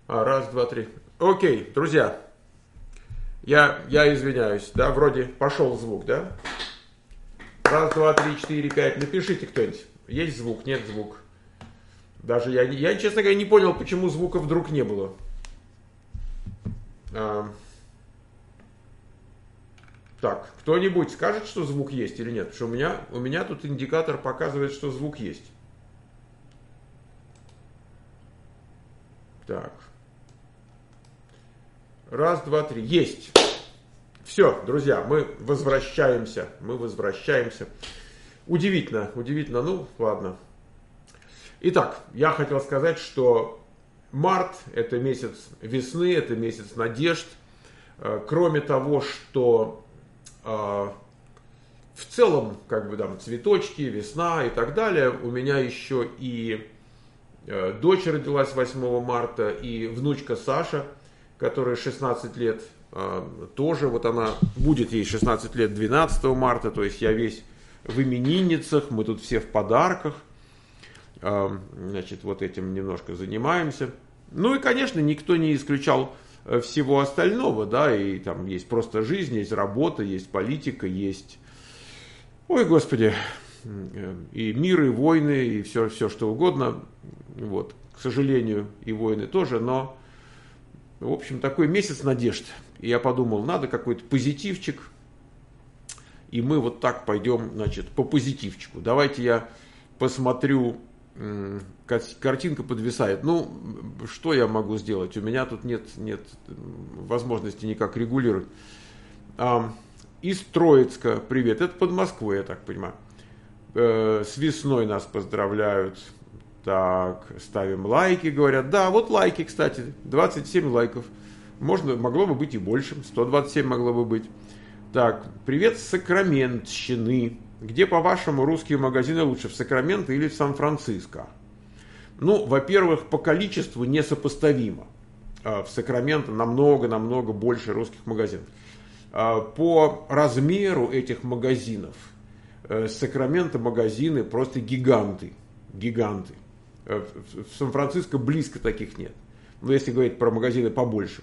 Раз, два, три. Окей, друзья, я извиняюсь, да, вроде пошел звук, да? Раз, два, три, четыре, пять. Напишите кто-нибудь. Есть звук, нет звук. Даже я, честно говоря, не понял, почему звука вдруг не было. Так, кто-нибудь скажет, что звук есть или нет? Потому что у меня тут индикатор показывает, что звук есть. Так. Раз, два, три. Есть. Все, друзья, мы возвращаемся. Удивительно, удивительно. Ну, ладно. Итак, я хотел сказать, что март – это месяц весны, это месяц надежд. Кроме того, что в целом, как бы там цветочки, весна и так далее, у меня еще и дочь родилась 8 марта, и внучка Саша, которая 16 лет, тоже вот она, будет ей 16 лет 12 марта, то есть я весь в именинницах, мы тут все в подарках, значит, вот этим немножко занимаемся. Ну и, конечно, никто не исключал всего остального, да, и там есть просто жизнь, есть работа, есть политика, есть, ой, господи, и мир, и войны, и все что угодно, вот, к сожалению, и войны тоже, но, в общем, такой месяц надежд, и я подумал, надо какой-то позитивчик, и мы вот так пойдем, значит, по позитивчику. Давайте я посмотрю. Картинка подвисает. Ну, что я могу сделать? У меня тут нет возможности никак регулировать. Из Троицка привет. Это под Москвой, я так понимаю. С весной нас поздравляют. Так, ставим лайки, говорят. Да, вот лайки, кстати. 27 лайков. Могло бы быть и больше. 127 могло бы быть. Так, привет с Сакраментщины. Где, по-вашему, русские магазины лучше, в Сакраменто или в Сан-Франциско? Ну, во-первых, по количеству несопоставимо. В Сакраменто намного больше русских магазинов. По размеру этих магазинов, Сакраменто магазины просто гиганты. Гиганты. В Сан-Франциско близко таких нет. Но если говорить про магазины побольше.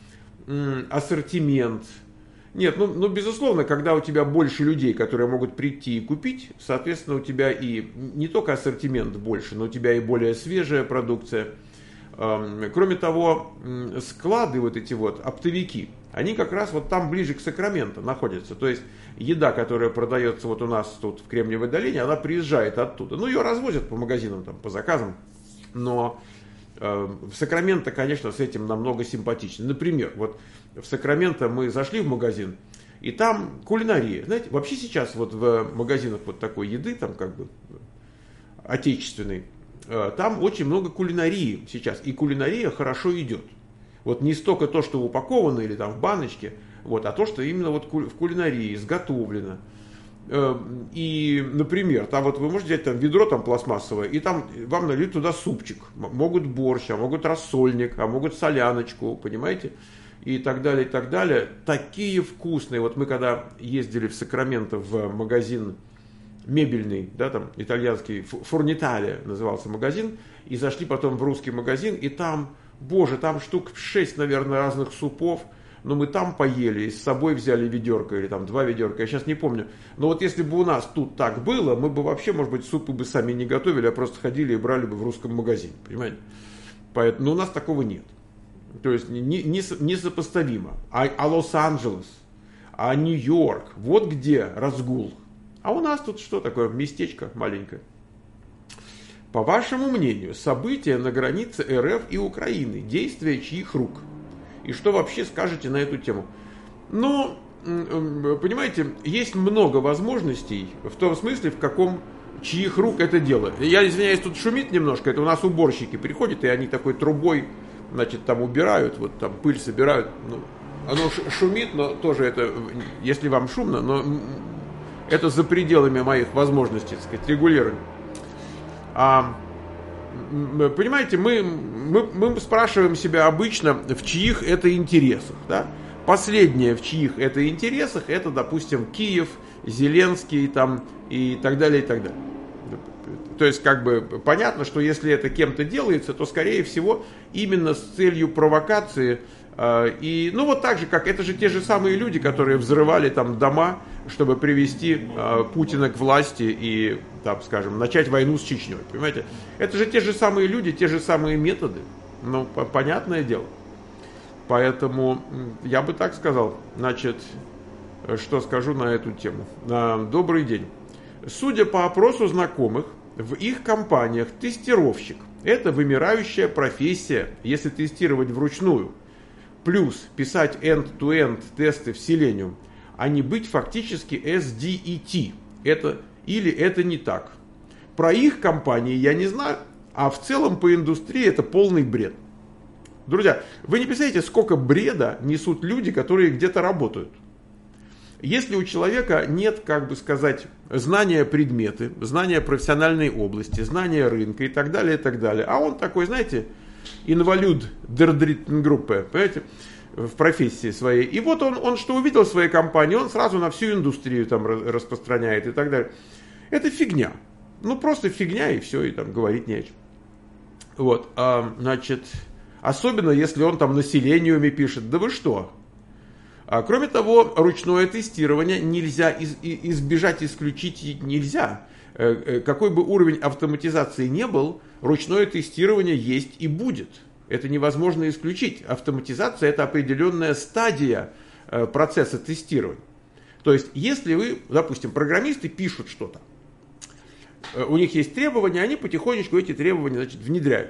Ассортимент. Нет, ну, безусловно, когда у тебя больше людей, которые могут прийти и купить, соответственно, у тебя и не только ассортимент больше, но у тебя и более свежая продукция. Кроме того, склады вот эти вот, оптовики, они как раз вот там ближе к Сакраменто находятся. То есть еда, которая продается вот у нас тут в Кремниевой долине, она приезжает оттуда. Ну, ее развозят по магазинам, там, по заказам, но в Сакраменто, конечно, с этим намного симпатичнее. Например, вот в Сакраменто мы зашли в магазин, и там кулинария. Знаете, вообще сейчас вот в магазинах вот такой еды, там как бы отечественной, там очень много кулинарии сейчас. И кулинария хорошо идет. Вот не столько то, что упаковано или там в баночке, вот, а то, что именно вот в кулинарии изготовлено. И, например, там вот вы можете взять там ведро там пластмассовое, и там вам нальют туда супчик. Могут борщ, а могут рассольник, а могут соляночку, понимаете? И так далее, и так далее. Такие вкусные. Вот мы когда ездили в Сакраменто в магазин мебельный, да, там итальянский, Фурниталия назывался магазин, и зашли потом в русский магазин, и там, боже, там штук 6, наверное, разных супов. Но мы там поели, и с собой взяли ведерко, или там 2 ведерка, я сейчас не помню. Но вот если бы у нас тут так было, мы бы вообще, может быть, супы бы сами не готовили, а просто ходили и брали бы в русском магазине, понимаете? Поэтому, но у нас такого нет. То есть несопоставимо. А Лос-Анджелес, а Нью-Йорк, вот где разгул. А у нас тут что такое, местечко маленькое. По вашему мнению, события на границе РФ и Украины, действия чьих рук? И что вообще скажете на эту тему? Ну, понимаете, есть много возможностей, в том смысле, в каком, чьих рук это дело. Я извиняюсь, тут шумит немножко, это у нас уборщики приходят, и они такой трубой, значит, там убирают, вот там пыль собирают. Ну, оно шумит, но тоже это, если вам шумно, но это за пределами моих возможностей, так сказать, регулирования. Понимаете, мы спрашиваем себя обычно, в чьих это интересах. Да? Последнее, в чьих это интересах, это, допустим, Киев, Зеленский там, и так далее, и так далее. То есть, как бы, понятно, что если это кем-то делается, то, скорее всего, именно с целью провокации. И, ну, вот так же, как это же те же самые люди, которые взрывали там дома, чтобы привести Путина к власти и, там, скажем, начать войну с Чечней. Понимаете? Это же те же самые люди, те же самые методы. Ну, понятное дело. Поэтому я бы так сказал. Значит, что скажу на эту тему. Добрый день. Судя по опросу знакомых, в их компаниях тестировщик – это вымирающая профессия, если тестировать вручную. Плюс писать end-to-end тесты в Selenium, а не быть фактически SDET. Или это не так. Про их компании я не знаю, а в целом по индустрии это полный бред. Друзья, вы не представляете, сколько бреда несут люди, которые где-то работают. Если у человека нет, как бы сказать, знания предметы, знания профессиональной области, знания рынка и так далее, а он такой, знаете, инвалид дердритенгруппе, понимаете, в профессии своей. И вот он что увидел в своей компании, он сразу на всю индустрию там распространяет и так далее. Это фигня. Ну, просто фигня и все, и там говорить не о чем. Вот, значит, особенно если он там на Selenium пишет, да вы что? Кроме того, ручное тестирование нельзя избежать, исключить нельзя. Какой бы уровень автоматизации не был, ручное тестирование есть и будет. Это невозможно исключить. Автоматизация – это определенная стадия процесса тестирования. То есть, если вы, допустим, программисты пишут что-то, у них есть требования, они потихонечку эти требования, значит, внедряют.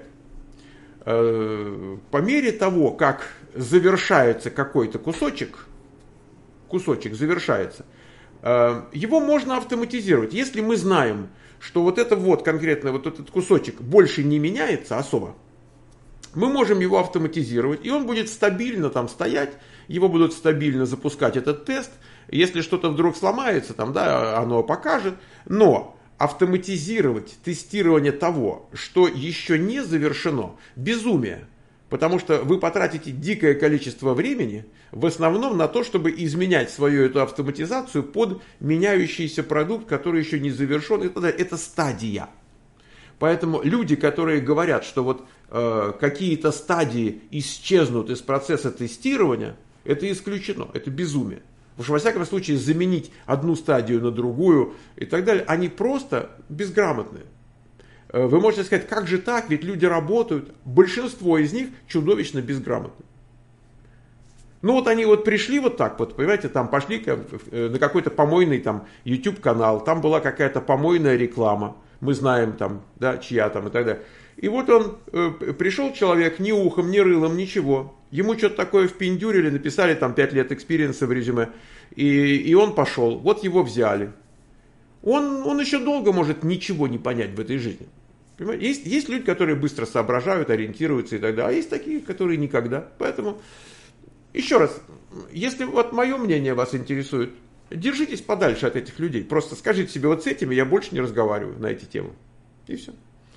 По мере того, как завершается какой-то кусочек завершается, его можно автоматизировать. Если мы знаем, что вот это вот конкретно вот этот кусочек больше не меняется особо, мы можем его автоматизировать, и он будет стабильно там стоять, его будут стабильно запускать этот тест. Если что-то вдруг сломается, там, да, оно покажет, но автоматизировать тестирование того, что еще не завершено, безумие. Потому что вы потратите дикое количество времени в основном на то, чтобы изменять свою эту автоматизацию под меняющийся продукт, который еще не завершен. Это стадия. Поэтому люди, которые говорят, что вот какие-то стадии исчезнут из процесса тестирования, это исключено, это безумие. Потому что, во всяком случае, заменить одну стадию на другую и так далее, они просто безграмотные. Вы можете сказать, как же так, ведь люди работают. Большинство из них чудовищно безграмотны. Ну вот они вот пришли вот так вот, понимаете, там пошли на какой-то помойный там YouTube канал, там была какая-то помойная реклама, мы знаем там, да, чья там и так далее. И вот он, пришел человек, ни ухом, ни рылом, ничего. Ему что-то такое впендюрили, написали там 5 лет экспириенса в резюме. И он пошел, вот его взяли. Он еще долго может ничего не понять в этой жизни. Есть люди, которые быстро соображают, ориентируются и так далее. А есть такие, которые никогда. Поэтому, еще раз, если вот мое мнение вас интересует, держитесь подальше от этих людей. Просто скажите себе, вот с этими я больше не разговариваю на эти темы. И все.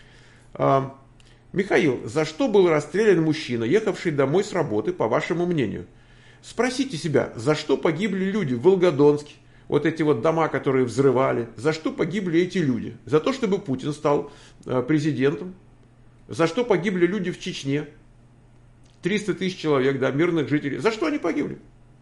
Михаил, за что был расстрелян мужчина, ехавший домой с работы, по вашему мнению? Спросите себя, за что погибли люди в Волгодонске, вот эти вот дома, которые взрывали, за что погибли эти люди? За то, чтобы Путин стал президентом? За что погибли люди в Чечне? 300 тысяч человек, да, мирных жителей. За что они погибли?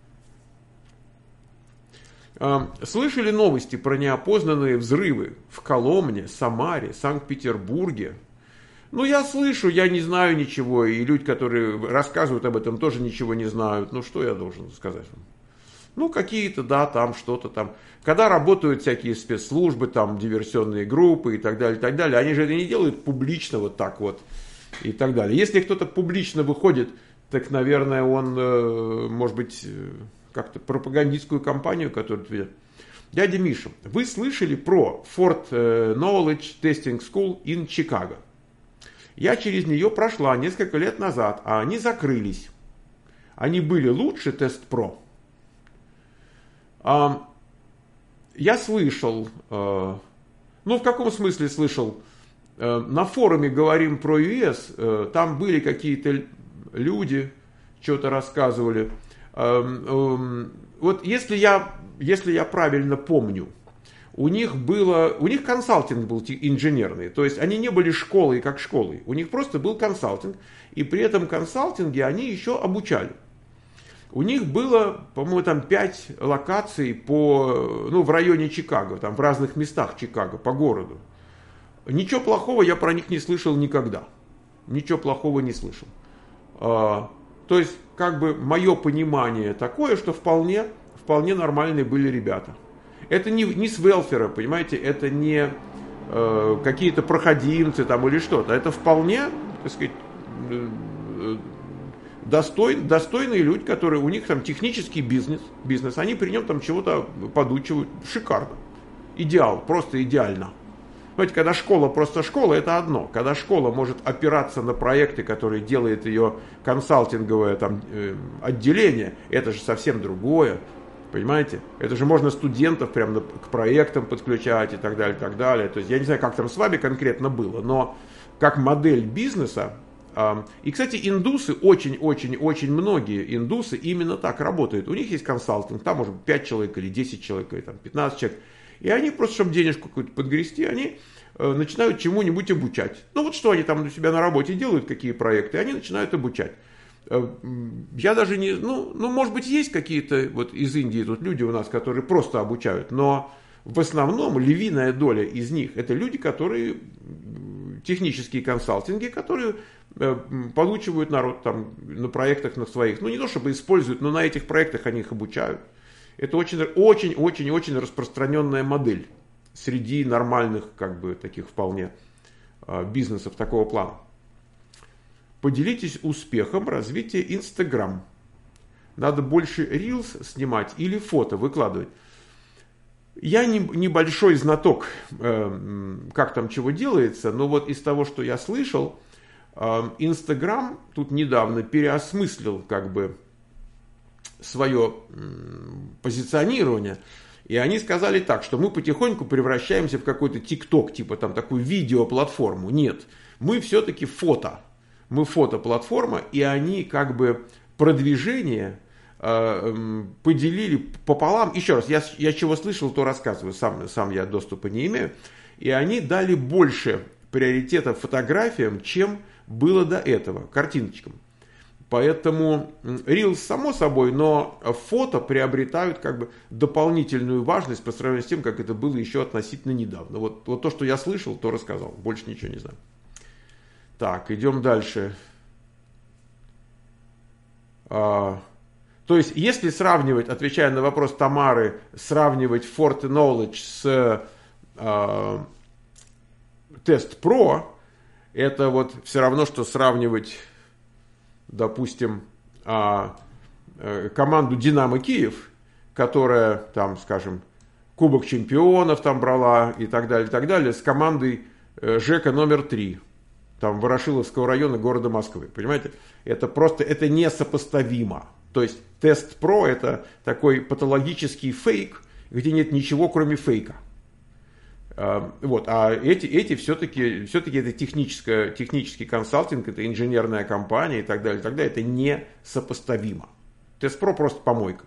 Слышали новости про неопознанные взрывы в Коломне, Самаре, Санкт-Петербурге? Ну, я слышу, я не знаю ничего, и люди, которые рассказывают об этом, тоже ничего не знают. Ну, что я должен сказать вам? Ну, какие-то, да, там что-то там. Когда работают всякие спецслужбы, там, диверсионные группы и так далее, они же это не делают публично вот так вот и так далее. Если кто-то публично выходит, так, наверное, он, может быть, как-то пропагандистскую кампанию, которую ведет. Дядя Миша, вы слышали про Fort Knowledge Testing School in Chicago? Я через нее прошла несколько лет назад, а они закрылись. Они были лучше Тест-Про? Я слышал, ну в каком смысле слышал? На форуме говорим про US, там были какие-то люди, что-то рассказывали. Вот если я правильно помню, у них консалтинг был инженерный, то есть они не были школой как школой, у них просто был консалтинг, и при этом консалтинге они еще обучали. У них было, по-моему, там 5 локаций в районе Чикаго, там в разных местах Чикаго, по городу. Ничего плохого я про них не слышал никогда. Ничего плохого не слышал. То есть, как бы, мое понимание такое, что вполне нормальные были ребята. Это не с велфера, понимаете, это не какие-то проходимцы там или что-то. Это вполне, так сказать, достойные люди, которые, у них там технический бизнес, они при нем там чего-то подучивают. Шикарно. Идеал, просто идеально. Знаете, когда школа просто школа, это одно. Когда школа может опираться на проекты, которые делает ее консалтинговое там, отделение, это же совсем другое. Понимаете? Это же можно студентов прямо к проектам подключать и так далее, и так далее. То есть я не знаю, как там с вами конкретно было, но как модель бизнеса. И, кстати, индусы, очень многие индусы именно так работают. У них есть консалтинг, там может быть 5 человек или 10 человек, или там 15 человек. И они просто, чтобы денежку какую-то подгрести, они начинают чему-нибудь обучать. Ну вот что они там у себя на работе делают, какие проекты, они начинают обучать. Я даже не, может быть, есть какие-то вот из Индии тут люди у нас, которые просто обучают, но в основном львиная доля из них это люди, которые технические консалтинги, которые получивают народ там на проектах на своих, не то чтобы используют, но на этих проектах они их обучают. Это очень распространенная модель среди нормальных, как бы, таких вполне бизнесов такого плана. Поделитесь успехом развития Instagram. Надо больше Reels снимать или фото выкладывать. Я небольшой знаток, как там чего делается, но вот из того, что я слышал, Instagram тут недавно переосмыслил, как бы, свое позиционирование, и они сказали так, что мы потихоньку превращаемся в какой-то TikTok, типа там такую видеоплатформу. Нет, мы все-таки мы фотоплатформа, и они как бы продвижение поделили пополам. Еще раз, я чего слышал, то рассказываю, сам я доступа не имею. И они дали больше приоритета фотографиям, чем было до этого, картиночкам. Поэтому Reels само собой, но фото приобретают как бы дополнительную важность по сравнению с тем, как это было еще относительно недавно. Вот то, что я слышал, то рассказал. Больше ничего не знаю. Так, идем дальше. То есть, если сравнивать, отвечая на вопрос Тамары, сравнивать Forte Knowledge с Test Pro, это вот все равно, что сравнивать, допустим, команду Динамо Киев, которая там, скажем, Кубок Чемпионов там брала и так далее, с командой ЖЭКа номер 3, там Ворошиловского района города Москвы. Понимаете? Это несопоставимо. То есть Тест Про это такой патологический фейк, где нет ничего, кроме фейка. Вот. А эти все-таки это технический консалтинг, это инженерная компания и так далее, это несопоставимо. Тест Про просто помойка.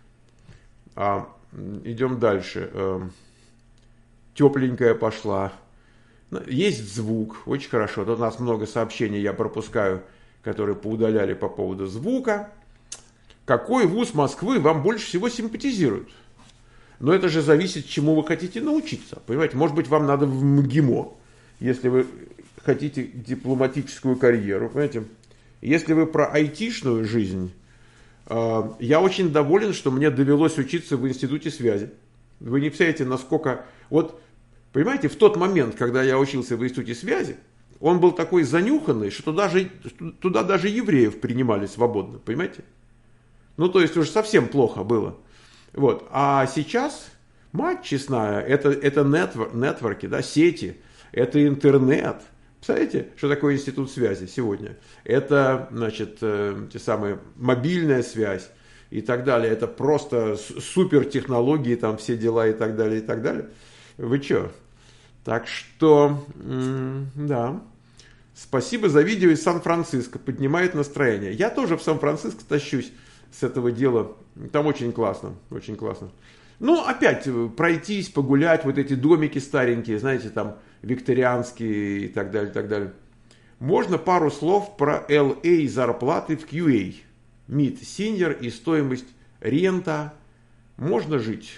Идем дальше. Тепленькая пошла. Есть звук, очень хорошо. Тут у нас много сообщений я пропускаю, которые поудаляли по поводу звука. Какой вуз Москвы вам больше всего симпатизирует? Но это же зависит, чему вы хотите научиться. Понимаете, может быть, вам надо в МГИМО, если вы хотите дипломатическую карьеру. Понимаете? Если вы про айтишную жизнь, я очень доволен, что мне довелось учиться в институте связи. Вы не представляете, насколько... Вот, понимаете, в тот момент, когда я учился в институте связи, он был такой занюханный, что туда даже евреев принимали свободно. Понимаете? То есть уже совсем плохо было. Вот. А сейчас, мать честная, это нетворки, да, сети, это интернет. Представляете, что такое институт связи сегодня? Это, значит, те самые мобильная связь и так далее. Это просто супер технологии, там все дела и так далее, и так далее. Вы что? Так что, да. Спасибо за видео из Сан-Франциско. Поднимает настроение. Я тоже в Сан-Франциско тащусь с этого дела. Там очень классно. Очень классно. Ну, опять пройтись, погулять, вот эти домики старенькие, знаете, там викторианские и так далее, и так далее. Можно пару слов про LA зарплаты в QA. Mid Senior и стоимость рента. Можно жить.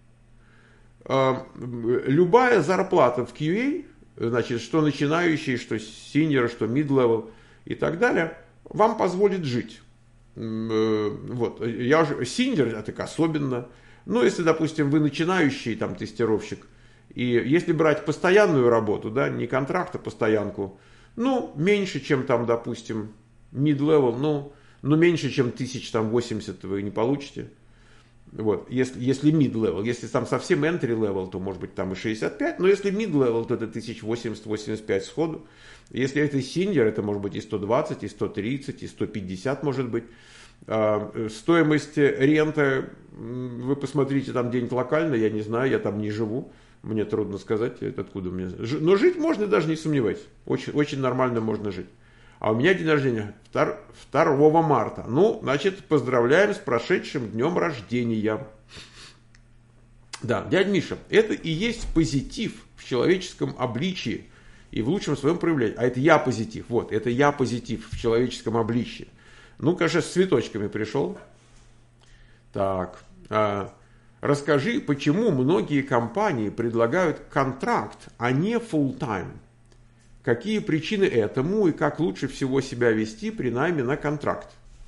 Любая зарплата в QA, значит, что начинающий, что senior, что mid-level и так далее, вам позволит жить. Вот. Я уже senior, так особенно. Но если, допустим, вы начинающий там тестировщик, и если брать постоянную работу, да, не контракт, а постоянку, ну, меньше, чем там, допустим, mid-level, ну, меньше, чем 1080 вы не получите. Вот, если mid-level, если там совсем entry-level, то может быть там и 65, но если mid-level, то это 1080-85 сходу. Если это senior, это может быть и 120, и 130, и 150 может быть. Стоимость рента, вы посмотрите там где-нибудь локально, я не знаю, я там не живу, мне трудно сказать, откуда мне. Но жить можно, даже не сомневайтесь, очень, очень нормально можно жить. А у меня день рождения 2 марта. Ну, значит, поздравляем с прошедшим днем рождения. Да, дядя Миша, это и есть позитив в человеческом обличии и в лучшем своем проявлении. А это я позитив, вот, это я позитив в человеческом обличии. Ну, конечно, с цветочками пришел. Так, расскажи, почему многие компании предлагают контракт, а не full-time? Какие причины этому и как лучше всего себя вести при найме на контракт?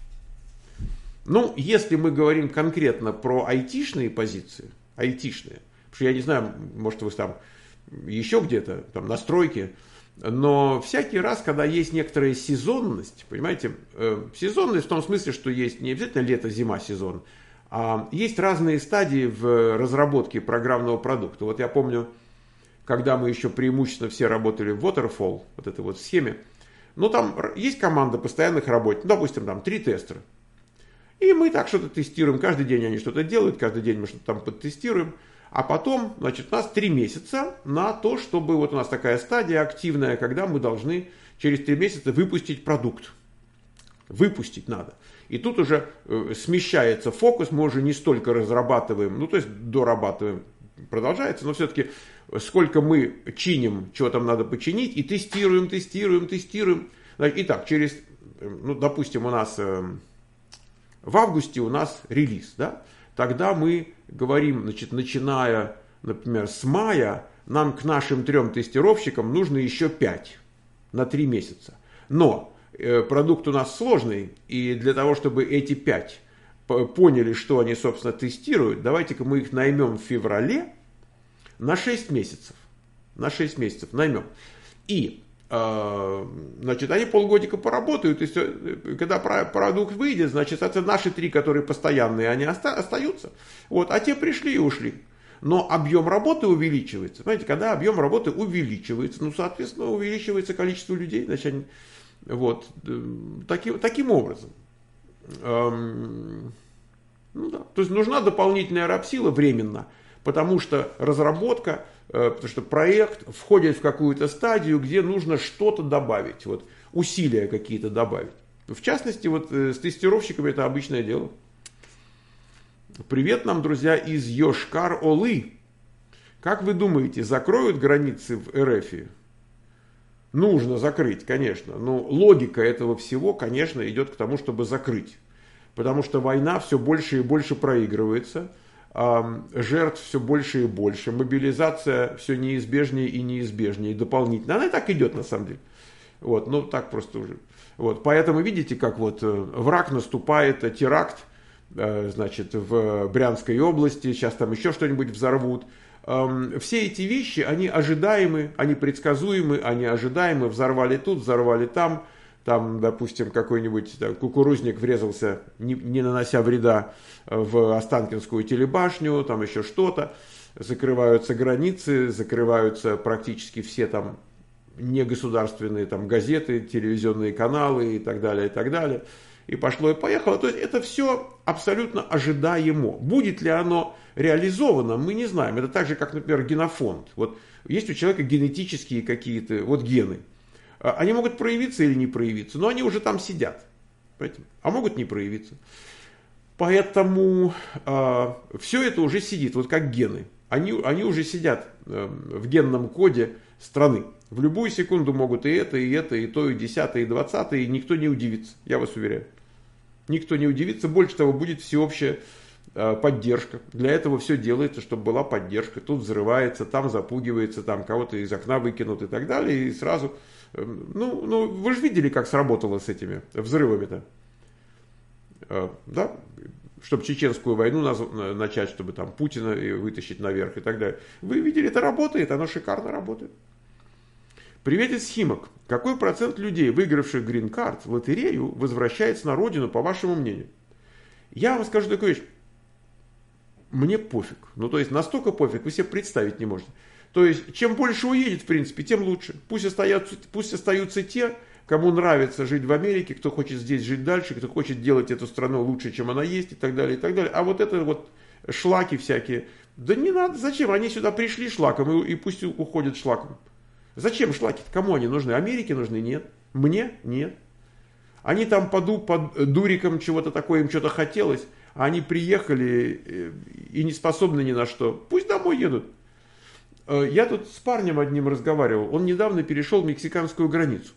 Ну, если мы говорим конкретно про айтишные позиции, айтишные, потому что я не знаю, может вы там еще где-то, там на стройке, но всякий раз, когда есть некоторая сезонность, понимаете, сезонность в том смысле, что есть не обязательно лето, зима, сезон, а есть разные стадии в разработке программного продукта. Вот я помню, когда мы еще преимущественно все работали в Waterfall, вот этой вот схеме, ну там есть команда постоянных работников, допустим, там 3 тестера. И мы так что-то тестируем, каждый день они что-то делают, каждый день мы что-то там подтестируем. А потом, значит, у нас 3 месяца на то, чтобы вот у нас такая стадия активная, когда мы должны через 3 месяца выпустить продукт. Выпустить надо. И тут уже смещается фокус, мы уже не столько разрабатываем, ну то есть дорабатываем, продолжается, но все-таки сколько мы чиним, чего там надо починить, и тестируем. Итак, через, ну, допустим, у нас в августе у нас релиз, да? Тогда мы говорим, значит, начиная, например, с мая, нам к нашим 3 тестировщикам нужно еще 5 на 3 месяца. Но продукт у нас сложный, и для того, чтобы эти 5 поняли, что они, собственно, тестируют, давайте-ка мы их наймем в феврале на 6 месяцев. На 6 месяцев наймем. И, значит, они полгодика поработают, и когда продукт выйдет, значит, это наши 3, которые постоянные, они остаются. Вот, а те пришли и ушли. Но объем работы увеличивается. Знаете, когда объем работы увеличивается, ну, соответственно, увеличивается количество людей. Значит, они, вот, таким образом. Ну, да. То есть нужна дополнительная рабсила временно, потому что разработка, потому что проект входит в какую-то стадию, где нужно что-то добавить, вот, усилия какие-то добавить. В частности, вот с тестировщиками это обычное дело. Привет нам, друзья, из Йошкар-Олы. Как вы думаете, закроют границы в РФ? Нужно закрыть, конечно, но логика этого всего, конечно, идет к тому, чтобы закрыть. Потому что война все больше и больше проигрывается, жертв все больше и больше, мобилизация все неизбежнее и неизбежнее, и дополнительно. Она и так идет, на самом деле. Вот, ну, так просто уже. Вот, поэтому видите, как вот враг наступает, теракт, значит, в Брянской области, сейчас там еще что-нибудь взорвут. Все эти вещи, они ожидаемы, они предсказуемы, они ожидаемы, взорвали тут, взорвали там, допустим, какой-нибудь кукурузник врезался, не нанося вреда, в Останкинскую телебашню, там еще что-то, закрываются границы, закрываются практически все там негосударственные там газеты, телевизионные каналы и так далее, и так далее. И пошло и поехало. То есть это все абсолютно ожидаемо. Будет ли оно реализовано, мы не знаем. Это так же, как, например, генофонд. Вот есть у человека генетические какие-то вот гены. Они могут проявиться или не проявиться, но они уже там сидят. Понимаете? А могут не проявиться. Поэтому все это уже сидит, вот как гены. Они уже сидят в генном коде страны. В любую секунду могут и это, и это, и то, и 10, и 20, и никто не удивится, я вас уверяю. Никто не удивится, больше того, будет всеобщая поддержка. Для этого все делается, чтобы была поддержка. Тут взрывается, там запугивается, там кого-то из окна выкинут и так далее. И сразу, ну вы же видели, как сработало с этими взрывами-то. Да? Чтобы чеченскую войну начать, чтобы там Путина вытащить наверх и так далее. Вы видели, это работает, оно шикарно работает. Привет из Химок. Какой процент людей, выигравших грин-карт в лотерею, возвращается на родину, по вашему мнению? Я вам скажу такую вещь. Мне пофиг. Ну, то есть, настолько пофиг, вы себе представить не можете. То есть, чем больше уедет, в принципе, тем лучше. Пусть остаются те, кому нравится жить в Америке, кто хочет здесь жить дальше, кто хочет делать эту страну лучше, чем она есть, и так далее, и так далее. А вот это вот шлаки всякие. Да не надо, зачем? Они сюда пришли шлаком, и пусть уходят шлаком. Зачем шлаки? Кому они нужны? Америке нужны? Нет. Мне? Нет. Они там под дуриком чего-то такое, им что-то хотелось, а они приехали и не способны ни на что. Пусть домой едут. Я тут с парнем одним разговаривал. Он недавно перешел мексиканскую границу.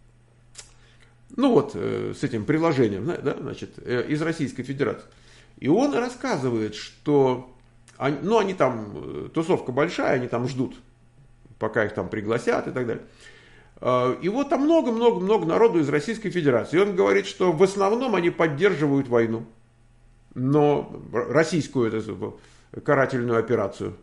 Ну вот, с этим приложением, да, значит, из Российской Федерации. И он рассказывает, что они там, тусовка большая, они там ждут, пока их там пригласят и так далее. И вот там много-много-много народу из Российской Федерации. И он говорит, что в основном они поддерживают войну. Но российскую эту карательную операцию.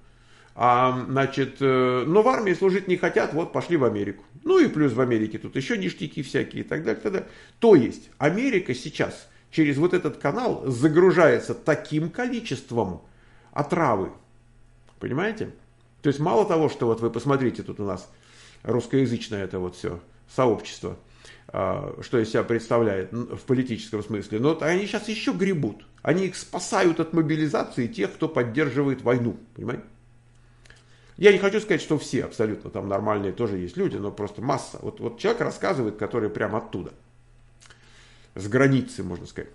Но в армии служить не хотят, вот пошли в Америку. Ну и плюс в Америке тут еще ништяки всякие и так далее, так далее. То есть Америка сейчас через вот этот канал загружается таким количеством отравы. Понимаете? То есть мало того, что вот вы посмотрите, тут у нас русскоязычное это вот все сообщество, что из себя представляет в политическом смысле, но они сейчас еще гребут. Они их спасают от мобилизации тех, кто поддерживает войну. Понимаете? Я не хочу сказать, что все абсолютно там нормальные тоже есть люди, но просто масса. Вот человек рассказывает, который прямо оттуда. С границы, можно сказать.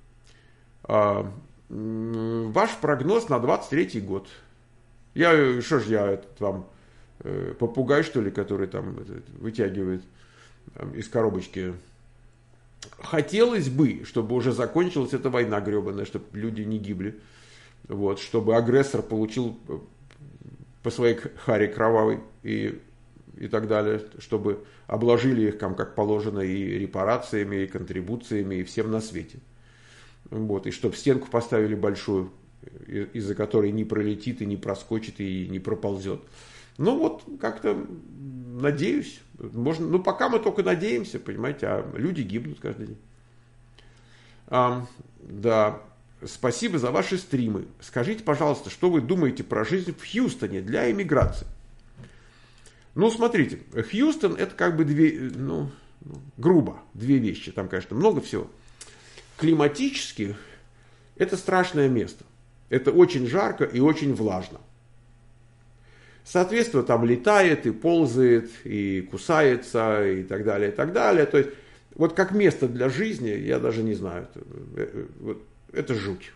Ваш прогноз на 23-й год. Я вам попугай, что ли, который там вытягивает из коробочки. Хотелось бы, чтобы уже закончилась эта война гребаная, чтобы люди не гибли. Вот, чтобы агрессор получил по своей харе кровавой и так далее, чтобы обложили их как положено и репарациями, и контрибуциями, и всем на свете. Вот, и чтобы стенку поставили большую, из-за которой не пролетит, и не проскочит, и не проползет. Ну вот, как-то надеюсь. Можно, пока мы только надеемся, понимаете, а люди гибнут каждый день. Да, спасибо за ваши стримы. Скажите, пожалуйста, что вы думаете про жизнь в Хьюстоне для иммиграции? Ну, смотрите, Хьюстон это как бы грубо, две вещи. Там, конечно, много всего. Климатически это страшное место. Это очень жарко и очень влажно. Соответственно, там летает и ползает, и кусается, и так далее, и так далее. То есть, вот как место для жизни, я даже не знаю, это жуть.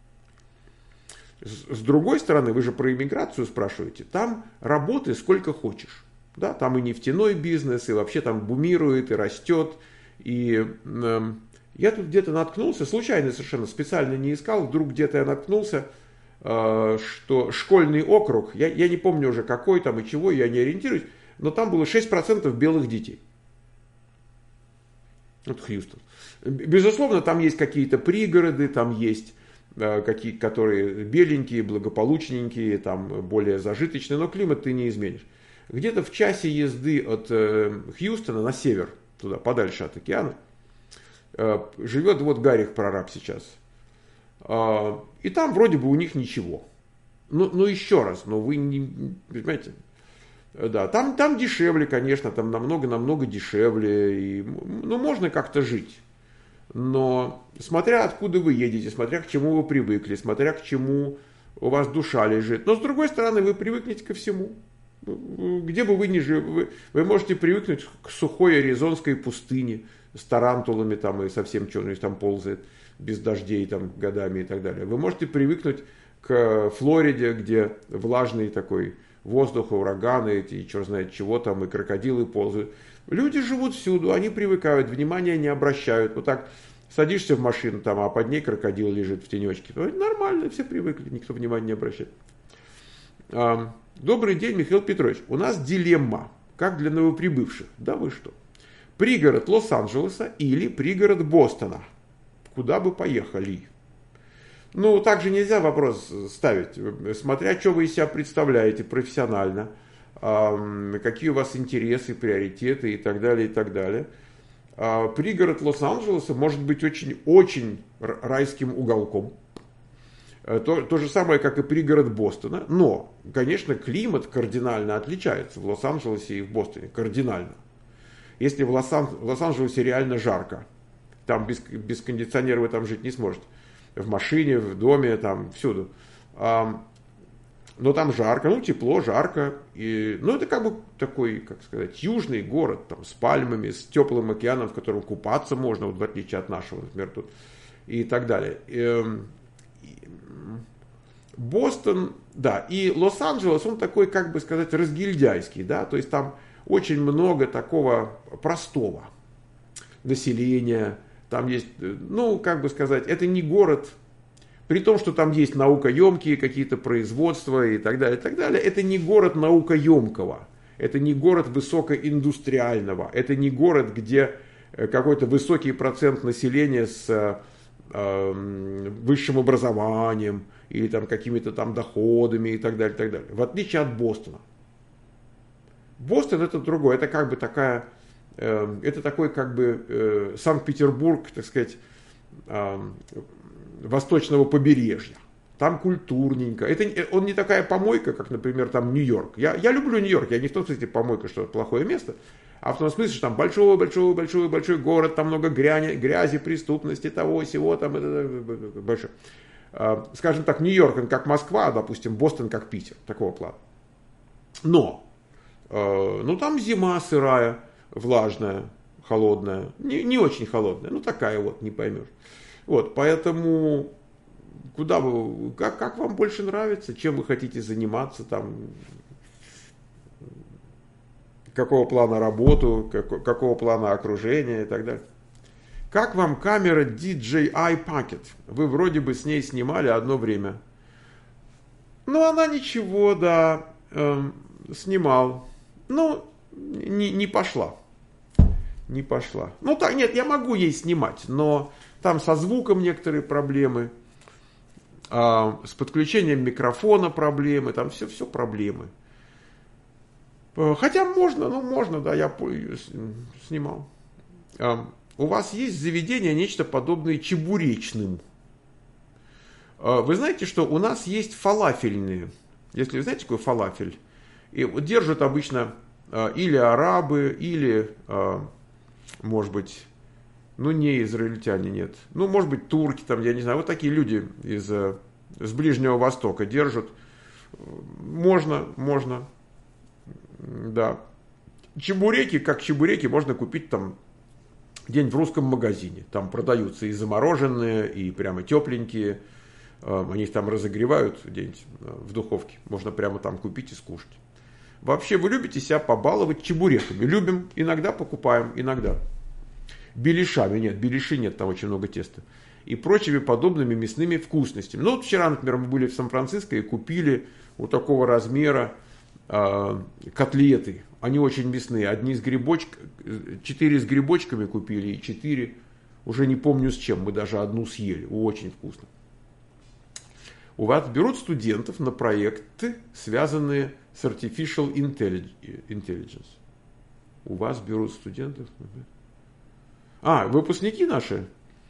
С другой стороны, вы же про иммиграцию спрашиваете, там работы сколько хочешь. Да, там и нефтяной бизнес, и вообще там бумирует, и растет. И я тут где-то наткнулся, случайно совершенно, специально не искал, вдруг где-то я наткнулся, что школьный округ, я не помню уже какой там и чего, я не ориентируюсь, но там было 6% белых детей. Вот Хьюстон. Безусловно, там есть какие-то пригороды, там есть какие-то, которые беленькие, благополучненькие, там более зажиточные, но климат ты не изменишь. Где-то в часе езды от Хьюстона на север, туда, подальше от океана, живет вот Гарик Прораб сейчас. И там вроде бы у них ничего. Ну еще раз, но вы не понимаете. Да, там дешевле, конечно, там намного дешевле. Можно как-то жить. Но смотря откуда вы едете, смотря к чему вы привыкли, смотря к чему у вас душа лежит. Но с другой стороны, вы привыкнете ко всему. Где бы вы ни жили, вы можете привыкнуть к сухой аризонской пустыне с тарантулами там и совсем что-нибудь там ползает. без дождей там годами и так далее. Вы можете привыкнуть к Флориде, где влажный такой воздух, ураганы эти, и черт знает чего там, и крокодилы ползают. Люди живут всюду, они привыкают, внимания не обращают. Вот так садишься в машину, там, а под ней крокодил лежит в тенечке. Нормально, все привыкли, никто внимания не обращает. Добрый день, Михаил Петрович. У нас дилемма, как для новоприбывших. Да вы что? Пригород Лос-Анджелеса или пригород Бостона? Куда бы поехали? Ну, так же нельзя вопрос ставить, смотря, что вы из себя представляете профессионально, какие у вас интересы, приоритеты и так далее, и так далее. Пригород Лос-Анджелеса может быть очень райским уголком. То же самое, как и пригород Бостона. Но, конечно, климат кардинально отличается в Лос-Анджелесе и в Бостоне. Кардинально. Если в Лос-Анджелесе реально жарко, там без кондиционера вы там жить не сможете. В машине, в доме, там, всюду. Но там жарко, ну, тепло, жарко. Ну, это как бы такой, как сказать, южный город, там, с пальмами, с теплым океаном, в котором купаться можно, вот, в отличие от нашего, например, тут. И так далее. Бостон, да, и Лос-Анджелес, он такой, как бы сказать, разгильдяйский, да, то есть там очень много такого простого населения, там есть, ну, как бы сказать, это не город, при том, что там есть наукоемкие какие-то производства и так далее, это не город наукоемкого, это не город высокоиндустриального, это не город, где какой-то высокий процент населения с высшим образованием или там какими-то там доходами и так далее, и так далее. В отличие от Бостона. Бостон это другое, это как бы такая, это такой как бы Санкт-Петербург, так сказать, восточного побережья. Там культурненько. Он не такая помойка, как, например, там Нью-Йорк. Я люблю Нью-Йорк, я не в том смысле помойка, что это плохое место, а в том смысле, что там большой город, там много грязи, преступности, того, сего, там это большое. Скажем так, Нью-Йорк, он как Москва, допустим, Бостон как Питер, такого плана. Но, ну там зима сырая, влажная, холодная, не очень холодная, ну такая вот, не поймешь. Вот, поэтому, куда вы, как вам больше нравится, чем вы хотите заниматься, там, какого плана работу, какого плана окружения и так далее. Как вам камера DJI Pocket? Вы вроде бы с ней снимали одно время. Ну, она ничего, да, снимал. Ну, не пошла. Не пошла. Ну, так, нет, я могу ей снимать, но там со звуком некоторые проблемы, с подключением микрофона проблемы, там все проблемы. Хотя можно, да, я снимал. У вас есть заведение, нечто подобное чебуречным. Вы знаете, что у нас есть фалафельные. Если вы знаете, какой фалафель, и вот держат обычно или арабы, или, может быть, ну не израильтяне, нет. Ну, может быть, турки, там, я не знаю, вот такие люди с Ближнего Востока держат. Можно. Да. Чебуреки, как чебуреки, можно купить там где-нибудь в русском магазине. Там продаются и замороженные, и прямо тепленькие. Они их там разогревают где-нибудь в духовке. Можно прямо там купить и скушать. Вообще, вы любите себя побаловать чебуреками? Любим. Иногда покупаем, иногда. Беляшами нет, беляши нет, там очень много теста. И прочими подобными мясными вкусностями. Ну, вот вчера, например, мы были в Сан-Франциско и купили вот такого размера котлеты. Они очень мясные. 4 с грибочками купили и 4, уже не помню с чем, мы даже одну съели. Очень вкусно. У вас берут студентов на проекты, связанные с Artificial Intelligence. У вас берут студентов. Выпускники наши.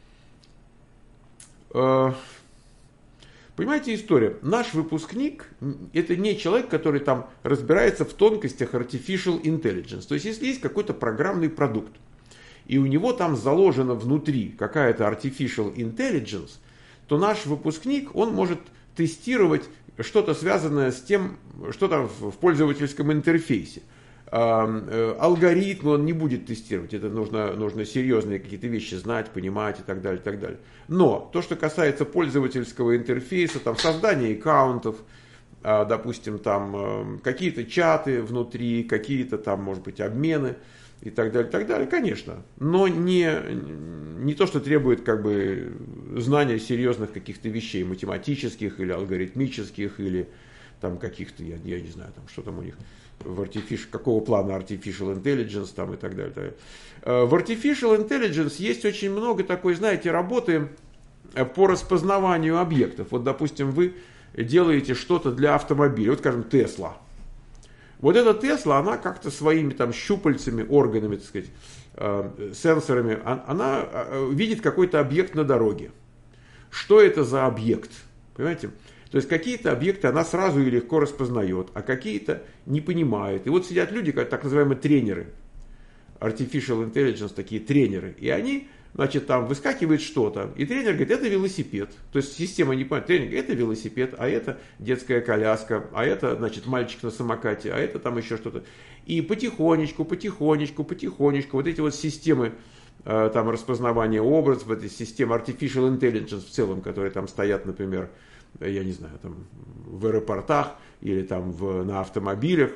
Понимаете история? Наш выпускник это не человек, который там разбирается в тонкостях Artificial Intelligence. То есть, если есть какой-то программный продукт, и у него там заложена внутри какая-то Artificial Intelligence, то наш выпускник, он может тестировать что-то связанное с тем, что там в пользовательском интерфейсе. Алгоритмы он не будет тестировать. Это нужно серьезные какие-то вещи знать, понимать и так далее, и так далее. Но то, что касается пользовательского интерфейса, там, создания аккаунтов, допустим, там какие-то чаты внутри, какие-то там, может быть, обмены и так далее, конечно. Но не то, что требует как бы знания серьезных каких-то вещей, математических или алгоритмических, или там каких-то, я не знаю, там, что там у них, какого плана Artificial Intelligence там, и так далее. В Artificial Intelligence есть очень много такой, знаете, работы по распознаванию объектов. Вот, допустим, вы делаете что-то для автомобиля, вот, скажем, Tesla. Вот эта Tesla, она как-то своими там щупальцами, органами, так сказать, сенсорами, она видит какой-то объект на дороге. Что это за объект? Понимаете? То есть какие-то объекты она сразу и легко распознает, а какие-то не понимает. И вот сидят люди, как так называемые тренеры, Artificial Intelligence, такие тренеры, и они, значит, там выскакивает что-то, и тренер говорит, это велосипед. То есть система не понимает, тренер говорит, это велосипед, а это детская коляска, а это, значит, мальчик на самокате, а это там еще что-то. И потихонечку, вот эти вот системы там распознавания образов, эти системы Artificial Intelligence в целом, которые там стоят, например, я не знаю, там в аэропортах или там на автомобилях,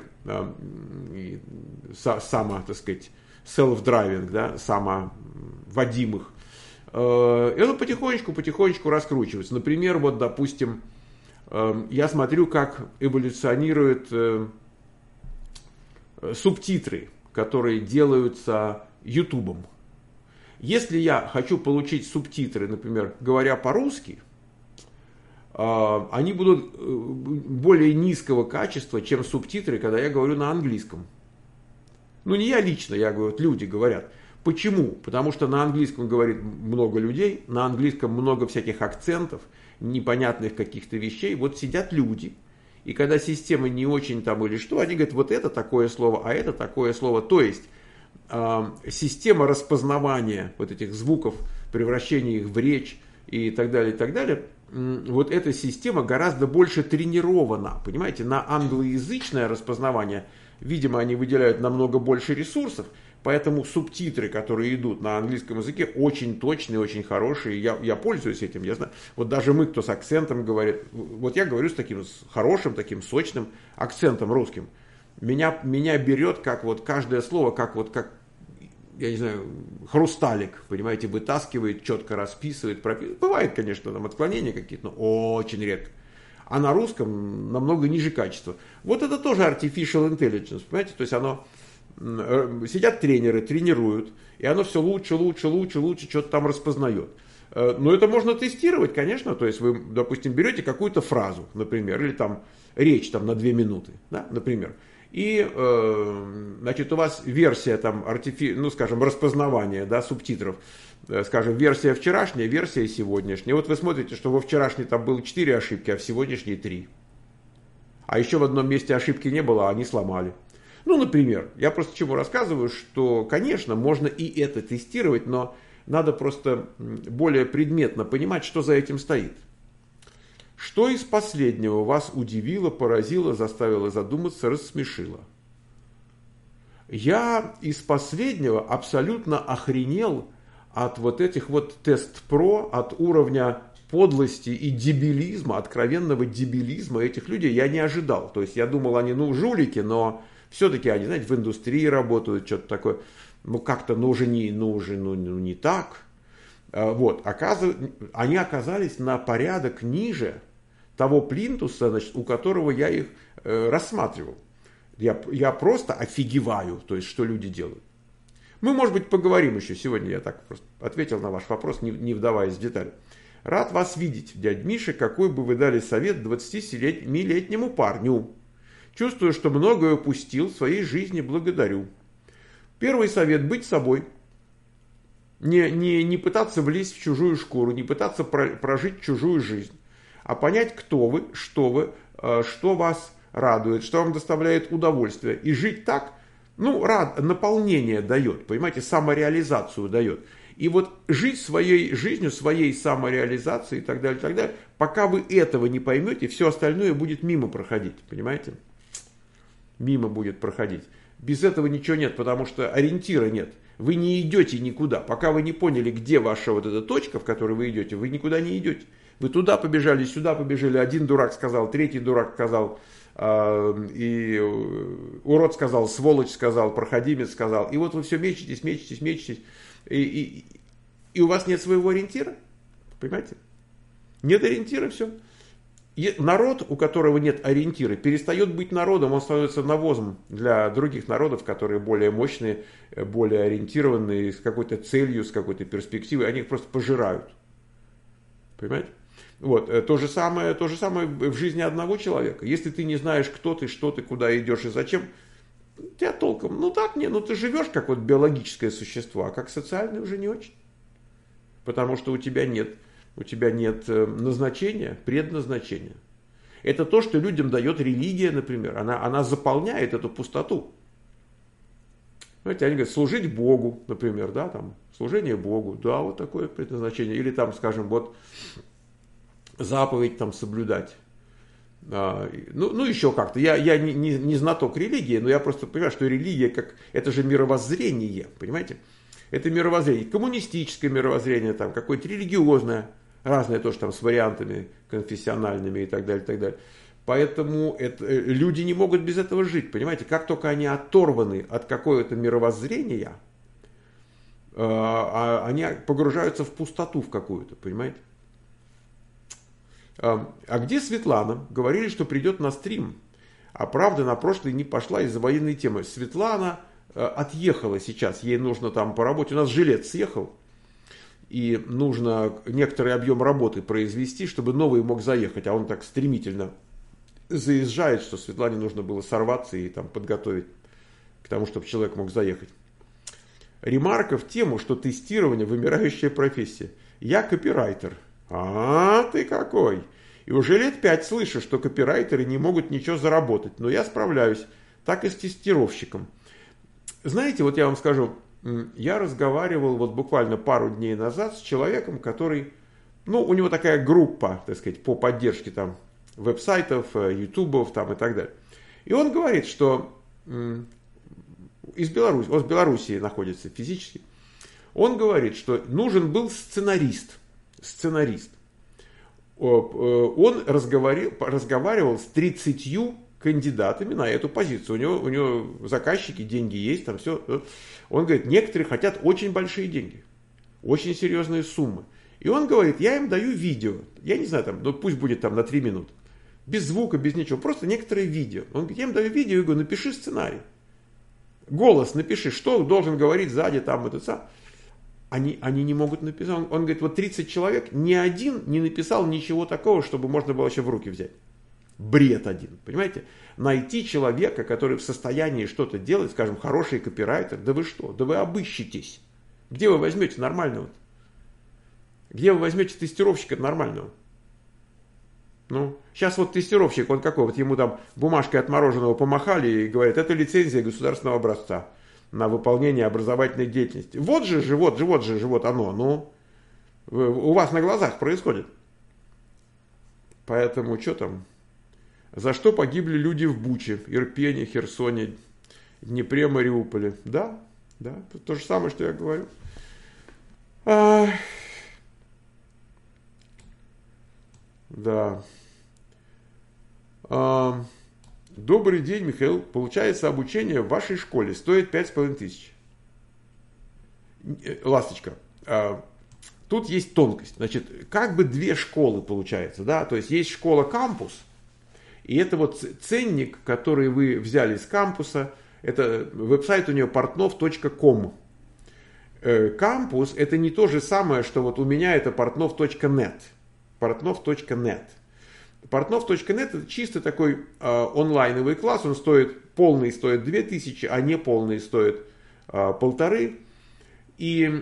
так сказать, self-driving, да, самоводимых. Это потихонечку раскручивается. Например, вот, допустим, я смотрю, как эволюционируют субтитры, которые делаются Ютубом. Если я хочу получить субтитры, например, говоря по-русски, они будут более низкого качества, чем субтитры, когда я говорю на английском. Ну, не я лично, я говорю, вот люди говорят. Почему? Потому что на английском говорит много людей, на английском много всяких акцентов, непонятных каких-то вещей. Вот сидят люди, и когда система не очень там или что, они говорят, вот это такое слово, а это такое слово. То есть система распознавания вот этих звуков, превращения их в речь и так далее, вот эта система гораздо больше тренирована, понимаете, на англоязычное распознавание, видимо, они выделяют намного больше ресурсов, поэтому субтитры, которые идут на английском языке, очень точные, очень хорошие, я пользуюсь этим, я знаю, вот даже мы, кто с акцентом говорит, вот я говорю с таким хорошим, таким сочным акцентом русским, меня берет, как вот каждое слово, как я не знаю, хрусталик, понимаете, вытаскивает, четко расписывает, прописывает. Бывает, конечно, там отклонения какие-то, но очень редко. А на русском намного ниже качества. Вот это тоже Artificial Intelligence, понимаете, то есть оно, сидят тренеры, тренируют, и оно все лучше, что-то там распознает. Но это можно тестировать, конечно, то есть вы, допустим, берете какую-то фразу, например, или там речь там, на 2 минуты, да, например, и, значит, у вас версия там, скажем, распознавания, да, субтитров, скажем, версия вчерашняя, версия сегодняшняя. Вот вы смотрите, что во вчерашней там было 4 ошибки, а в сегодняшней 3. А еще в одном месте ошибки не было, а они сломали. Ну, например, я просто чему рассказываю, что, конечно, можно и это тестировать, но надо просто более предметно понимать, что за этим стоит. Что из последнего вас удивило, поразило, заставило задуматься, рассмешило? Я из последнего абсолютно охренел от вот этих вот тест-про, от уровня подлости и дебилизма, откровенного дебилизма этих людей я не ожидал. То есть я думал, они, жулики, но все-таки они, знаете, в индустрии работают, что-то такое, как-то, уже не так. Вот, они оказались на порядок ниже того плинтуса, значит, у которого я их рассматривал. Я просто офигеваю, то есть, что люди делают. Мы, может быть, поговорим еще сегодня, я так просто ответил на ваш вопрос, не вдаваясь в детали. Рад вас видеть, дядь Миша, какой бы вы дали совет 27-летнему парню. Чувствую, что многое упустил в своей жизни, благодарю. Первый совет – быть собой. Не пытаться влезть в чужую шкуру, не пытаться прожить чужую жизнь, а понять, кто вы, что вас радует, что вам доставляет удовольствие. И жить так, наполнение дает, понимаете, самореализацию дает. И вот жить своей жизнью, своей самореализацией и так далее, пока вы этого не поймете, все остальное будет мимо проходить, понимаете? Мимо будет проходить. Без этого ничего нет, потому что ориентира нет. Вы не идете никуда. Пока вы не поняли, где ваша вот эта точка, в которой вы идете, вы никуда не идете. Вы туда побежали, сюда побежали. Один дурак сказал, третий дурак сказал, и урод сказал, сволочь сказал, проходимец сказал. И вот вы все мечетесь, мечетесь, мечетесь. И у вас нет своего ориентира. Понимаете? Нет ориентира, все. И народ, у которого нет ориентира, перестает быть народом, он становится навозом для других народов, которые более мощные, более ориентированные, с какой-то целью, с какой-то перспективой, они их просто пожирают. Понимаете? Вот, то же самое в жизни одного человека. Если ты не знаешь, кто ты, что ты, куда идешь и зачем, тебя толком, ты живешь как вот биологическое существо, а как социальное уже не очень. Потому что у тебя нет назначения, предназначения. Это то, что людям дает религия, например. Она заполняет эту пустоту. Знаете, они говорят, служить Богу, например, да, там, служение Богу, да, вот такое предназначение. Или там, скажем, вот заповедь там соблюдать. Еще как-то. Я не знаток религии, но я просто понимаю, что религия, это же мировоззрение, понимаете? Это мировоззрение, коммунистическое мировоззрение, там, какое-то религиозное, разное тоже там с вариантами конфессиональными и так далее, и так далее. Поэтому люди не могут без этого жить, понимаете? Как только они оторваны от какого-то мировоззрения, они погружаются в пустоту в какую-то, понимаете? А где Светлана? Говорили, что придет на стрим. А правда, на прошлый не пошла из-за военной темы. Светлана отъехала сейчас. Ей нужно там по работе. У нас жилет съехал. И нужно некоторый объем работы произвести, чтобы новый мог заехать. А он так стремительно заезжает, что Светлане нужно было сорваться и там подготовить к тому, чтобы человек мог заехать. Ремарка в тему, что тестирование – вымирающая профессия. Я копирайтер. А, ты какой! И уже лет 5 слышу, что копирайтеры не могут ничего заработать. Но я справляюсь. Так и с тестировщиком. Знаете, вот я вам скажу, я разговаривал вот буквально пару дней назад с человеком, который, у него такая группа, так сказать, по поддержке там веб-сайтов, ютубов там и так далее. И он говорит, что из Беларуси, он в Белоруссии находится физически, он говорит, что нужен был сценарист. Он разговаривал с 30 кандидатами на эту позицию. У него заказчики, деньги есть, там все. Он говорит, некоторые хотят очень большие деньги, очень серьезные суммы. И он говорит, я им даю видео, я не знаю, пусть будет там на 3 минуты, без звука, без ничего, просто некоторые видео. Он говорит, я им даю видео и говорю, напиши сценарий. Голос напиши, что должен говорить сзади, там, этот сам. Они не могут написать. Он говорит, вот 30 человек, ни один не написал ничего такого, чтобы можно было вообще в руки взять. Бред один, понимаете? Найти человека, который в состоянии что-то делать, скажем, хороший копирайтер, да вы что? Да вы обыщетесь. Где вы возьмете нормального? Где вы возьмете тестировщика нормального? Сейчас вот тестировщик, он какой? Вот ему там бумажкой от мороженого помахали и говорят, это лицензия государственного образца на выполнение образовательной деятельности. Вот оно. У вас на глазах происходит. Поэтому что там? За что погибли люди в Буче, Ирпене, Херсоне, Днепре, Мариуполе? Да, то же самое, что я говорю. Да. Добрый день, Михаил. Получается, обучение в вашей школе стоит 5500. Ласточка, тут есть тонкость. Значит, как бы 2 школы получается, да? То есть есть школа кампус, и это вот ценник, который вы взяли с кампуса, это веб-сайт у нее portnov.com. Кампус это не то же самое, что вот у меня это portnov.net. Portnov.net. Portnov.net это чисто такой онлайновый класс, он полный стоит 2000, а не полный стоит 1500. И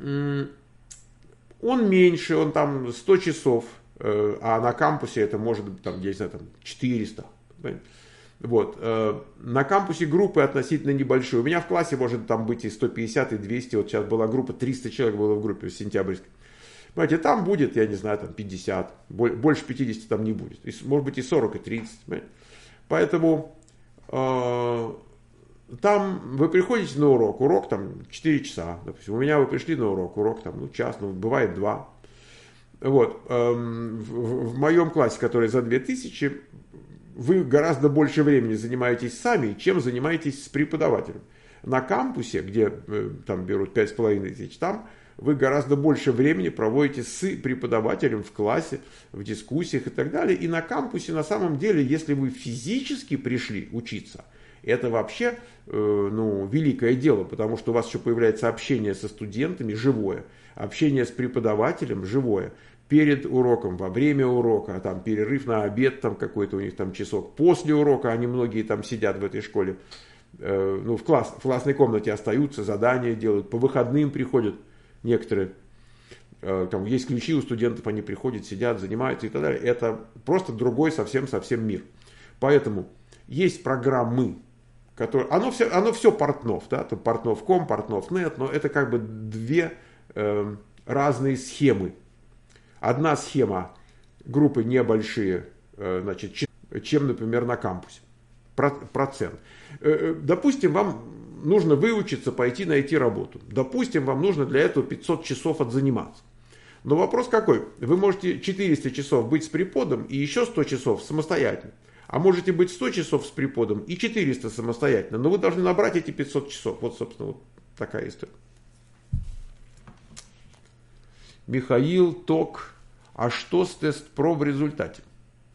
он меньше, он там 100 часов, а на кампусе это может быть там, я не знаю, там 400. Вот. На кампусе группы относительно небольшие. У меня в классе может там быть и 150, и 200. Вот сейчас была группа, 300 человек было в группе в сентябрьской. Понимаете, там будет, я не знаю, там 50, больше 50 там не будет. Может быть и 40, и 30. Понимаете? Поэтому там вы приходите на урок там 4 часа, допустим, у меня вы пришли на урок там, час, бывает 2. Вот, в моем классе, который за 2000, вы гораздо больше времени занимаетесь сами, чем занимаетесь с преподавателем. На кампусе, где там берут 5500, там вы гораздо больше времени проводите с преподавателем в классе, в дискуссиях и так далее. И на кампусе на самом деле, если вы физически пришли учиться, это вообще великое дело, потому что у вас еще появляется общение со студентами живое, общение с преподавателем живое, перед уроком, во время урока, там перерыв на обед, там какой-то у них там часок, после урока, они многие там сидят в этой школе, в классной комнате остаются, задания делают, по выходным приходят некоторые, там есть ключи у студентов, они приходят, сидят, занимаются и так далее. Это просто другой совсем мир. Поэтому есть программы, которые, оно все Портнов, да, Портнов.ком, Портнов.нет, но это как бы две разные схемы. Одна схема, группы небольшие, значит, чем, например, на кампусе. Процент. Допустим, вам нужно выучиться, пойти найти работу. Допустим, вам нужно для этого 500 часов отзаниматься. Но вопрос какой? Вы можете 400 часов быть с преподом и еще 100 часов самостоятельно. А можете быть 100 часов с преподом и 400 самостоятельно. Но вы должны набрать эти 500 часов. Вот, собственно, вот такая история. Михаил Ток. А что с тест-про в результате?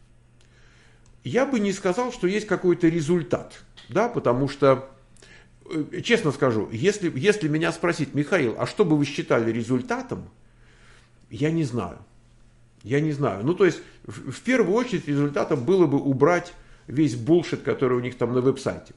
Я бы не сказал, что есть какой-то результат. Да, потому что, честно скажу, если меня спросить, Михаил, а что бы вы считали результатом? Я не знаю. Ну, то есть, в первую очередь, результатом было бы убрать весь булшит, который у них там на веб-сайте.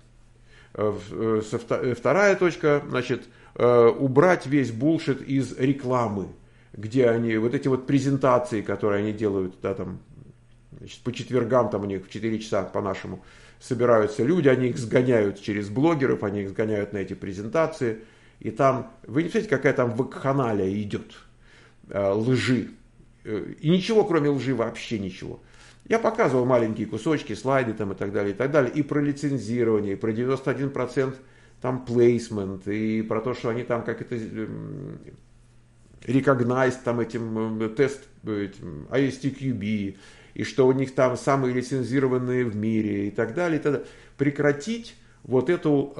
Вторая точка, значит, убрать весь булшит из рекламы, где они, вот эти вот презентации, которые они делают, да, там, значит, по четвергам, там у них в 4 часа по-нашему собираются люди, они их сгоняют через блогеров, они их сгоняют на эти презентации, и там, вы не представляете, какая там вакханалия идет, лжи, и ничего кроме лжи, вообще ничего. Я показывал маленькие кусочки, слайды там и так далее, и про лицензирование, и про 91% там плейсмент, и про то, что они там как это recognized там этим тест, этим ISTQB, и что у них там самые лицензированные в мире и так далее, и так далее. Прекратить вот эту,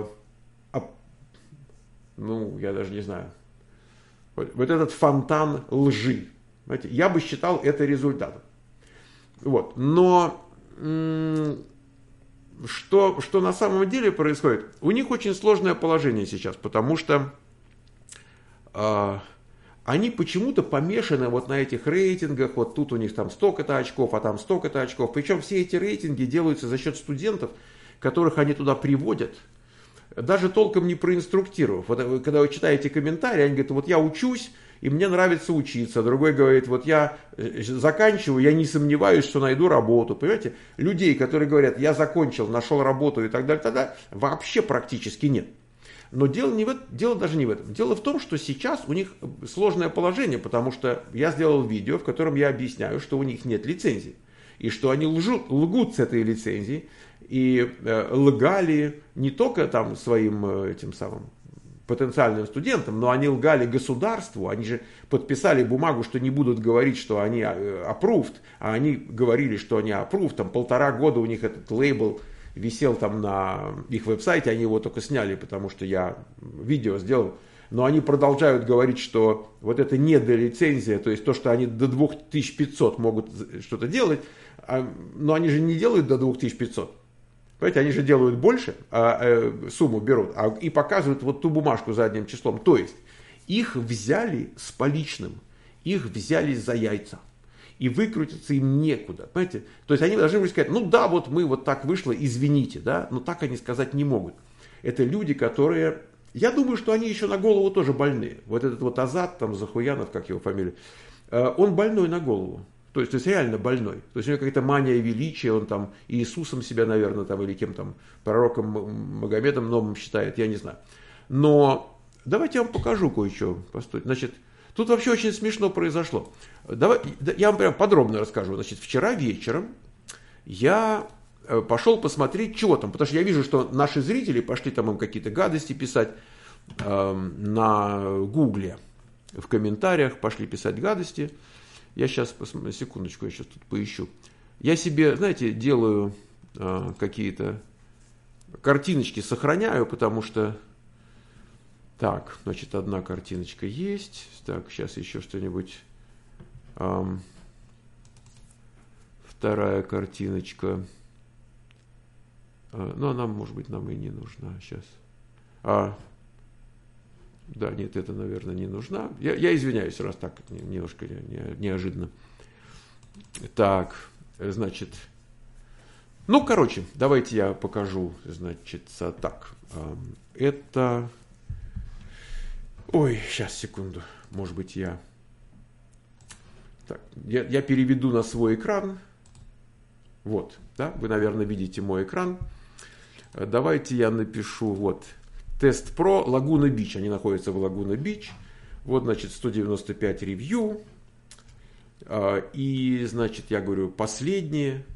я даже не знаю, вот этот фонтан лжи. Знаете, я бы считал это результатом. Вот. Но что на самом деле происходит? У них очень сложное положение сейчас, потому что они почему-то помешаны вот на этих рейтингах, вот тут у них там столько-то очков, а там столько-то очков. Причем все эти рейтинги делаются за счет студентов, которых они туда приводят, даже толком не проинструктировав. Вот, когда вы читаете комментарии, они говорят, вот я учусь, и мне нравится учиться. Другой говорит, вот я заканчиваю, я не сомневаюсь, что найду работу. Понимаете, людей, которые говорят, я закончил, нашел работу и так далее, тогда вообще практически нет. Но дело даже не в этом. Дело в том, что сейчас у них сложное положение, потому что я сделал видео, в котором я объясняю, что у них нет лицензии. И что они лгут с этой лицензией. И лгали не только там своим этим самым потенциальным студентам, но они лгали государству. Они же подписали бумагу, что не будут говорить, что они approved, а они говорили, что они approved. Там 1,5 года у них этот лейбл висел там на их веб-сайте, они его только сняли, потому что я видео сделал. Но они продолжают говорить, что вот это не лицензия, то есть то, что они до 2500 могут что-то делать, но они же не делают до 2500. Понимаете, они же делают больше, сумму берут, и показывают вот ту бумажку задним числом. То есть их взяли с поличным, их взяли за яйца. И выкрутиться им некуда. Понимаете? То есть они должны были сказать, ну да, вот мы вот так вышло, извините, да, но так они сказать не могут. Это люди, которые, я думаю, что они еще на голову тоже больные. Вот этот вот Азат, там, Захуянов, как его фамилия, он больной на голову. То есть реально больной. То есть у него какая-то мания величия, он там Иисусом себя, наверное, там, или кем там, пророком Магомедом новым считает, я не знаю. Но давайте я вам покажу кое-что. Значит, тут вообще очень смешно произошло. Я вам прям подробно расскажу. Значит, вчера вечером я пошел посмотреть, чего там. Потому что я вижу, что наши зрители пошли там им какие-то гадости писать на Гугле. В комментариях пошли писать гадости. Я сейчас, секундочку, я сейчас тут поищу. Я себе, знаете, делаю какие-то картиночки, сохраняю, потому что... Так, значит, одна картиночка есть. Так, сейчас еще что-нибудь. Вторая картиночка. Ну, она, может быть, нам и не нужна сейчас. Да, нет, это, наверное, не нужна. Я извиняюсь, раз так немножко неожиданно. Так, значит... Ну, короче, давайте я покажу, значит, так. Это... Ой, сейчас, секунду. Может быть, я... Так, я переведу на свой экран. Вот, да, вы, наверное, видите мой экран. Давайте я напишу, вот, Тест Про, Лагуна Бич. Они находятся в Лагуна Бич. Вот, значит, 195 ревью. И, значит, я говорю, последние.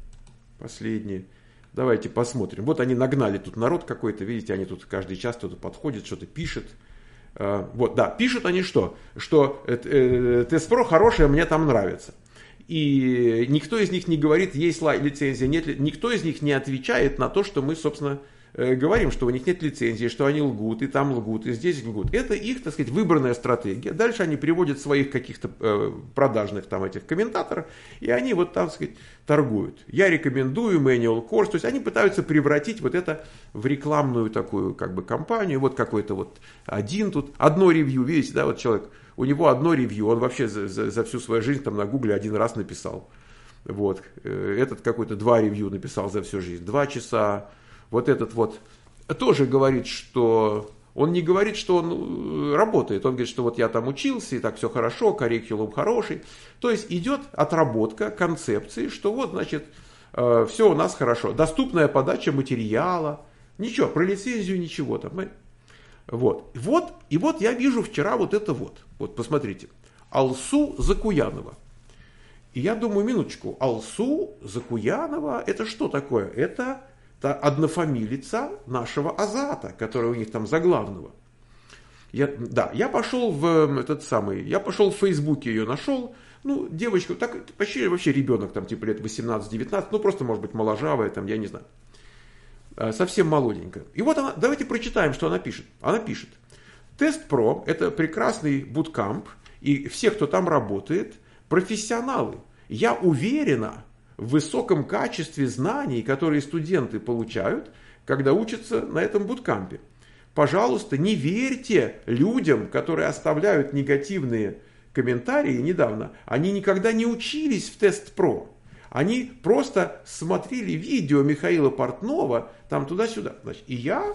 Давайте посмотрим. Вот они нагнали тут народ какой-то, видите, они тут каждый час кто-то подходит, что-то пишет. Вот, да, пишут они что? Что Тест Про хорошее, мне там нравится. И никто из них не говорит, есть лицензия, нет, никто из них не отвечает на то, что мы, собственно, говорим, что у них нет лицензии, что они лгут, и там лгут, и здесь лгут. Это их, так сказать, выбранная стратегия. Дальше они приводят своих каких-то продажных там этих комментаторов, и они вот там, так сказать, торгуют. Я рекомендую Manual Course, то есть они пытаются превратить вот это в рекламную такую как бы кампанию. Вот какой-то вот одно ревью, видите, да, вот человек, у него одно ревью, он вообще за всю свою жизнь там на Гугле один раз написал. Вот, этот какой-то 2 ревью написал за всю жизнь, 2 часа. Вот этот вот тоже говорит, что... Он не говорит, что он работает. Он говорит, что вот я там учился, и так все хорошо, curriculum хороший. То есть идет отработка концепции, что вот, значит, все у нас хорошо. Доступная подача материала. Ничего, про лицензию ничего там. Вот. И вот я вижу вчера вот это вот. Вот, посмотрите. Алсу Закуянова. И я думаю, минуточку. Алсу Закуянова, это что такое? Это однофамилица нашего Азата, который у них там за главного. Я пошел в Фейсбуке ее нашел. Ну, девочка, так почти вообще ребенок, там, типа лет 18-19, ну, просто, может быть, моложавая, там, я не знаю. Совсем молоденькая. И вот она, давайте прочитаем, что она пишет. Она пишет: Тест Про – это прекрасный буткамп, и все, кто там работает, профессионалы. Я уверена в высоком качестве знаний, которые студенты получают, когда учатся на этом буткампе. Пожалуйста, не верьте людям, которые оставляют негативные комментарии недавно. Они никогда не учились в Тест Про. Они просто смотрели видео Михаила Портнова там туда-сюда. Значит, и я,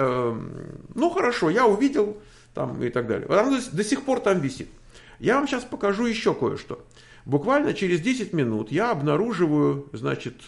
ну хорошо, я увидел там и так далее. Оно до сих пор там висит. Я вам сейчас покажу еще кое-что. Буквально через 10 минут я обнаруживаю, значит,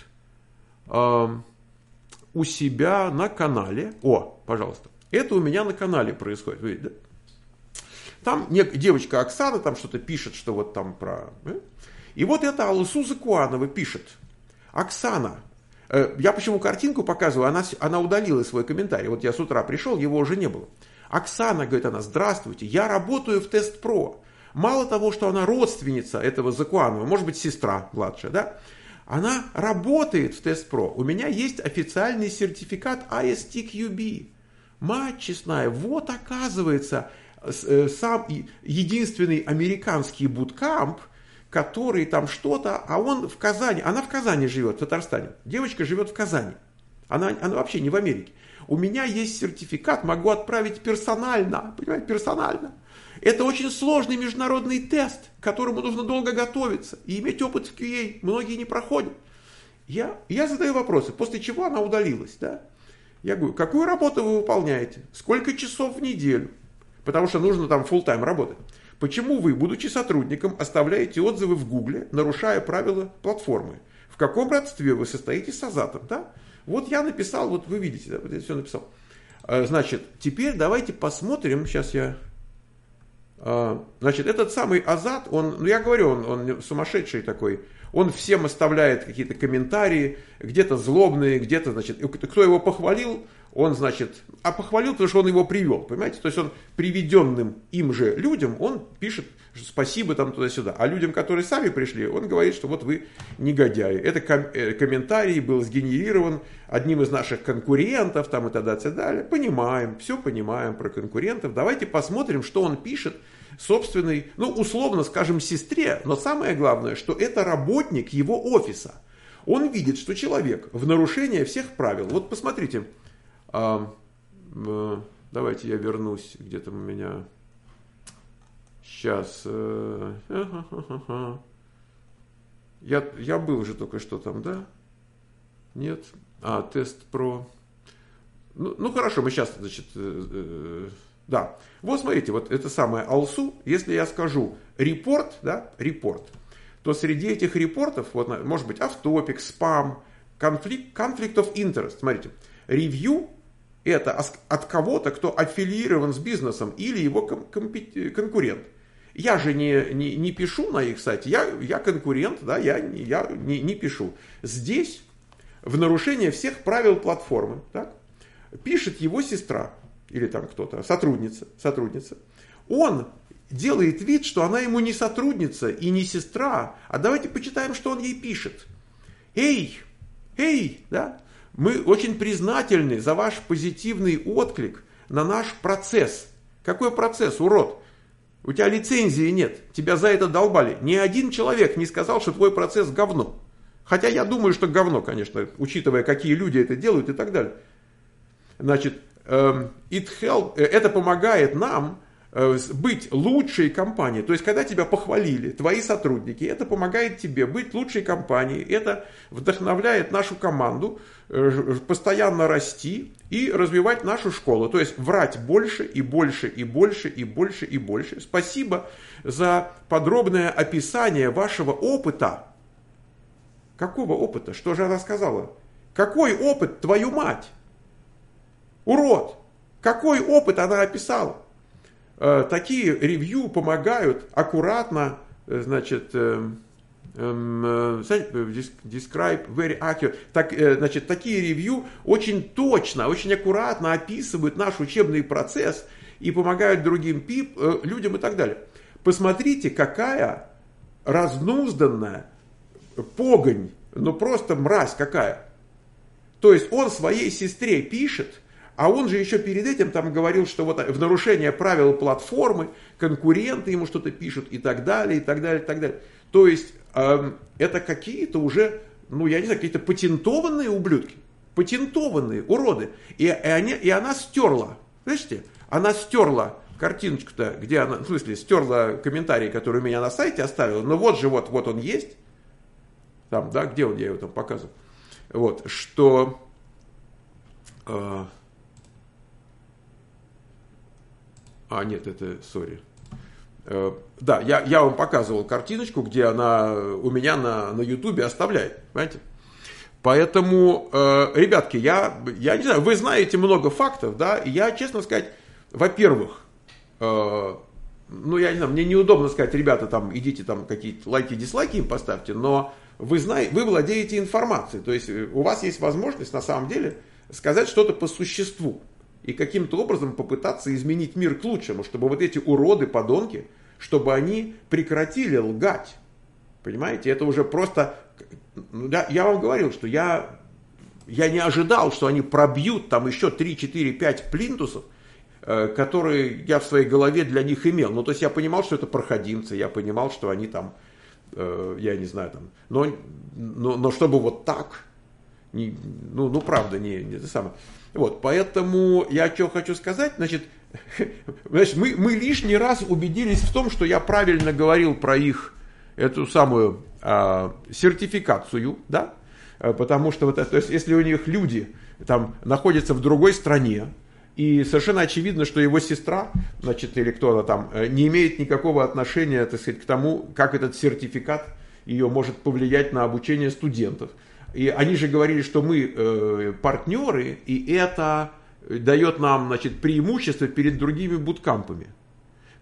у себя на канале. О, пожалуйста. Это у меня на канале происходит. Видите, да? Там девочка Оксана там что-то пишет, что вот там про... И вот это Алсу Закуянова пишет. Оксана. Я почему картинку показываю? Она удалила свой комментарий. Вот я с утра пришел, его уже не было. Оксана, говорит она, здравствуйте, я работаю в Тест Про. Мало того, что она родственница этого Закуянова, может быть, сестра младшая, да? Она работает в Тест Про. У меня есть официальный сертификат ISTQB. Мать честная, вот оказывается, сам единственный американский буткамп, который там что-то, а он в Казани, она в Казани живет, в Татарстане. Девочка живет в Казани. Она вообще не в Америке. У меня есть сертификат, могу отправить персонально. Понимаете, персонально. Это очень сложный международный тест, к которому нужно долго готовиться и иметь опыт в QA. Многие не проходят. Я задаю вопросы, после чего она удалилась. Да? Я говорю, какую работу вы выполняете? Сколько часов в неделю? Потому что нужно там full-time работать. Почему вы, будучи сотрудником, оставляете отзывы в Гугле, нарушая правила платформы? В каком родстве вы состоите с Азатом? Да? Вот я написал, вот вы видите, да, вот я все написал. Значит, теперь давайте посмотрим, сейчас я Значит, этот самый Азат, он, ну я говорю, он сумасшедший такой, он всем оставляет какие-то комментарии, где-то злобные, где-то, значит, кто его похвалил, он, значит, похвалил, потому что он его привел, понимаете? То есть он приведенным им же людям, он пишет спасибо там туда-сюда. А людям, которые сами пришли, он говорит, что вот вы негодяи. Это комментарий был сгенерирован одним из наших конкурентов там и так далее. Понимаем, все понимаем про конкурентов. Давайте посмотрим, что он пишет собственной, ну, условно скажем, сестре. Но самое главное, что это работник его офиса. Он видит, что человек в нарушение всех правил. Вот посмотрите. Давайте я вернусь, где там у меня сейчас. Я был же только что там, да? Нет? Тест про. Ну хорошо, мы сейчас, значит, да. Вот смотрите, вот это самое Алсу, если я скажу репорт, да, репорт, то среди этих репортов, вот, может быть, автопик, спам, conflict of interest, смотрите, ревью это от кого-то, кто аффилирован с бизнесом или его конкурент. Я же не пишу на их сайте, я конкурент, да, я не пишу. Здесь в нарушение всех правил платформы, так, пишет его сестра или там кто-то, сотрудница. Он делает вид, что она ему не сотрудница и не сестра. А давайте почитаем, что он ей пишет. Эй, да? Мы очень признательны за ваш позитивный отклик на наш процесс. Какой процесс, урод? У тебя лицензии нет, тебя за это долбали. Ни один человек не сказал, что твой процесс говно. Хотя я думаю, что говно, конечно, учитывая, какие люди это делают и так далее. Значит, это помогает нам быть лучшей компанией. То есть, когда тебя похвалили твои сотрудники, это помогает тебе быть лучшей компанией. Это вдохновляет нашу команду постоянно расти и развивать нашу школу. То есть, врать больше и больше и больше и больше и больше. Спасибо за подробное описание вашего опыта. Какого опыта? Что же она сказала? Какой опыт, твою мать? Урод! Какой опыт она описала? Такие ревью помогают аккуратно, значит, describe very accurate. Значит, такие ревью очень точно, очень аккуратно описывают наш учебный процесс и помогают другим людям и так далее. Посмотрите, какая разнузданная погонь, ну просто мразь какая. То есть он своей сестре пишет, а он же еще перед этим там говорил, что вот в нарушение правил платформы конкуренты ему что-то пишут и так далее, и так далее, и так далее. То есть это какие-то уже, ну я не знаю, какие-то патентованные ублюдки, патентованные уроды. И она стерла, слышите, она стерла картиночку-то, где она, в смысле, стерла комментарий, который у меня на сайте оставила. Но вот же, вот он есть. Там, да, где он, я его там показывал. Вот, что... нет, это, сори. Да, я вам показывал картиночку, где она у меня на ютубе оставляет, понимаете? Поэтому, ребятки, я не знаю, вы знаете много фактов, да, и я, честно сказать, во-первых, ну, я не знаю, мне неудобно сказать, ребята, там, идите там какие-то лайки, дизлайки им поставьте, но вы владеете информацией, то есть у вас есть возможность, на самом деле, сказать что-то по существу. И каким-то образом попытаться изменить мир к лучшему, чтобы вот эти уроды, подонки, чтобы они прекратили лгать. Понимаете, это уже просто... Я вам говорил, что я не ожидал, что они пробьют там еще 3, 4, 5 плинтусов, которые я в своей голове для них имел. Ну, то есть я понимал, что это проходимцы, я понимал, что они там, я не знаю, там... Но чтобы вот так... Ну, правда, не это самое. Вот, поэтому я что хочу сказать, значит, мы лишний раз убедились в том, что я правильно говорил про их эту самую сертификацию, да, потому что, то есть, если у них люди там находятся в другой стране, и совершенно очевидно, что его сестра, значит, или кто-то там, не имеет никакого отношения, так сказать, к тому, как этот сертификат ее может повлиять на обучение студентов. И они же говорили, что мы партнеры, и это дает нам, значит, преимущество перед другими буткампами.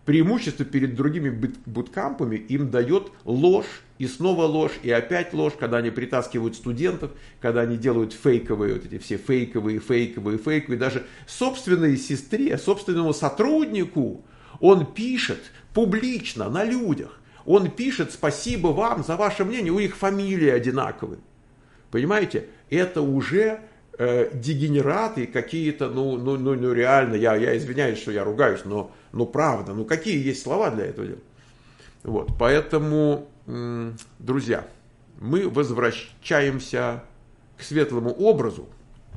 преимущество перед другими буткампами им дает ложь, и снова ложь, и опять ложь, когда они притаскивают студентов, когда они делают фейковые, вот эти все фейковые, даже собственной сестре, собственному сотруднику он пишет публично на людях, он пишет «спасибо вам за ваше мнение», у них фамилии одинаковые. Понимаете, это уже дегенераты какие-то, ну реально, я извиняюсь, что я ругаюсь, но правда, какие есть слова для этого дела. Вот, поэтому, друзья, мы возвращаемся к светлому образу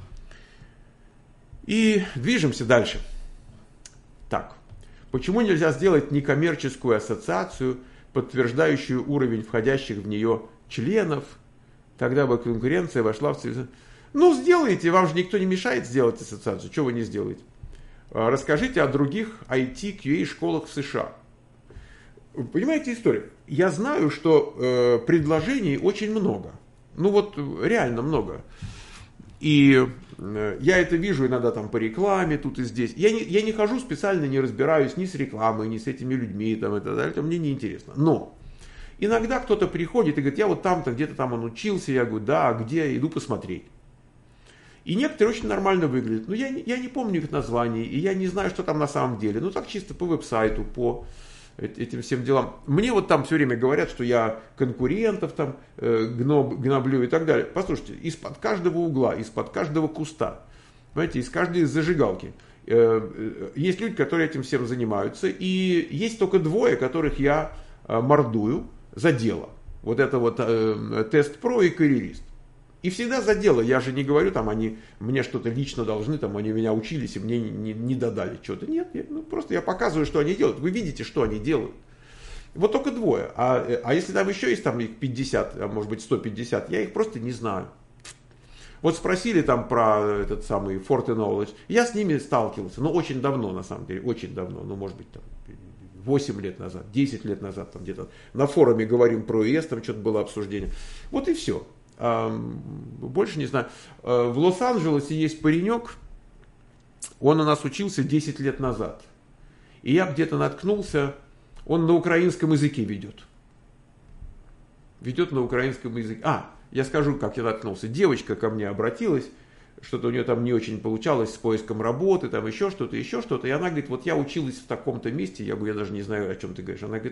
и движемся дальше. Так, почему нельзя сделать некоммерческую ассоциацию, подтверждающую уровень входящих в нее членов? Тогда бы конкуренция вошла в цивилизацию. Сделайте, вам же никто не мешает сделать ассоциацию, чего вы не сделаете? Расскажите о других IT, QA школах в США. Понимаете историю? Я знаю, что предложений очень много. Реально много. И я это вижу иногда там по рекламе, тут и здесь. Я не хожу специально, не разбираюсь ни с рекламой, ни с этими людьми, там, и так далее, это мне не интересно. Но иногда кто-то приходит и говорит, я вот там-то, где-то там он учился, я говорю, да, где, иду посмотреть. И некоторые очень нормально выглядят. Но я не помню их названий, и я не знаю, что там на самом деле. Так чисто по веб-сайту, по этим всем делам. Мне вот там все время говорят, что я конкурентов там гноблю и так далее. Послушайте, из-под каждого угла, из-под каждого куста, понимаете, из каждой зажигалки есть люди, которые этим всем занимаются. И есть только двое, которых я мордую за дело. Вот это вот Тест.Про и карьерист. И всегда за дело. Я же не говорю, там, они мне что-то лично должны, там, они меня учились и мне не додали что-то. Нет, просто я показываю, что они делают. Вы видите, что они делают. Вот только двое. А если там еще есть там их 50, а может быть 150, я их просто не знаю. Вот спросили там про этот самый Forte Knowledge. Я с ними сталкивался, очень давно, на самом деле, очень давно, может быть, там, 8 лет назад, 10 лет назад, там где-то на форуме говорим про ИС, там что-то было обсуждение. Вот и все. Больше не знаю. В Лос-Анджелесе есть паренек, он у нас учился 10 лет назад. И я где-то наткнулся, он на украинском языке ведет. Ведет на украинском языке. Я скажу, как я наткнулся. Девочка ко мне обратилась, что-то у нее там не очень получалось с поиском работы, там еще что-то. И она говорит, вот я училась в таком-то месте. Я говорю, я даже не знаю, о чем ты говоришь. Она говорит,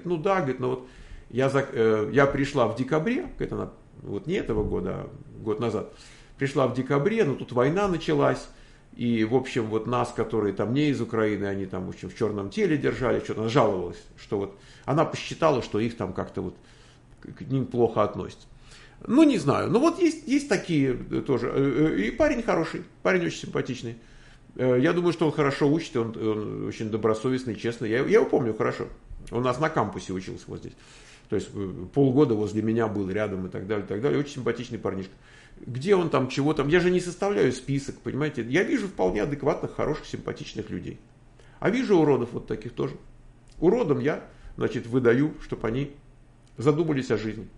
я пришла в декабре, это она, вот не этого года, а год назад, пришла в декабре, но тут война началась, и, в общем, вот нас, которые там не из Украины, они там, в общем, в черном теле держали, что-то она жаловалась, что вот она посчитала, что их там как-то вот к ним плохо относятся. Не знаю, вот есть такие тоже, и парень хороший, парень очень симпатичный. Я думаю, что он хорошо учит, он очень добросовестный, честный, я его помню хорошо, он у нас на кампусе учился вот здесь. То есть полгода возле меня был рядом и так далее. Очень симпатичный парнишка. Где он там, чего там, я же не составляю список, понимаете. Я вижу вполне адекватных, хороших, симпатичных людей. А вижу уродов вот таких тоже. Уродам я, выдаю, чтобы они задумались о жизни.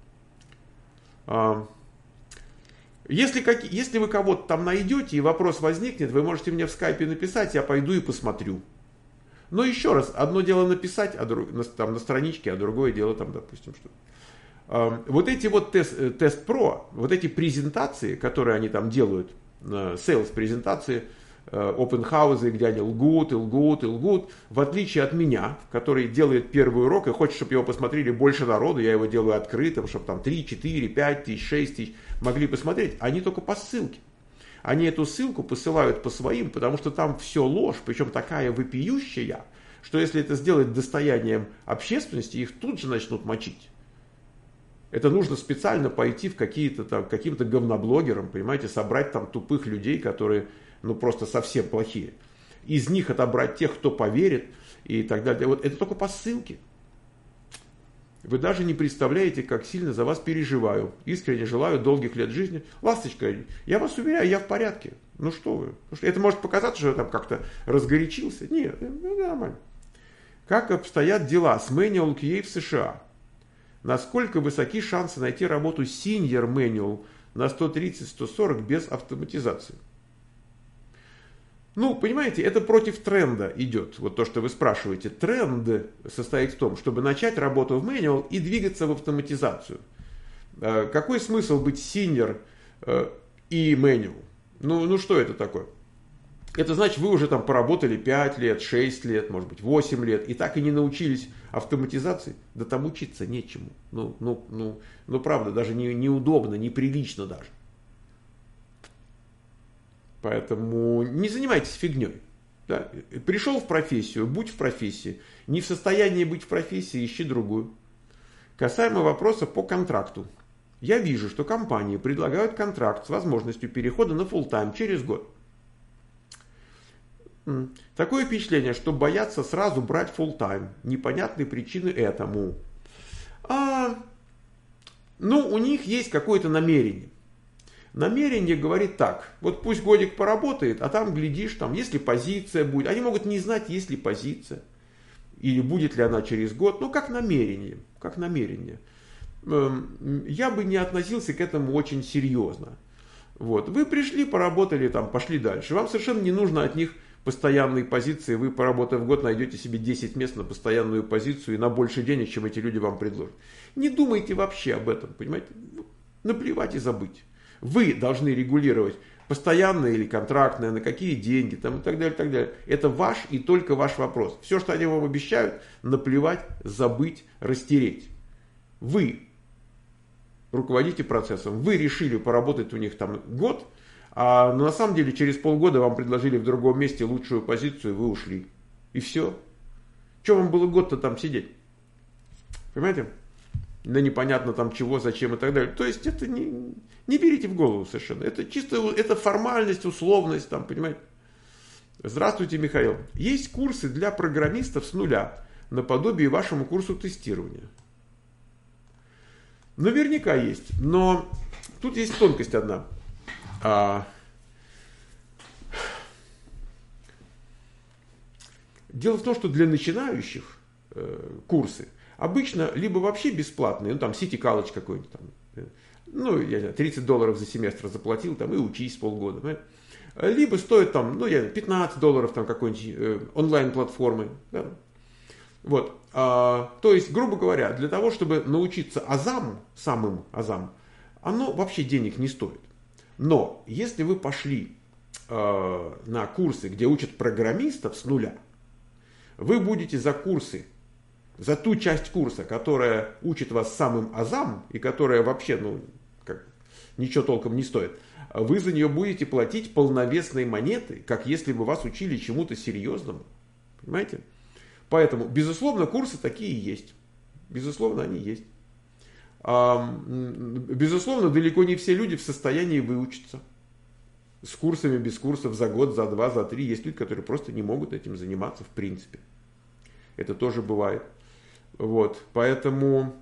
Если вы кого-то там найдете и вопрос возникнет, вы можете мне в скайпе написать, я пойду и посмотрю. Но еще раз, одно дело написать там, на страничке, а другое дело там, допустим, что. Вот эти вот Тест.Про, вот эти презентации, которые они там делают, sales презентации, open house, где они лгут, в отличие от меня, который делает первый урок и хочет, чтобы его посмотрели больше народу, я его делаю открытым, чтобы там 3, 4, 5 тысяч, 6 тысяч могли посмотреть, они только по ссылке. Они эту ссылку посылают по своим, потому что там все ложь, причем такая вопиющая, что если это сделать достоянием общественности, их тут же начнут мочить. Это нужно специально пойти в каким-то говноблогерам, понимаете, собрать там тупых людей, которые просто совсем плохие. Из них отобрать тех, кто поверит и так далее. Вот это только по ссылке. Вы даже не представляете, как сильно за вас переживаю. Искренне желаю долгих лет жизни. Ласточка, я вас уверяю, я в порядке. Что вы? Это может показаться, что я там как-то разгорячился. Нет, нормально. Как обстоят дела с Manual QA в США? Насколько высоки шансы найти работу Senior Manual на 130-140 без автоматизации? Ну, понимаете, это против тренда идет. Вот то, что вы спрашиваете. Тренд состоит в том, чтобы начать работу в manual и двигаться в автоматизацию. Какой смысл быть senior и manual? Ну что это такое? Это значит, вы уже там поработали 5 лет, 6 лет, может быть 8 лет, и так и не научились автоматизации. Да там учиться нечему. Ну правда, даже неудобно, неприлично даже. Поэтому не занимайтесь фигней. Да? Пришел в профессию, будь в профессии. Не в состоянии быть в профессии, ищи другую. Касаемо вопроса по контракту. Я вижу, что компании предлагают контракт с возможностью перехода на full-time через год. Такое впечатление, что боятся сразу брать full-time. Непонятные причины этому. У них есть какое-то намерение. Намерение говорит так, вот пусть годик поработает, а там, глядишь, там, если позиция будет. Они могут не знать, есть ли позиция, или будет ли она через год. Как намерение, как намерение. Я бы не относился к этому очень серьезно. Вот. Вы пришли, поработали, там, пошли дальше. Вам совершенно не нужно от них постоянные позиции. Вы, поработав год, найдете себе 10 мест на постоянную позицию и на больше денег, чем эти люди вам предложат. Не думайте вообще об этом, понимаете? Наплевать и забыть. Вы должны регулировать постоянное или контрактное, на какие деньги там, и так далее, и так далее. Это ваш и только ваш вопрос. Все, что они вам обещают, наплевать, забыть, растереть. Вы руководите процессом. Вы решили поработать у них там год, а на самом деле через полгода вам предложили в другом месте лучшую позицию, и вы ушли. И все. Что вам было год-то там сидеть? Понимаете? Да непонятно там чего, зачем и так далее. То есть это не берите в голову совершенно. Это чисто это формальность, условность, там, понимаете. Здравствуйте, Михаил. Есть курсы для программистов с нуля, наподобие вашему курсу тестирования. Наверняка есть, но тут есть тонкость одна. Дело в том, что для начинающих курсы обычно либо вообще бесплатные, там City College какой-нибудь, там, я знаю, $30 за семестр заплатил, там, и учись полгода. Понимаете? Либо стоит там, $15 там какой-нибудь онлайн-платформы. Да? Вот. То есть, грубо говоря, для того, чтобы научиться азам, самым азам, оно вообще денег не стоит. Но если вы пошли на курсы, где учат программистов с нуля, вы будете за курсы, за ту часть курса, которая учит вас самым азам, и которая вообще, ничего толком не стоит, вы за нее будете платить полновесные монеты, как если бы вас учили чему-то серьезному. Понимаете? Поэтому, безусловно, курсы такие есть. Безусловно, они есть. Безусловно, далеко не все люди в состоянии выучиться. С курсами, без курсов, за год, за два, за три. Есть люди, которые просто не могут этим заниматься в принципе. Это тоже бывает. Вот. Поэтому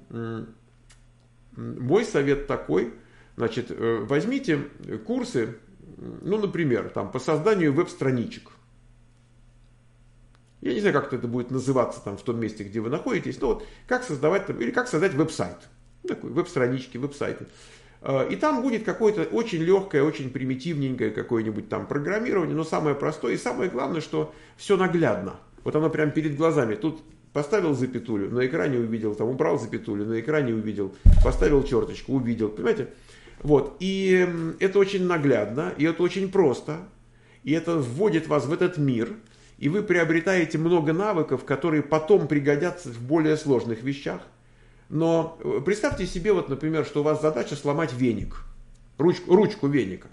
мой совет такой. Значит, возьмите курсы, например, там, по созданию веб-страничек. Я не знаю, как это будет называться там, в том месте, где вы находитесь. Как создавать или как создать веб-сайт. Такой, веб-странички, веб-сайты. И там будет какое-то очень легкое, очень примитивненькое какое-нибудь там программирование, но самое простое и самое главное, что все наглядно. Вот оно прямо перед глазами. Тут поставил запятулю, на экране увидел, там убрал запятулю, на экране увидел, поставил черточку, увидел. Понимаете? Вот. И это очень наглядно, и это очень просто. И это вводит вас в этот мир. И вы приобретаете много навыков, которые потом пригодятся в более сложных вещах. Но представьте себе, например, что у вас задача сломать веник, ручку веника.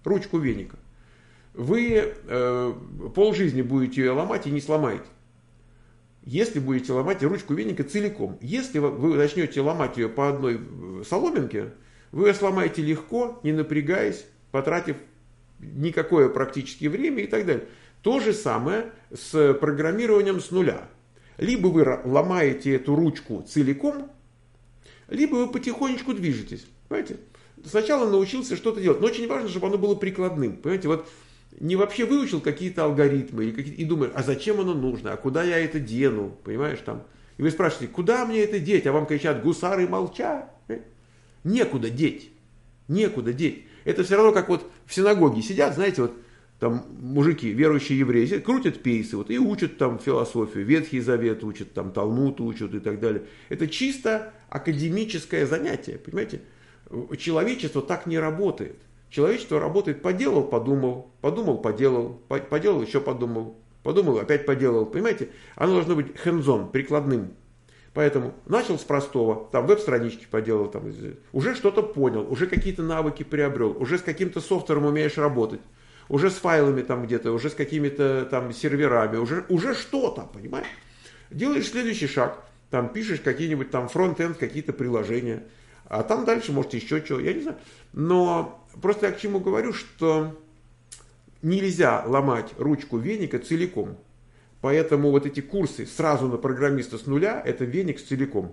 Вы полжизни будете ее ломать и не сломаете. Если будете ломать ручку веника целиком. Если вы начнете ломать ее по одной соломинке, вы ее сломаете легко, не напрягаясь, потратив никакое практически время и так далее. То же самое с программированием с нуля. Либо вы ломаете эту ручку целиком, либо вы потихонечку движетесь. Понимаете? Сначала научился что-то делать, но очень важно, чтобы оно было прикладным. Понимаете, не вообще выучил какие-то алгоритмы и думаешь, а зачем оно нужно, а куда я это дену, понимаешь, там. И вы спрашиваете, куда мне это деть, а вам кричат, гусары молчат. Некуда деть. Это все равно, как в синагоге сидят, знаете, там мужики, верующие евреи, крутят пейсы вот, и учат там философию, Ветхий Завет учат, там Талмуд учат и так далее. Это чисто академическое занятие, понимаете? Человечество так не работает. Человечество работает, поделал, подумал, подумал, поделал, поделал, еще подумал, подумал, опять поделал, понимаете? Оно должно быть hands-on, прикладным. Поэтому начал с простого, там веб-странички поделал, там, уже что-то понял, уже какие-то навыки приобрел, уже с каким-то софтвером умеешь работать, уже с файлами там где-то, уже с какими-то там серверами, уже что-то, понимаешь? Делаешь следующий шаг, там пишешь какие-нибудь там фронт-энд, какие-то приложения, а там дальше может еще что, я не знаю. Но просто я к чему говорю, что нельзя ломать ручку веника целиком. Поэтому вот эти курсы сразу на программиста с нуля, это веник целиком.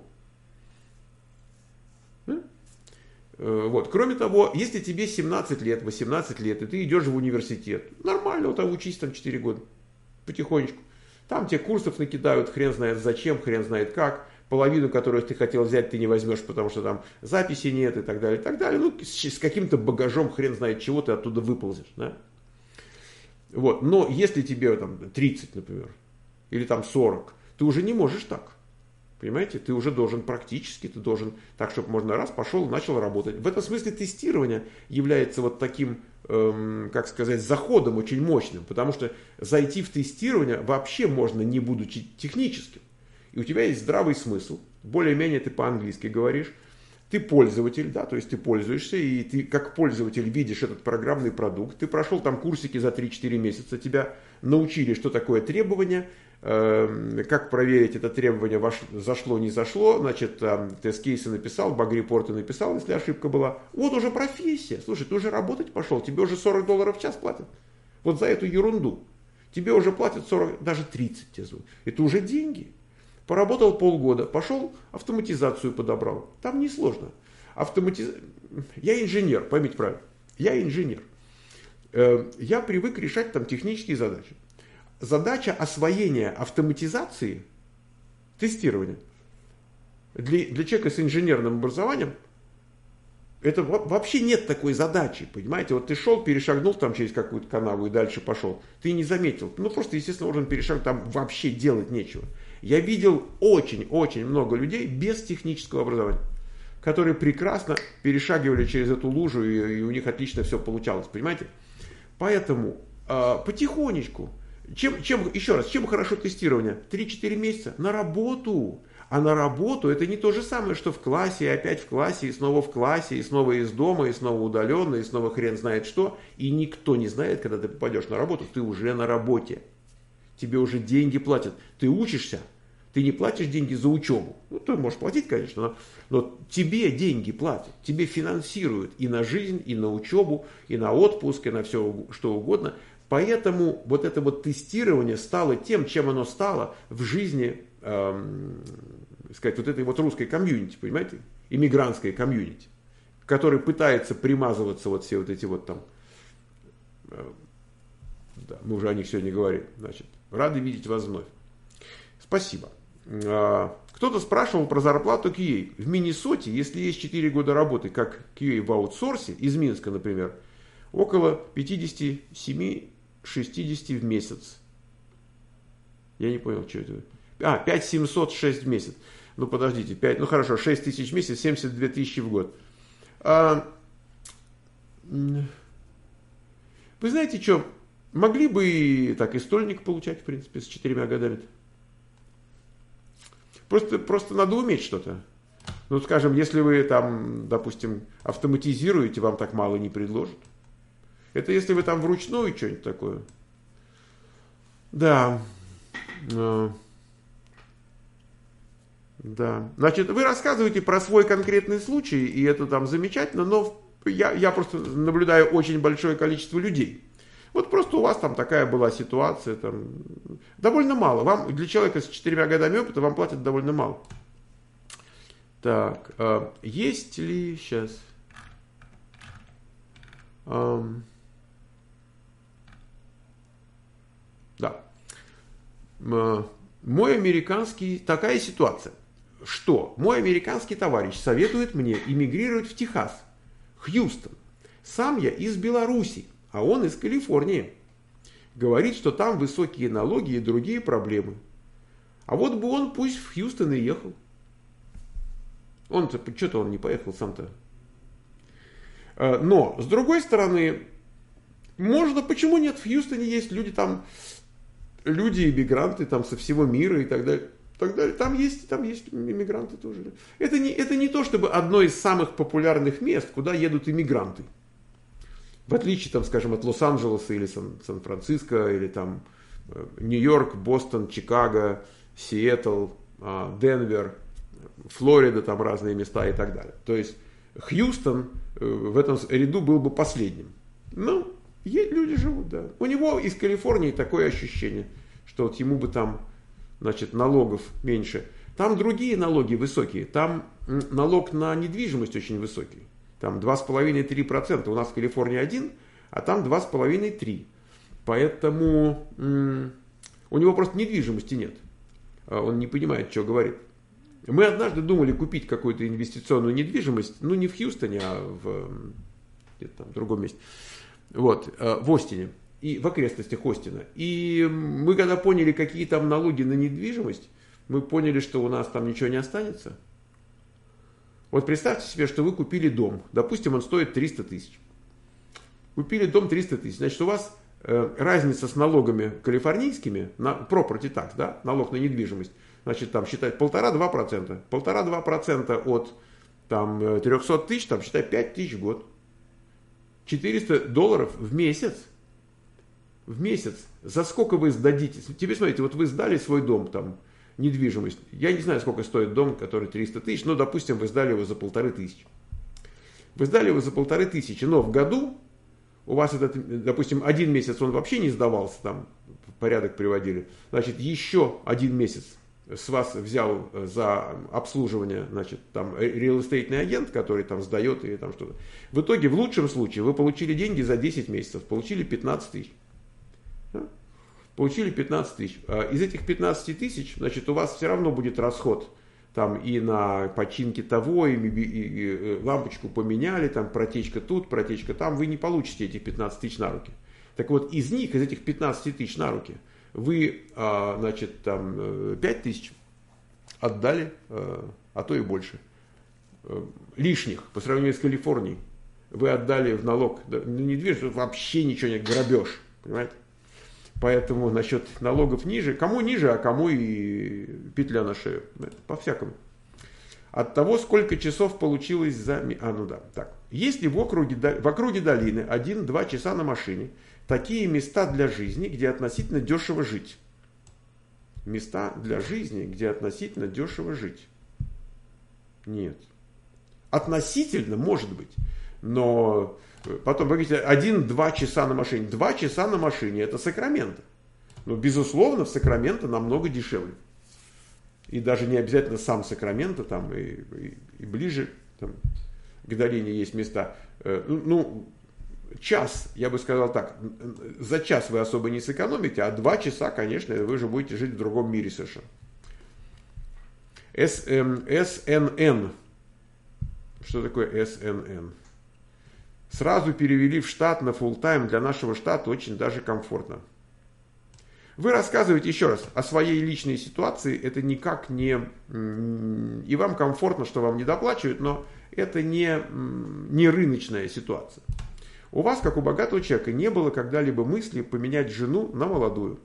Вот. Кроме того, если тебе 17 лет, 18 лет, и ты идешь в университет, нормально, вот там учись там 4 года, потихонечку. Там тебе курсов накидают, хрен знает зачем, хрен знает как. Половину, которую ты хотел взять, ты не возьмешь, потому что там записи нет и так далее, и так далее. Ну, с каким-то багажом, хрен знает чего, ты оттуда выползешь, да? Вот. Но если тебе там 30, например, или там 40, ты уже не можешь так. Понимаете? Ты уже должен практически, ты должен так, чтобы можно раз, пошел, начал работать. В этом смысле тестирование является вот таким, как сказать, заходом очень мощным. Потому что зайти в тестирование вообще можно, не будучи техническим. И у тебя есть здравый смысл. Более-менее ты по-английски говоришь. Ты пользователь, да, то есть ты пользуешься, и ты как пользователь видишь этот программный продукт. Ты прошел там курсики за 3-4 месяца, тебя научили, что такое требование, как проверить это требование, зашло, не зашло, значит, тест-кейсы написал, баг-репорты написал, если ошибка была. Вот уже профессия, слушай, ты уже работать пошел, тебе уже $40 в час платят. Вот за эту ерунду. Тебе уже платят 40, даже 30 тебе звонят. Это уже деньги. Поработал полгода, пошел, автоматизацию подобрал. Там несложно. Я инженер, поймите правильно. Я инженер. Я привык решать там технические задачи. Задача освоения автоматизации, тестирования, для человека с инженерным образованием, это вообще нет такой задачи, понимаете? Вот ты шел, перешагнул там через какую-то канаву и дальше пошел. Ты не заметил. Ну, просто, естественно, можно перешагнуть, там вообще делать нечего. Я видел очень-очень много людей без технического образования, которые прекрасно перешагивали через эту лужу, и у них отлично все получалось, понимаете? Поэтому потихонечку, еще раз, чем хорошо тестирование? 3-4 месяца на работу. А на работу это не то же самое, что в классе, и опять в классе, и снова в классе, и снова из дома, и снова удаленно, и снова хрен знает что. И никто не знает, когда ты попадешь на работу, ты уже на работе. Тебе уже деньги платят. Ты учишься, ты не платишь деньги за учебу. Ну, ты можешь платить, конечно, но тебе деньги платят. Тебе финансируют и на жизнь, и на учебу, и на отпуск, и на все, что угодно. Поэтому вот это вот тестирование стало тем, чем оно стало в жизни, сказать, вот этой вот русской комьюнити, понимаете? Иммигрантской комьюнити, который пытается примазываться вот все вот эти вот там, да, мы уже о них сегодня говорили, значит, рады видеть вас вновь. Спасибо. Кто-то спрашивал про зарплату QA. В Миннесоте, если есть 4 года работы как QA в аутсорсе, из Минска, например, около 57-60 в месяц. Я не понял, что это. 5706 в месяц. Ну, подождите, 5, ну хорошо, 6 тысяч в месяц, 72 тысячи в год. Вы знаете что, могли бы и так и стольник получать, в принципе, с 4 годами. Просто надо уметь что-то. Ну, скажем, если вы там, допустим, автоматизируете, вам так мало не предложат. Это если вы там вручную что-нибудь такое. Да. Да. Значит, вы рассказываете про свой конкретный случай, и это там замечательно, но я просто наблюдаю очень большое количество людей. Вот просто у вас там такая была ситуация, там, довольно мало. Вам, для человека с 4 годами опыта, вам платят довольно мало. Так, есть ли сейчас... Да. Мой американский... Такая ситуация, что мой американский товарищ советует мне эмигрировать в Техас, Хьюстон. Сам я из Беларуси, а он из Калифорнии. говорит, что там высокие налоги и другие проблемы. А вот бы он пусть в Хьюстон и ехал. Он-то, что-то он не поехал сам-то. Но, с другой стороны, можно, почему нет, в Хьюстоне есть люди там, люди, иммигранты там со всего мира и так далее. Так далее. Там есть иммигранты тоже. Это не то, чтобы одно из самых популярных мест, куда едут иммигранты. В отличие, там, скажем, от Лос-Анджелеса или Сан-Франциско, или там Нью-Йорк, Бостон, Чикаго, Сиэтл, Денвер, Флорида, там разные места и так далее. То есть Хьюстон в этом ряду был бы последним. Ну, люди живут, да. У него из Калифорнии такое ощущение, что вот ему бы там, значит, налогов меньше. Там другие налоги высокие. Там налог на недвижимость очень высокий. Там 2,5-3%. У нас в Калифорнии 1, а там 2,5-3%. Поэтому у него просто недвижимости нет. Он не понимает, что говорит. Мы однажды думали купить какую-то инвестиционную недвижимость, ну не в Хьюстоне, а где-то там в другом месте. Вот, в Остине. И в окрестностях Остина. И мы когда поняли, какие там налоги на недвижимость, мы поняли, что у нас там ничего не останется. Вот представьте себе, что вы купили дом. Допустим, он стоит 300 тысяч. Купили дом 300 тысяч. Значит, у вас разница с налогами калифорнийскими, property tax, да, налог на недвижимость, значит, там считать 1,5-2%. 1,5-2% от там, 300 тысяч, там считай 5 тысяч в год. $400 в месяц. В месяц. За сколько вы сдадите? Теперь смотрите, вот вы сдали свой дом, там, недвижимость. Я не знаю, сколько стоит дом, который 300 тысяч, но, допустим, вы сдали его за 1500. Вы сдали его за 1500, но в году у вас этот, допустим, один месяц он вообще не сдавался, там, в порядок приводили. Значит, еще один месяц с вас взял за обслуживание, значит, там, реал-эстейтный агент, который там сдает или там что-то. В итоге, в лучшем случае, вы получили деньги за 10 месяцев, получили 15 тысяч. Получили 15 тысяч. Из этих 15 тысяч, значит, у вас все равно будет расход там и на починки того, и лампочку поменяли, там протечка тут, протечка там. Вы не получите этих 15 тысяч на руки. Так вот, из этих 15 тысяч на руки, вы, значит, там 5 тысяч отдали, а то и больше. Лишних, по сравнению с Калифорнией. Вы отдали в налог на недвижимость, вообще ничего не грабеж, понимаете? Поэтому насчет налогов ниже. Кому ниже, а кому и петля на шею. По-всякому. От того, сколько часов получилось за... ну да, так. Если в округе долины 1-2 часа на машине, такие места для жизни, где относительно дешево жить. Места для жизни, где относительно дешево жить. Нет. Относительно, может быть. Но... Потом, вы говорите, 1-2 часа на машине. 2 часа на машине, это Сакраменто. Но, безусловно, в Сакраменто намного дешевле. И даже не обязательно сам Сакраменто, там и ближе там, к долине есть места. Ну, час, я бы сказал так, за час вы особо не сэкономите, а 2 часа, конечно, вы же будете жить в другом мире совершенно. СНН. Что такое СНН? Сразу перевели в штат на фулл-тайм. Для нашего штата очень даже комфортно. Вы рассказываете еще раз о своей личной ситуации. Это никак не... И вам комфортно, что вам не доплачивают, но это не рыночная ситуация. У вас, как у богатого человека, не было когда-либо мысли поменять жену на молодую?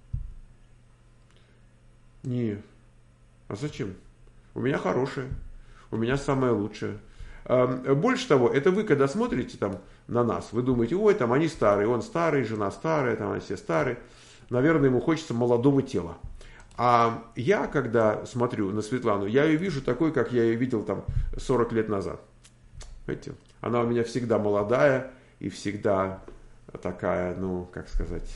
Нет. А зачем? У меня хорошая. У меня самая лучшая. Больше того, это вы, когда смотрите там на нас, вы думаете, ой, там они старые, он старый, жена старая, там они все старые. Наверное, ему хочется молодого тела. А я, когда смотрю на Светлану, я ее вижу такой, как я ее видел там 40 лет назад. Знаете, она у меня всегда молодая и всегда такая, ну, как сказать,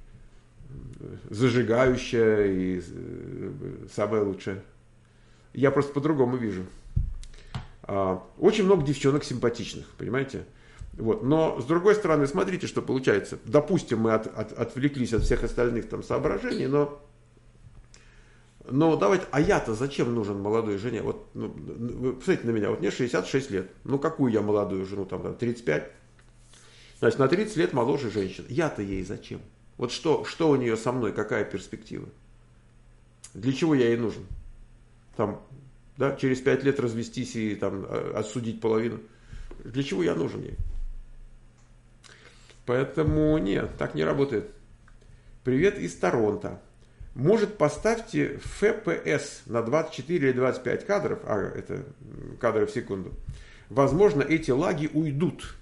зажигающая и самая лучшая. Я просто по-другому вижу. Очень много девчонок симпатичных, понимаете? Вот. Но, с другой стороны, смотрите, что получается. Допустим, мы отвлеклись от всех остальных там соображений, но давайте, а я-то зачем нужен молодой жене? Вот, вы посмотрите на меня, вот мне 66 лет. Ну, какую я молодую жену, там 35? Значит, на 30 лет моложе женщин. Я-то ей зачем? Вот что у нее со мной, какая перспектива? Для чего я ей нужен? Там, да, через 5 лет развестись и там отсудить половину. Для чего я нужен ей? Поэтому нет, так не работает. Привет из Торонто. Может, поставьте FPS на 24 или 25 кадров, это кадры в секунду. Возможно, эти лаги уйдут.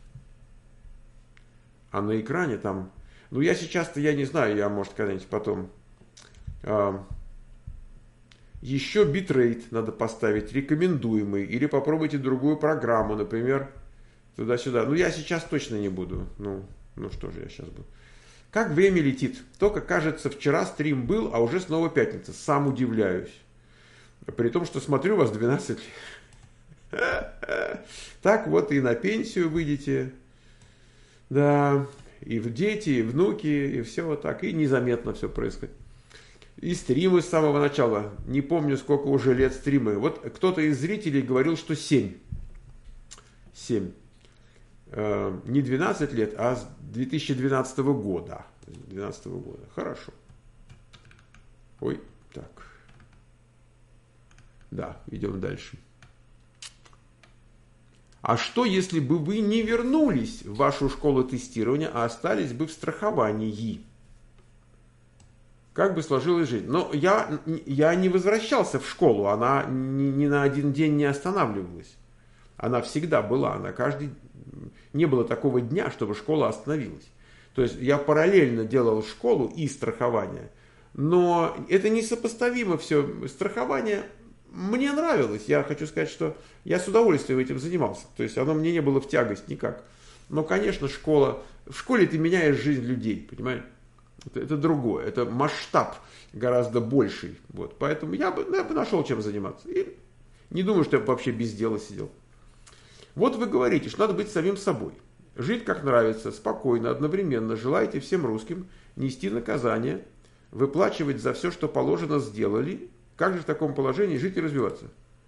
А на экране там... Ну, я сейчас-то, я не знаю, я, может, когда-нибудь потом... Еще битрейт надо поставить, рекомендуемый. Или попробуйте другую программу, например, туда-сюда. Ну, я сейчас точно не буду. Ну что же я сейчас буду. Как время летит. Только, кажется, вчера стрим был, а уже снова пятница. Сам удивляюсь. При том, что смотрю вас 12 лет. Так вот и на пенсию выйдете. Да, и в дети, и внуки, и все вот так. И незаметно все происходит. И стримы с самого начала. Не помню, сколько уже лет стримы. Вот кто-то из зрителей говорил, что 7. 7. Не 12 лет, а с 2012 года. 2012 года. Хорошо. Ой, так. Да, идем дальше. А что, если бы вы не вернулись в вашу школу тестирования, а остались бы в страховании? Как бы сложилась жизнь? Но я не возвращался в школу, она ни на один день не останавливалась. Она всегда была, не было такого дня, чтобы школа остановилась. То есть я параллельно делал школу и страхование. Но это несопоставимо все. Страхование мне нравилось. Я хочу сказать, что я с удовольствием этим занимался. То есть оно мне не было в тягость никак. Но, конечно, в школе ты меняешь жизнь людей, понимаешь? Это другое, это масштаб гораздо больший. Вот. Поэтому я бы нашел чем заниматься. И не думаю, что я вообще без дела сидел. Вот вы говорите, что надо быть самим собой. Жить как нравится, спокойно, одновременно. Желаете всем русским нести наказание, выплачивать за все, что положено, сделали. Как же в таком положении жить и развиваться?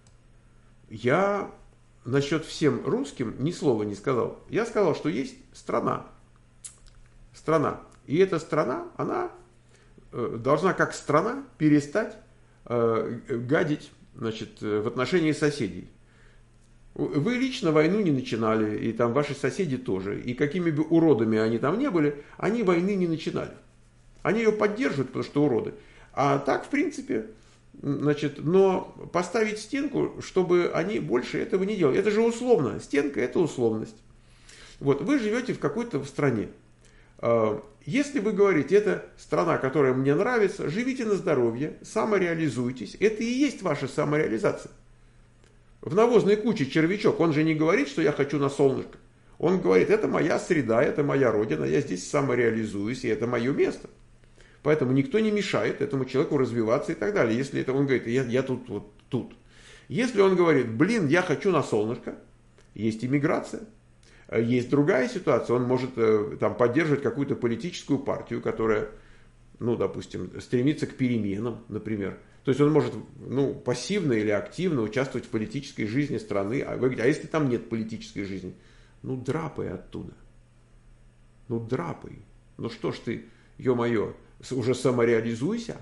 Я насчет всем русским ни слова не сказал. Я сказал, что есть страна. Страна. И эта страна, она должна как страна перестать гадить, значит, в отношении соседей. Вы лично войну не начинали, и там ваши соседи тоже. И какими бы уродами они там не были, они войны не начинали. Они ее поддерживают, потому что уроды. А так, в принципе, значит, но поставить стенку, чтобы они больше этого не делали. Это же условно. Стенка – это условность. Вот, вы живете в какой-то стране. Если вы говорите, это страна, которая мне нравится, живите на здоровье, самореализуйтесь. Это и есть ваша самореализация. В навозной куче червячок, он же не говорит, что я хочу на солнышко. Он говорит, это моя среда, это моя родина, я здесь самореализуюсь, и это мое место. Поэтому никто не мешает этому человеку развиваться и так далее. Если это он говорит, я тут, вот тут. Если он говорит, блин, я хочу на солнышко, есть иммиграция. Есть другая ситуация, он может там поддерживать какую-то политическую партию, которая, ну, допустим, стремится к переменам, например. То есть он может, ну, пассивно или активно участвовать в политической жизни страны. А если там нет политической жизни? Ну, драпай оттуда. Ну, драпай. Ну, что ж ты, ё-моё, уже самореализуйся.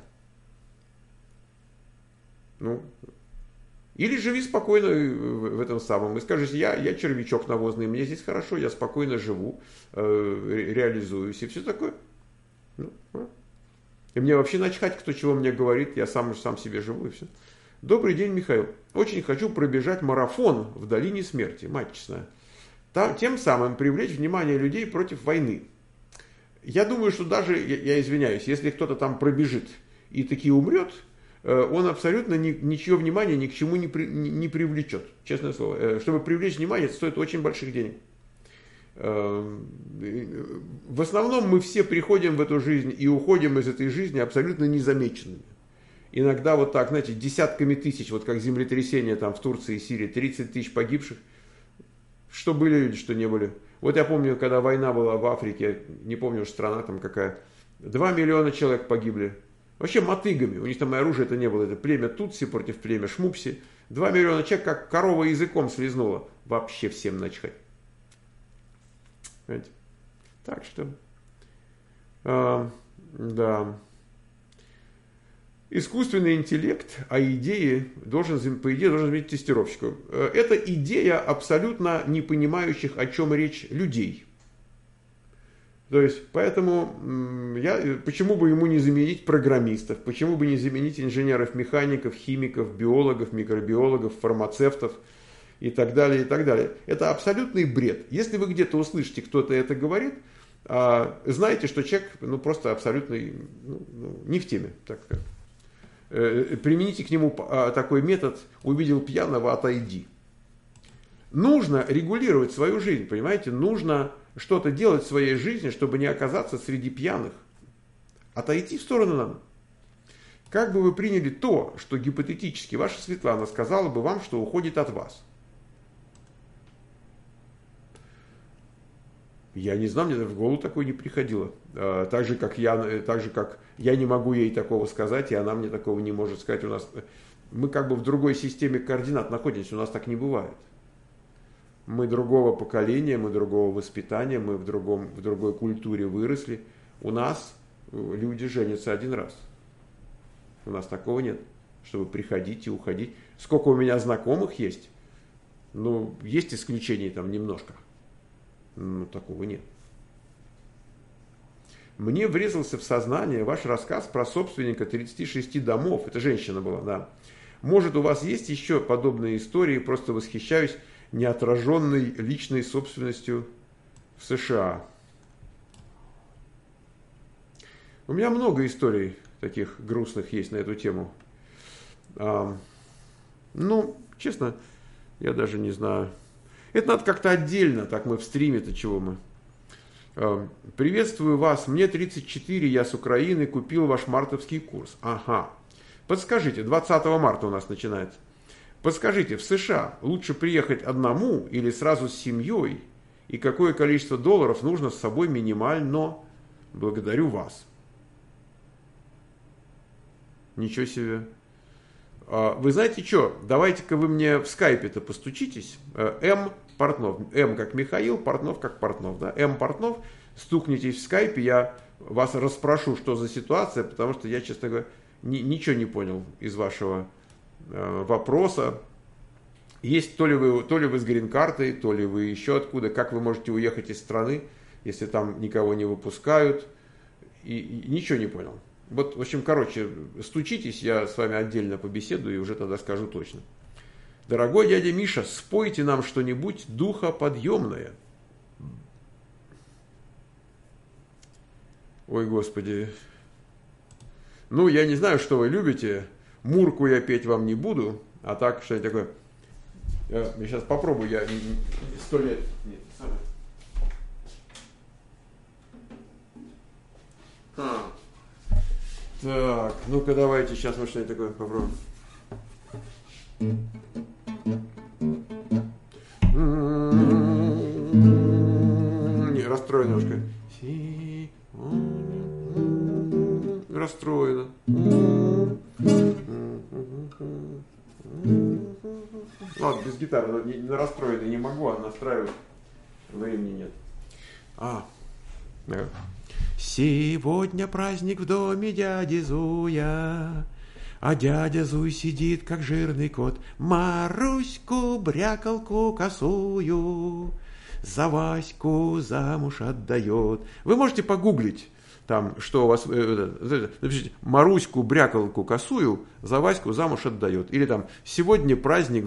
Ну, или живи спокойно в этом самом. И скажешь, я червячок навозный, мне здесь хорошо, я спокойно живу, реализуюсь и все такое. Ну, и мне вообще начхать, кто чего мне говорит, я сам себе живу и все. Добрый день, Михаил. Очень хочу пробежать марафон в долине смерти, мать честная. Тем самым привлечь внимание людей против войны. Я думаю, что даже, я извиняюсь, если кто-то там пробежит и таки умрет, он абсолютно ничего внимания ни к чему не привлечет. Честное слово. Чтобы привлечь внимание, это стоит очень больших денег. В основном мы все приходим в эту жизнь и уходим из этой жизни абсолютно незамеченными. Иногда вот так, знаете, десятками тысяч, вот как землетрясение там в Турции и Сирии, 30 тысяч погибших. Что были люди, что не были. Вот я помню, когда война была в Африке, не помню уж страна там какая, 2 миллиона человек погибли. Вообще мотыгами, у них там и оружия это не было, это племя Тутси против племя Шмупси. 2 миллиона человек, как корова языком слезнула. Вообще всем начхать. Понимаете? Так что, Да. Искусственный интеллект, по идее, должен иметь тестировщика. Это идея абсолютно не понимающих, о чем речь, людей. То есть, поэтому почему бы ему не заменить программистов, почему бы не заменить инженеров, механиков, химиков, биологов, микробиологов, фармацевтов и так далее, и так далее. Это абсолютный бред. Если вы где-то услышите, кто-то это говорит, знаете, что человек просто абсолютно не в теме, так сказать. Примените к нему такой метод: увидел пьяного, отойди. Нужно регулировать свою жизнь, понимаете? Нужно что-то делать в своей жизни, чтобы не оказаться среди пьяных. Отойти в сторону надо. Как бы вы приняли то, что гипотетически ваша Светлана сказала бы вам, что уходит от вас? Я не знаю, мне даже в голову такое не приходило. Так же, как я не могу ей такого сказать, и она мне такого не может сказать. Мы как бы в другой системе координат находимся, у нас так не бывает. Мы другого поколения, мы другого воспитания, мы в другой культуре выросли. У нас люди женятся один раз. У нас такого нет, чтобы приходить и уходить. Сколько у меня знакомых есть, есть исключения там немножко. Такого нет. Мне врезался в сознание ваш рассказ про собственника 36 домов. Это женщина была, да. Может, у вас есть еще подобные истории? Просто восхищаюсь неотраженной личной собственностью в США. У меня много историй таких грустных есть на эту тему. Честно, я даже не знаю. Это надо как-то отдельно, так мы в стриме-то чего мы. Приветствую вас, мне 34, я с Украины, купил ваш мартовский курс. Ага. Подскажите, 20 марта у нас начинается. Подскажите, в США лучше приехать одному или сразу с семьей? И какое количество долларов нужно с собой минимально? Благодарю вас. Ничего себе. Вы знаете что, давайте-ка вы мне в скайпе-то постучитесь. М. Портнов. М как Михаил, Портнов как Портнов. Да? М. Портнов, стукнитесь в скайпе, я вас расспрошу, что за ситуация, потому что я, честно говоря, ничего не понял из вашего вопроса. Есть то ли вы с грин-картой, то ли вы еще откуда, как вы можете уехать из страны, если там никого не выпускают, и ничего не понял. Вот, в общем, стучитесь, я с вами отдельно побеседую и уже тогда скажу точно. Дорогой дядя Миша, спойте нам что-нибудь духоподъемное. Ой, Господи. Я не знаю, что вы любите. Мурку я петь вам не буду, а так, что-нибудь такое. Я сейчас попробую, я 100 лет. Нет, Так, ну-ка давайте, сейчас мы что-нибудь такое попробуем. Не, расстроено немножко. Расстроено. Ладно, без гитары, расстроено не могу, а настраивать времени нет. Да. Сегодня праздник в доме дяди Зуя, а дядя Зуй сидит, как жирный кот, Маруську, брякалку косую, за Ваську замуж отдает. Вы можете погуглить, там, что у вас, напишите, Маруську, брякалку косую, за Ваську замуж отдает. Или там, сегодня праздник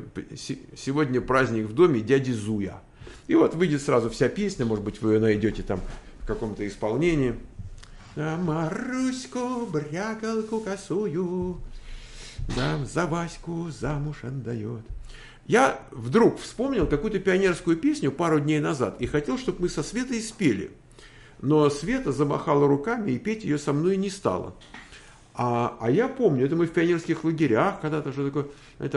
в доме дяди Зуя. И вот выйдет сразу вся песня, может быть, вы ее найдете там в каком-то исполнении. Маруську, брякалку косую, да, за Ваську замуж отдает. Я вдруг вспомнил какую-то пионерскую песню пару дней назад и хотел, чтобы мы со Светой спели. Но Света замахала руками и петь ее со мной не стала. А я помню, это мы в пионерских лагерях когда-то, что такое,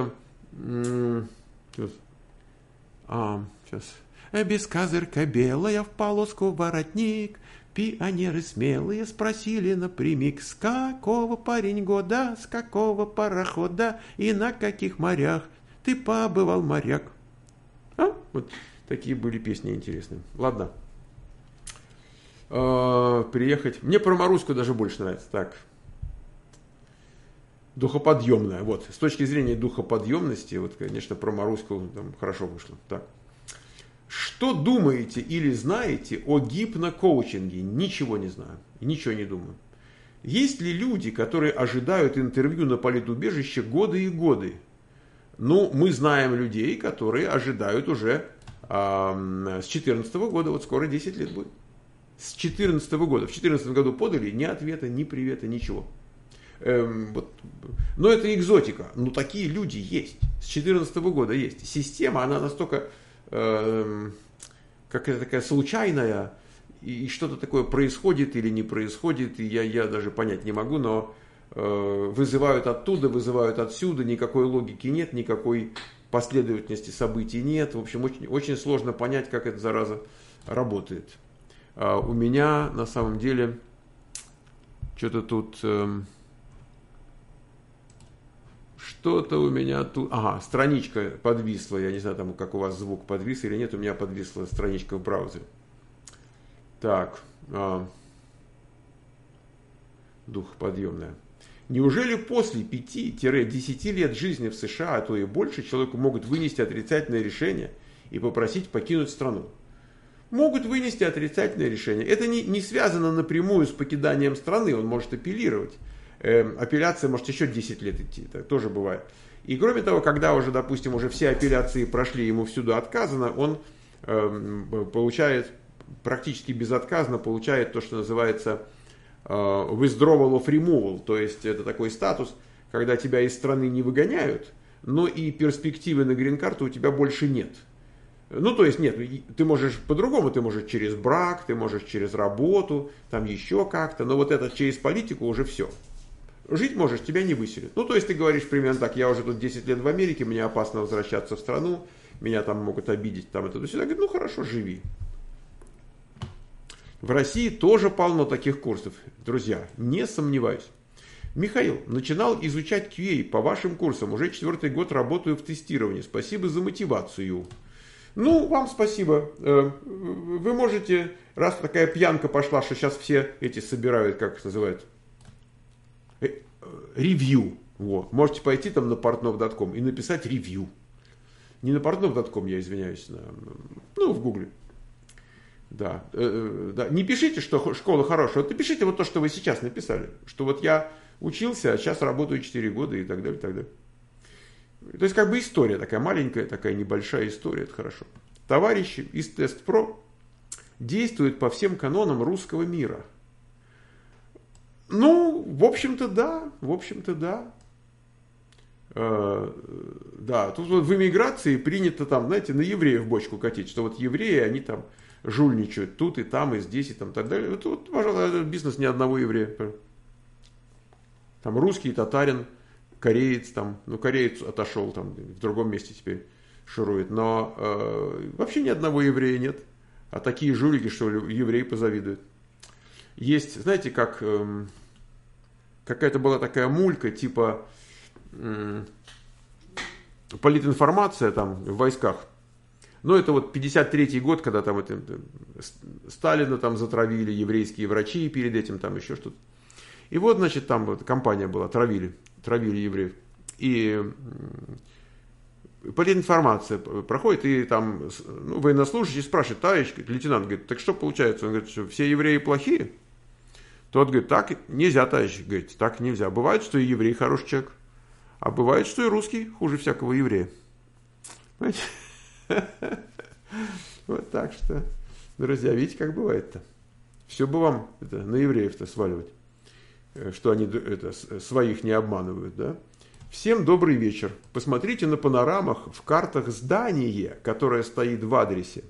сейчас. Без козырька белая в полоску воротник, пионеры смелые спросили напрямик, с какого парень года, с какого парохода и на каких морях ты побывал, моряк. Вот такие были песни интересные. Ладно. приехать. Мне про Маруську даже больше нравится. Так. Духоподъемная. Вот. С точки зрения духоподъемности, вот, конечно, про Маруську там хорошо вышло. Так. Что думаете или знаете о гипнокоучинге? Ничего не знаю. Ничего не думаю. Есть ли люди, которые ожидают интервью на политубежище годы и годы? Ну, мы знаем людей, которые ожидают уже с 2014 года. Вот скоро 10 лет будет. С 2014 года. В 2014 году подали ни ответа, ни привета, ничего. Вот. Но это экзотика. Но такие люди есть. С 2014 года есть. Система, она настолько какая-то такая случайная, и что-то такое происходит или не происходит, и я даже понять не могу, но вызывают оттуда, вызывают отсюда, никакой логики нет, никакой последовательности событий нет. В общем, очень, очень сложно понять, как эта зараза работает. У меня на самом деле что-то тут... Что-то у меня тут... Ага, страничка подвисла. Я не знаю, там как у вас звук подвис или нет. У меня подвисла страничка в браузере. Так. Духоподъемная. Неужели после 5-10 лет жизни в США, а то и больше, человеку могут вынести отрицательное решение и попросить покинуть страну? Могут вынести отрицательное решение. Это не связано напрямую с покиданием страны. Он может апеллировать. Апелляция может еще 10 лет идти, так тоже бывает. И кроме того, когда уже, допустим, уже все апелляции прошли, ему всюду отказано, он получает, практически безотказно получает то, что называется withdrawal of removal, то есть это такой статус, когда тебя из страны не выгоняют, но и перспективы на грин-карту у тебя больше нет. Ну, то есть нет, ты можешь по-другому, ты можешь через брак, ты можешь через работу, там еще как-то, но вот это через политику уже все. Жить можешь, тебя не выселят. Ну, то есть ты говоришь примерно так: я уже тут 10 лет в Америке, мне опасно возвращаться в страну, меня там могут обидеть, там это сюда. Говорит, ну хорошо, живи. В России тоже полно таких курсов. Друзья, не сомневаюсь. Михаил, начинал изучать QA по вашим курсам, уже 4-й год работаю в тестировании. Спасибо за мотивацию. Ну, вам спасибо. Вы можете, раз такая пьянка пошла, что сейчас все эти собирают, как их называют, ревью. Вот. Можете пойти там на portnov.com и написать ревью. Не на portnov.com, я извиняюсь, в гугле. Да. Не пишите, что школа хорошая, вот напишите вот то, что вы сейчас написали. Что вот я учился, а сейчас работаю 4 года и так далее, и так далее. То есть как бы история такая маленькая, такая небольшая история, это хорошо. Товарищи из TestPro действуют по всем канонам русского мира. Ну, в общем-то, да. Да, тут вот в эмиграции принято там, знаете, на евреев бочку катить, что вот евреи, они там жульничают тут и там, и здесь, и там, и так далее. Вот, пожалуй, бизнес ни одного еврея. Там русский, татарин, кореец, там, ну, кореец отошел, там, в другом месте теперь шурует, но вообще ни одного еврея нет. А такие жулики, что евреи позавидуют. Есть, знаете, как какая-то была такая мулька, типа политинформация там в войсках. Ну, это вот 53-й год, когда там Сталина там затравили, еврейские врачи перед этим, там еще что-то. И вот, значит, там вот компания была, травили евреев. И политинформация проходит, и там военнослужащий спрашивает: товарищ лейтенант, говорит, так что получается? Он говорит, что все евреи плохие? Тот говорит, так нельзя, товарищ, говорит, так нельзя. Бывает, что и еврей хороший человек, а бывает, что и русский хуже всякого еврея. Понимаете? Вот так что, друзья, видите, как бывает-то. Все бы вам на евреев-то сваливать, что они своих не обманывают, да? Всем добрый вечер. Посмотрите на панорамах в картах здание, которое стоит в адресе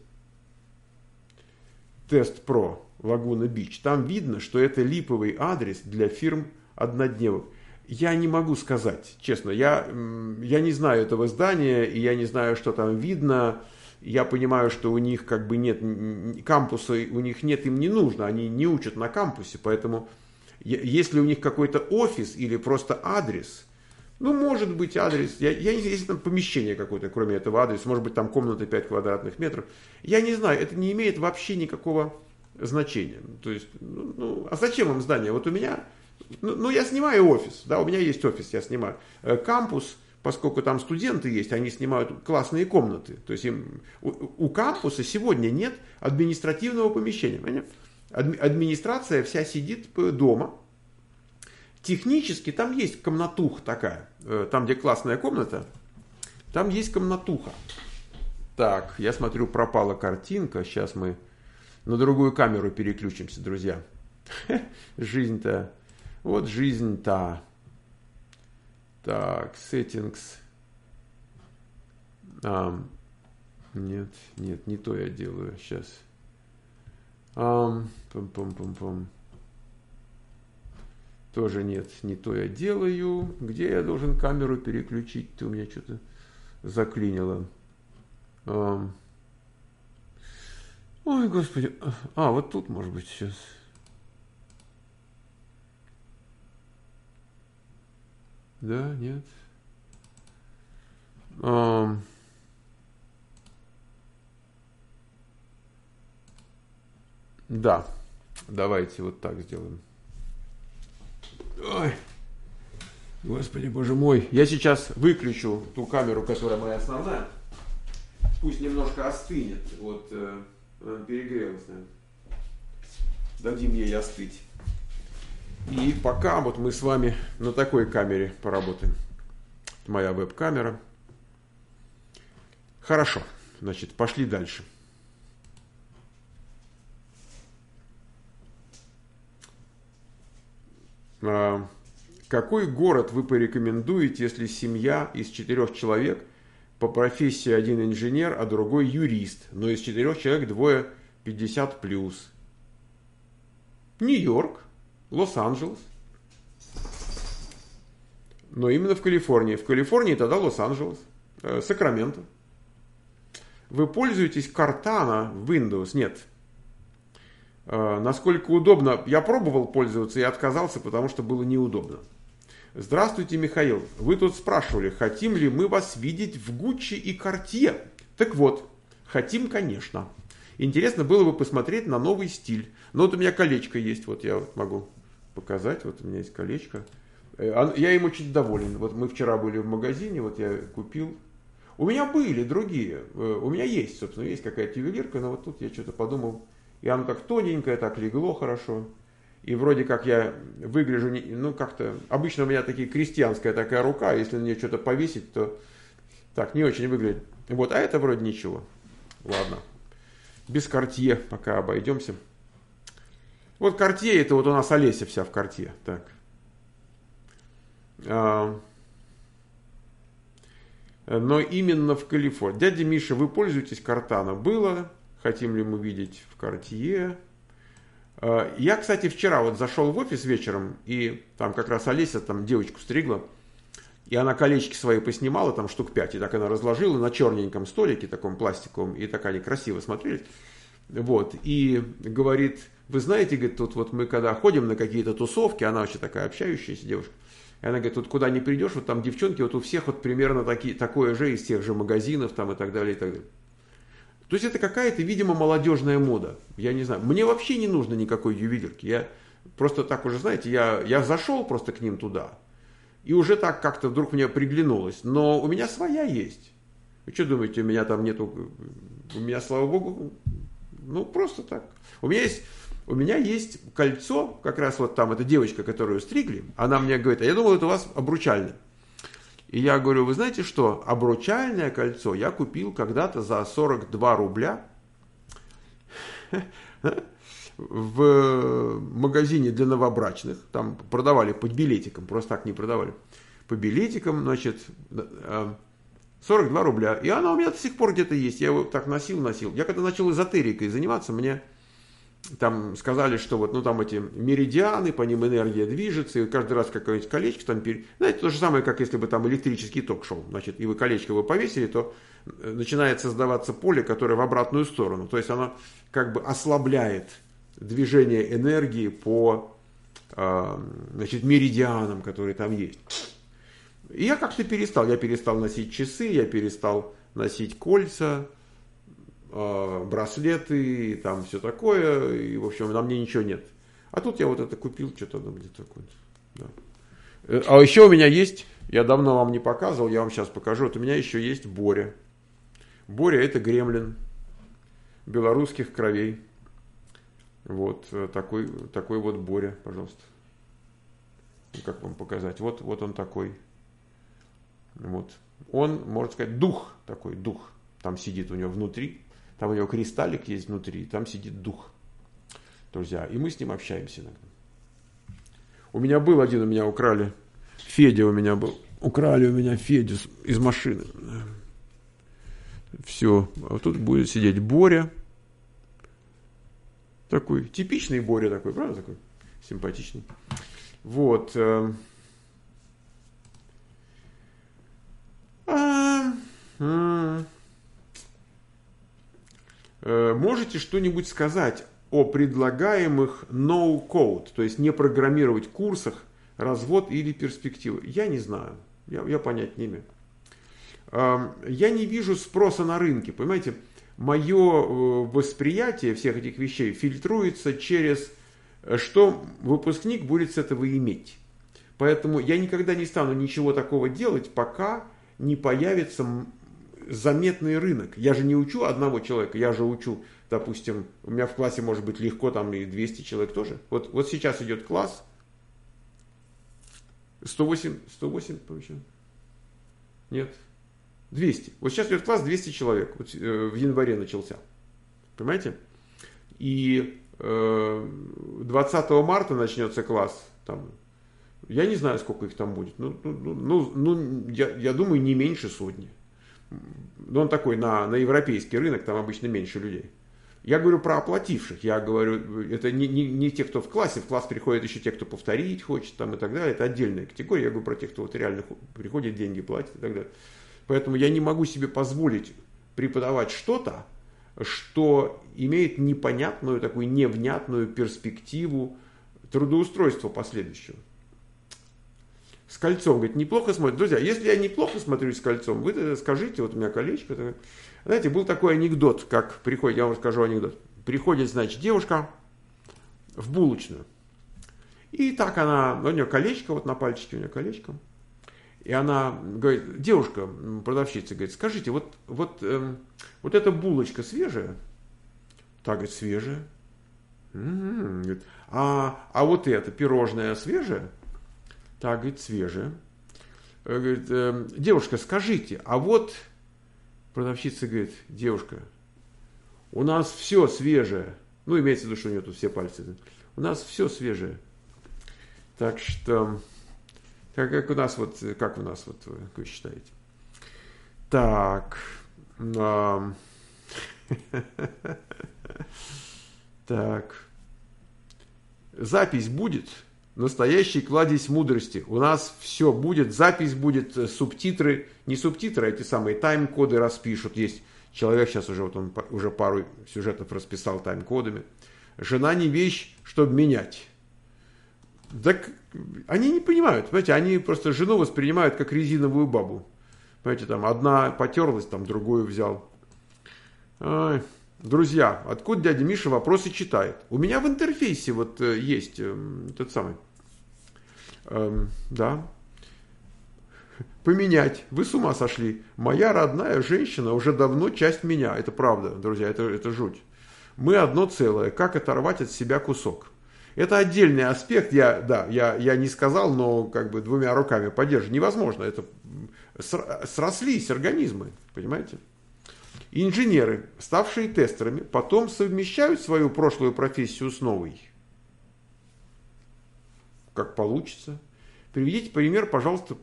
TestPro Лагуна Бич. Там видно, что это липовый адрес для фирм однодневок. Я не могу сказать, честно. Я не знаю этого здания, и я не знаю, что там видно. Я понимаю, что у них как бы нет кампуса, у них нет, им не нужно. Они не учат на кампусе, поэтому если у них какой-то офис или просто адрес, ну, может быть, адрес, я не знаю, если там помещение какое-то, кроме этого адреса, может быть, там комната 5 квадратных метров, я не знаю, это не имеет вообще никакого значение. То есть, а зачем им здание? Вот у меня, я снимаю офис, да, у меня есть офис, я снимаю. Кампус, поскольку там студенты есть, они снимают классные комнаты. То есть у кампуса сегодня нет административного помещения. Понимаете? Администрация вся сидит дома. Технически там есть комнатуха такая. Там, где классная комната, там есть комнатуха. Так, я смотрю, пропала картинка. Сейчас мы на другую камеру переключимся, друзья. Жизнь-то. Вот жизнь-то. Так, settings. Нет, не то я делаю. Сейчас. Пум-пум-пум-пум. Тоже нет, не то я делаю. Где я должен камеру переключить? Ты у меня что-то заклинило. Ой, господи. Вот тут, может быть, сейчас. Да, нет. Да. Давайте вот так сделаем. Ой. Господи, боже мой. Я сейчас выключу ту камеру, которая моя основная. Пусть немножко остынет. Вот перегрелась, наверное. Дадим ей остыть. И пока вот мы с вами на такой камере поработаем. Это моя веб-камера. Хорошо. Значит, пошли дальше. Какой город вы порекомендуете, если семья из 4 человек, по профессии один инженер, а другой юрист, но из 4 человек 2 50+? Нью-Йорк, Лос-Анджелес. Но именно в Калифорнии. В Калифорнии тогда Лос-Анджелес, Сакраменто. Вы пользуетесь Cortana в Windows? Нет. Насколько удобно? Я пробовал пользоваться и отказался, потому что было неудобно. Здравствуйте, Михаил. Вы тут спрашивали, хотим ли мы вас видеть в Гуччи и Cartier? Так вот, хотим, конечно. Интересно было бы посмотреть на новый стиль. Но вот у меня колечко есть, вот я могу показать. Вот у меня есть колечко. Я им очень доволен. Вот мы вчера были в магазине, вот я купил. У меня были другие. У меня есть, собственно, есть какая-то ювелирка, но вот тут я что-то подумал. И оно так тоненькое, так легло хорошо. И вроде как я выгляжу, как-то... Обычно у меня такие крестьянская такая рука, если на нее что-то повесить, то так не очень выглядит. Вот, а это вроде ничего. Ладно. Без Cartier пока обойдемся. Вот Cartier, это вот у нас Олеся вся в Cartier. Так. Но именно в Калифорнии. Дядя Миша, вы пользуетесь Cortana? Было. Хотим ли мы видеть в Cartier? Я, кстати, вчера вот зашел в офис вечером, и там как раз Олеся там девочку стригла, и она колечки свои поснимала, там штук 5, и так она разложила на черненьком столике, таком пластиковом, и так они красиво смотрелись. Вот, и говорит, вы знаете, говорит, тут вот мы когда ходим на какие-то тусовки, она вообще такая общающаяся девушка, и она говорит, тут куда не придешь, вот там девчонки, вот у всех вот примерно такое же из тех же магазинов там и так далее, и так далее. То есть это какая-то, видимо, молодежная мода. Я не знаю. Мне вообще не нужно никакой ювелирки. Я просто так уже, знаете, я зашел просто к ним туда. И уже так как-то вдруг мне приглянулось. Но у меня своя есть. Вы что думаете, у меня там нету... У меня, слава богу, просто так. У меня есть кольцо, как раз вот там, эта девочка, которую стригли. Она мне говорит, а я думал, это у вас обручальное. И я говорю, вы знаете что, обручальное кольцо я купил когда-то за 42 рубля в магазине для новобрачных. Там продавали по билетикам, просто так не продавали. По билетикам, значит, 42 рубля. И она у меня до сих пор где-то есть. Я его так носил. Я когда начал эзотерикой заниматься, мне там сказали, что вот, там эти меридианы, по ним энергия движется, и каждый раз какое-нибудь колечко там... Знаете, то же самое, как если бы там электрический ток шел. Значит, и вы колечко повесили, то начинает создаваться поле, которое в обратную сторону. То есть оно как бы ослабляет движение энергии по меридианам, которые там есть. И я как-то перестал. Я перестал носить часы, я перестал носить кольца. браслеты, там все такое, и, в общем, на мне ничего нет. А тут я вот это купил, что-то оно где такое. Да. А еще у меня есть, я давно вам не показывал, я вам сейчас покажу, вот у меня еще есть Боря. Боря это гремлин белорусских кровей. Вот такой вот Боря, пожалуйста. Как вам показать? Вот он такой. Вот. Он, можно сказать, дух такой, дух. Там сидит у него внутри. Там у него кристаллик есть внутри, там сидит дух, друзья. И мы с ним общаемся иногда. У меня был один, у меня украли. Федя у меня был. Украли у меня Федю из машины. Все. А тут будет сидеть Боря. Такой типичный Боря такой, правда такой? Симпатичный. Вот. Можете что-нибудь сказать о предлагаемых no-code, то есть не программировать курсах, развод или перспективы? Я не знаю, я понять не имею. Я не вижу спроса на рынке, понимаете, мое восприятие всех этих вещей фильтруется через что выпускник будет с этого иметь. Поэтому я никогда не стану ничего такого делать, пока не появится заметный рынок. Я же не учу одного человека, я же учу, допустим, у меня в классе может быть легко там и 200 человек тоже. Вот сейчас идет класс, 108 получается? Нет, 200. Вот сейчас идет класс 200 человек, вот, в январе начался, понимаете? И 20 марта начнется класс, там, я не знаю, сколько их там будет, я думаю, не меньше сотни. Но он такой на европейский рынок, там обычно меньше людей. Я говорю про оплативших, я говорю, это не те, кто в класс приходят еще те, кто повторить хочет там, и так далее, это отдельная категория, я говорю про тех, кто вот реально приходит, деньги платит и так далее. Поэтому я не могу себе позволить преподавать что-то, что имеет непонятную, такую невнятную перспективу трудоустройства последующего. С кольцом, говорит, неплохо смотрит. Друзья, если я неплохо смотрюсь с кольцом, вы тогда скажите, вот у меня колечко. Знаете, был такой анекдот, как приходит, я вам расскажу анекдот. Приходит, значит, девушка в булочную. И так она, у нее колечко, вот на пальчике у нее колечко. И она говорит, девушка, продавщица, говорит, скажите, вот эта булочка свежая? Так, говорит, свежая. Говорит, а вот это пирожное свежее? Так, говорит, свежее. Говорит, девушка, скажите, а вот, продавщица говорит, девушка, у нас все свежее. Ну, имеется в виду, что у нее тут все пальцы. У нас все свежее. Так что, как у нас, как вы считаете? Так. Так. Запись будет? Настоящий кладезь мудрости. У нас все будет, запись будет, субтитры, не субтитры, а эти самые тайм-коды распишут. Есть человек сейчас он уже пару сюжетов расписал тайм-кодами. Жена не вещь, чтобы менять. Так они не понимают, понимаете, они просто жену воспринимают как резиновую бабу. Понимаете, там одна потерлась, там другую взял. Ой. Друзья, откуда дядя Миша вопросы читает? У меня в интерфейсе есть тот самый. Да. Поменять. Вы с ума сошли. Моя родная женщина уже давно часть меня. Это правда, друзья, это жуть. Мы одно целое. Как оторвать от себя кусок? Это отдельный аспект. Я не сказал, но как бы двумя руками поддерживаю. Невозможно. Это срослись организмы. Понимаете? Инженеры, ставшие тестерами, потом совмещают свою прошлую профессию с новой. Как получится. Приведите пример, пожалуйста.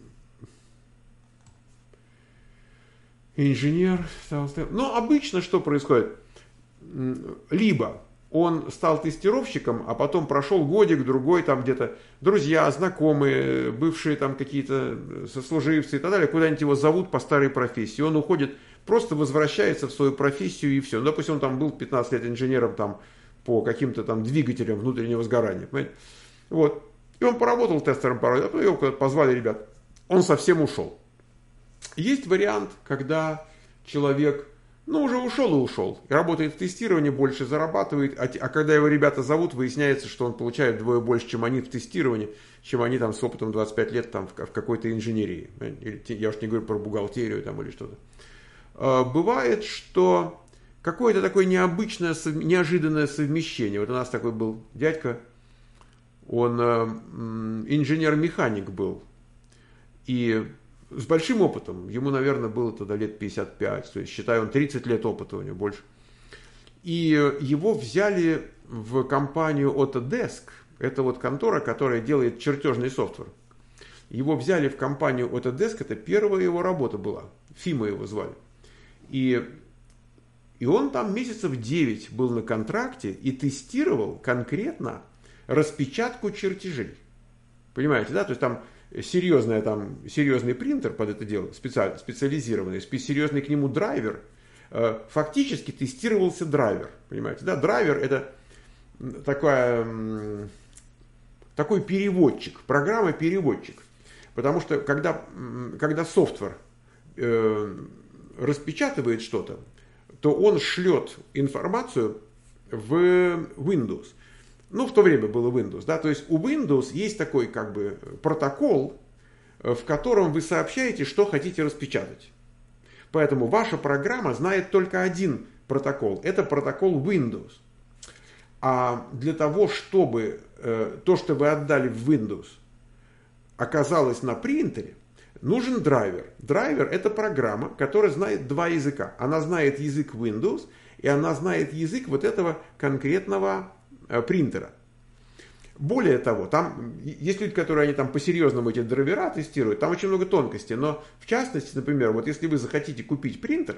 Инженер стал тестером. Ну, обычно что происходит? Либо он стал тестировщиком, а потом прошел годик, другой, там где-то друзья, знакомые, бывшие там какие-то сослуживцы и так далее, куда-нибудь его зовут по старой профессии. Он уходит, просто возвращается в свою профессию и все. Ну, допустим, он там был 15 лет инженером там, по каким-то там двигателям внутреннего сгорания. Понимаете? Вот. И он поработал тестером пару лет, а потом его куда-то позвали ребят. Он совсем ушел. Есть вариант, когда человек Ну, уже ушел и ушел. И работает в тестировании, больше зарабатывает. А когда его ребята зовут, выясняется, что он получает вдвое больше, чем они в тестировании, чем они там с опытом 25 лет там, в какой-то инженерии. Я уж не говорю про бухгалтерию там, или что-то. Бывает, что какое-то такое необычное, неожиданное совмещение. Вот у нас такой был дядька, он инженер-механик был. И с большим опытом. Ему, наверное, было тогда лет 55. То есть, считаю, он 30 лет опыта у него больше. И его взяли в компанию Autodesk. Это вот контора, которая делает чертежный софтвер. Его взяли в компанию Autodesk. Это первая его работа была. Фима его звали. И он там месяцев 9 был на контракте и тестировал конкретно распечатку чертежей. Понимаете, да? То есть там серьезный принтер под это дело, специализированный, серьезный к нему драйвер. Фактически тестировался драйвер. Понимаете, да? Драйвер это такой переводчик, программа-переводчик. Потому что когда софтвер распечатывает что-то, то он шлет информацию в Windows. Ну, в то время было Windows, да, то есть у Windows есть такой как бы протокол, в котором вы сообщаете, что хотите распечатать. Поэтому ваша программа знает только один протокол, это протокол Windows. А для того, чтобы то, что вы отдали в Windows, оказалось на принтере, нужен драйвер. Драйвер это программа, которая знает два языка. Она знает язык Windows, и она знает язык вот этого конкретного принтера. Более того, там есть люди, которые они там по-серьезному эти драйвера тестируют, там очень много тонкостей, но в частности, например, вот если вы захотите купить принтер,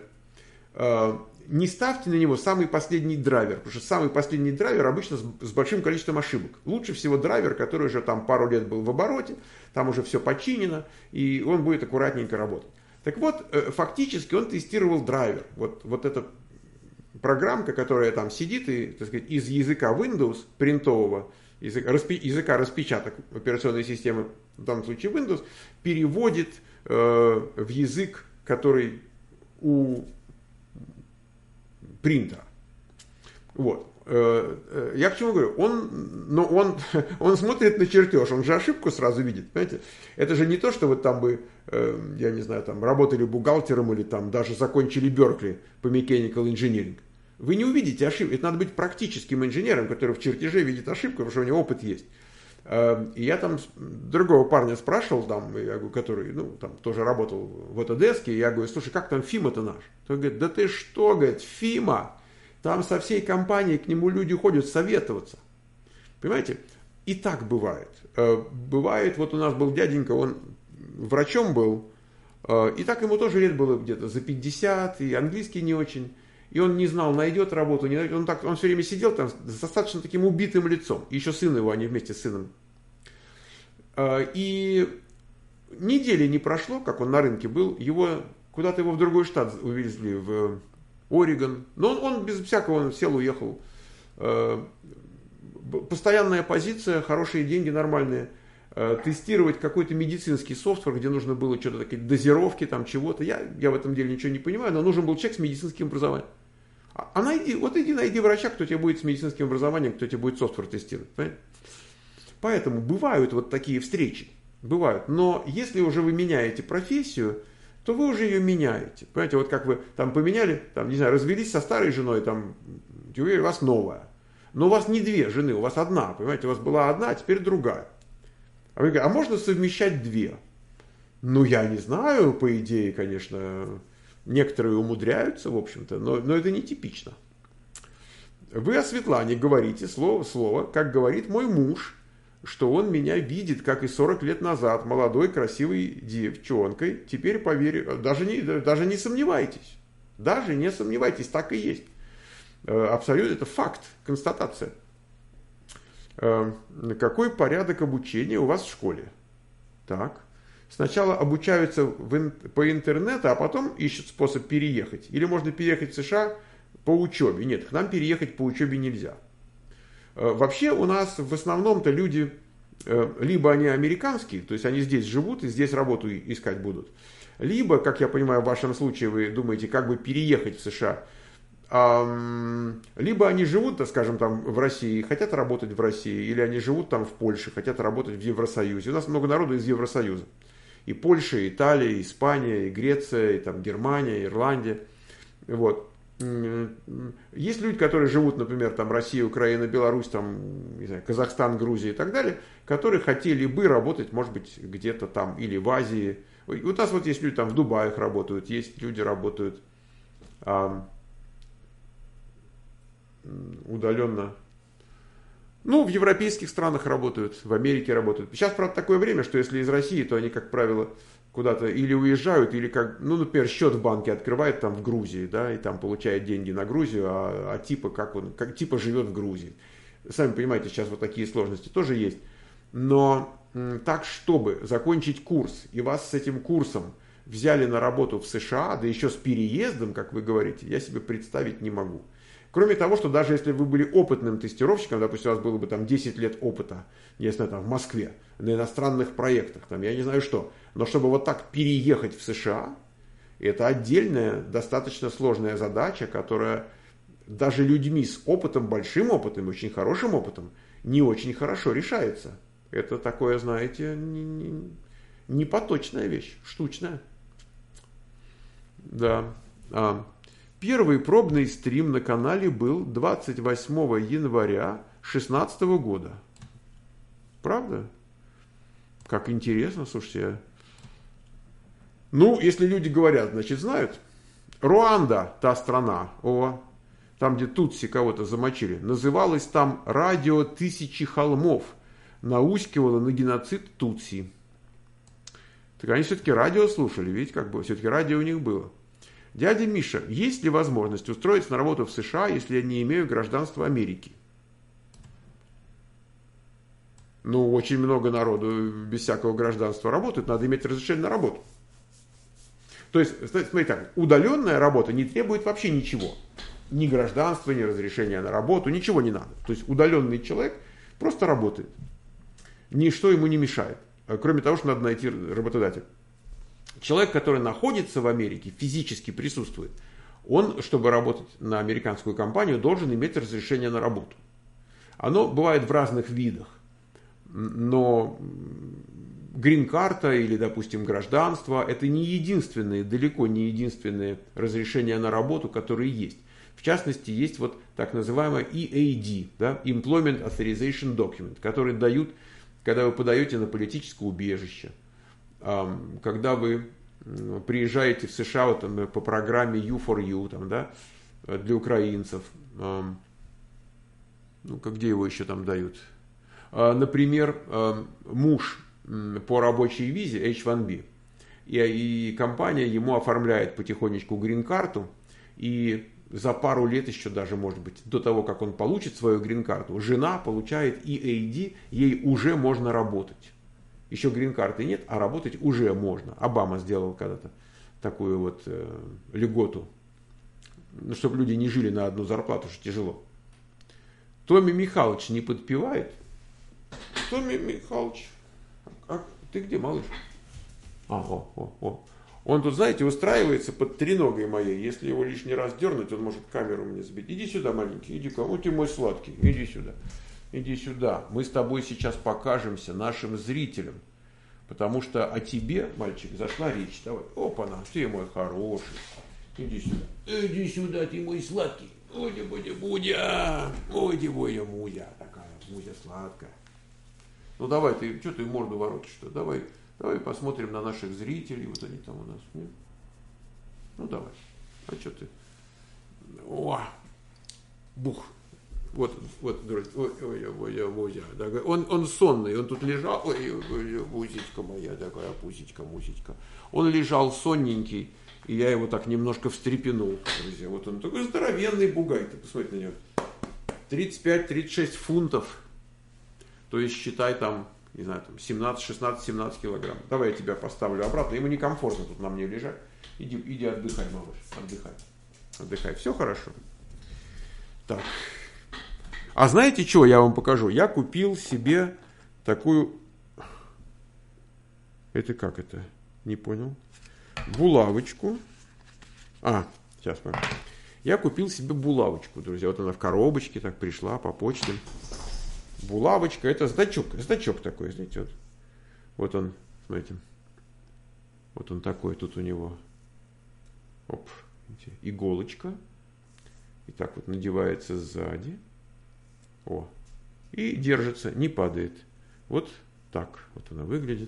не ставьте на него самый последний драйвер, потому что самый последний драйвер обычно с большим количеством ошибок. Лучше всего драйвер, который уже там пару лет был в обороте, там уже все починено, и он будет аккуратненько работать. Так вот, фактически он тестировал драйвер, вот эта программка, которая там сидит и, так сказать, из языка Windows принтового, языка распечаток операционной системы, в данном случае Windows, переводит в язык, который у принтера. Вот. Я к чему говорю? Он смотрит на чертеж, он же ошибку сразу видит. Понимаете? Это же не то, что вы там бы, я не знаю, там работали бухгалтером или там даже закончили Беркли по mechanical engineering. Вы не увидите ошибку. Это надо быть практическим инженером, который в чертеже видит ошибку, потому что у него опыт есть. И я там другого парня спрашивал, там, который там, тоже работал в Autodesk, и я говорю, слушай, как там Фима-то наш? Он говорит, да ты что, говорит, Фима, там со всей компанией к нему люди ходят советоваться. Понимаете? И так бывает. Бывает, вот у нас был дяденька, он врачом был, и так ему тоже лет было где-то за 50, и английский не очень. И он не знал, найдет работу, не найдет. Он все время сидел там с достаточно таким убитым лицом. И еще сын его, они вместе с сыном. И недели не прошло, как он на рынке был, куда-то его в другой штат увезли, в Орегон. Но он без всякого, он сел, уехал. Постоянная позиция, хорошие деньги, нормальные. Тестировать какой-то медицинский софтвер, где нужно было что-то такие дозировки, там чего-то. Я в этом деле ничего не понимаю, но нужен был человек с медицинским образованием. Иди найди врача, кто тебе будет с медицинским образованием, кто тебе будет софтвер тестировать. Понимаете? Поэтому бывают вот такие встречи. Бывают. Но если уже вы меняете профессию, то вы уже ее меняете. Понимаете, вот как вы там поменяли, там, не знаю, развелись со старой женой, там, у вас новая. Но у вас не две жены, у вас одна. Понимаете, у вас была одна, а теперь другая. А вы говорите, а можно совмещать две? Ну, я не знаю, по идее, конечно, некоторые умудряются, в общем-то, но это нетипично. Вы о Светлане говорите слово в слово, как говорит мой муж, что он меня видит, как и 40 лет назад, молодой, красивой девчонкой. Теперь поверю, даже не сомневайтесь. Даже не сомневайтесь, так и есть. Абсолютно, это факт, констатация. Какой порядок обучения у вас в школе? Так. Сначала обучаются по интернету, а потом ищут способ переехать. Или можно переехать в США по учебе. Нет, к нам переехать по учебе нельзя. Вообще у нас в основном-то люди, либо они американские, то есть они здесь живут и здесь работу искать будут, Либо, как я понимаю, в вашем случае вы думаете, как бы переехать в США. Либо они живут, так скажем, там в России, хотят работать в России, или они живут там в Польше, хотят работать в Евросоюзе. У нас много народу из Евросоюза. И Польша, и Италия, и Испания, и Греция, и там Германия, и Ирландия. Вот. Есть люди, которые живут, например, там Россия, Украина, Беларусь, там, не знаю, Казахстан, Грузия и так далее, которые хотели бы работать, может быть, где-то там, или в Азии. У нас вот есть люди там в Дубаях работают, есть люди работают удаленно. Ну, в европейских странах работают, в Америке работают. Сейчас, правда, такое время, что если из России, то они, как правило, куда-то или уезжают, или как, ну, например, счет в банке открывает там в Грузии, да, и там получает деньги на Грузию, а типа как он, как типа живет в Грузии. Сами понимаете, сейчас вот такие сложности тоже есть. Но так, чтобы закончить курс, и вас с этим курсом взяли на работу в США, да еще с переездом, как вы говорите, я себе представить не могу. Кроме того, что даже если вы были опытным тестировщиком, допустим, у вас было бы там 10 лет опыта, я не знаю, там в Москве, на иностранных проектах, там, я не знаю что, но чтобы вот так переехать в США, это отдельная, достаточно сложная задача, которая даже людьми с опытом, большим опытом, очень хорошим опытом, не очень хорошо решается. Это такое, знаете, не поточная вещь, штучная. Да. Первый пробный стрим на канале был 28 января 2016 года. Правда? Как интересно, слушайте. Ну, если люди говорят, значит знают. Руанда, та страна, там, где тутси кого-то замочили, называлась там «Радио Тысячи Холмов». Наускивало на геноцид тутси. Так они все-таки радио слушали, видите, как бы все-таки радио у них было. Дядя Миша, есть ли возможность устроиться на работу в США, если я не имею гражданства Америки? Ну, очень много народу без всякого гражданства работает, надо иметь разрешение на работу. То есть, смотрите так, удаленная работа не требует вообще ничего. Ни гражданства, ни разрешения на работу, ничего не надо. То есть, удаленный человек просто работает. Ничто ему не мешает. Кроме того, что надо найти работодателя. Человек, который находится в Америке, физически присутствует, он, чтобы работать на американскую компанию, должен иметь разрешение на работу. Оно бывает в разных видах. Но грин-карта или, допустим, гражданство – это не единственные, далеко не единственные разрешения на работу, которые есть. В частности, есть вот так называемое EAD, да, Employment Authorization Document, который дают, когда вы подаете на политическое убежище, когда вы приезжаете в США вот, там, по программе U4U, там, да, для украинцев, ну, где его еще там дают? Например, муж по рабочей визе H1B, и компания ему оформляет потихонечку грин-карту, и за пару лет еще даже, может быть, до того, как он получит свою грин-карту, жена получает EAD, ей уже можно работать. Еще грин-карты нет, а работать уже можно. Обама сделал когда-то такую вот льготу, ну, чтобы люди не жили на одну зарплату, что тяжело. Томми Михайлович не подпевает? Томми Михайлович, ты где, малыш? Он тут, знаете, устраивается под треногой моей. Если его лишний раз дернуть, он может камеру мне сбить. Иди сюда, маленький, иди-ка. Вот ты мой сладкий, иди сюда. Иди сюда. Мы с тобой сейчас покажемся нашим зрителям. Потому что о тебе, мальчик, зашла речь. Давай, опа-на, ты мой хороший. Иди сюда. Иди сюда, ты мой сладкий. Будя-будя-будя. Ой-ди-будя-мудя. Такая мудя сладкая. Ну давай, ты, что ты морду воротишь-то? Давай посмотрим на наших зрителей. Вот они там у нас. Нет? Ну давай. А что ты? О! Бух. Вот, он сонный, он тут лежал, пусечка моя такая, пусечка. Он лежал сонненький, и я его так немножко встрепенул, друзья. Вот он такой здоровенный бугай, ты посмотри на него. 35-36 фунтов, то есть считай там, не знаю, там 17 килограмм. Давай я тебя поставлю обратно, ему некомфортно тут на мне лежать. Иди отдыхай, малыш, отдыхай. Все хорошо. Так. А знаете, что я вам покажу? Я купил себе такую... Это как это? Не понял. булавочку. Сейчас мы. Я купил себе булавочку, друзья. Вот она в коробочке так пришла по почте. Булавочка, это значок такой, знаете, вот он, смотрите. Вот он такой, тут у него, видите, иголочка. И так вот надевается сзади. И держится, не падает. Вот так вот она выглядит.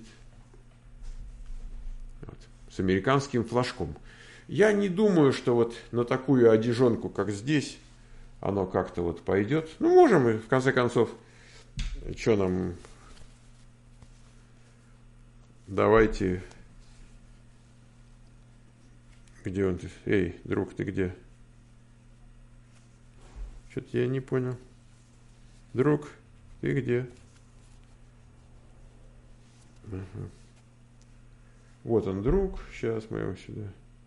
Вот, с американским флажком. Я не думаю, что вот на такую одежонку, как здесь, оно как-то вот пойдет. Ну, можем, и в конце концов, что нам... Давайте... Где он? Эй, друг, ты где? Что-то я не понял. Друг, ты где? Ага. Вот он, друг. Сейчас мы его сюда.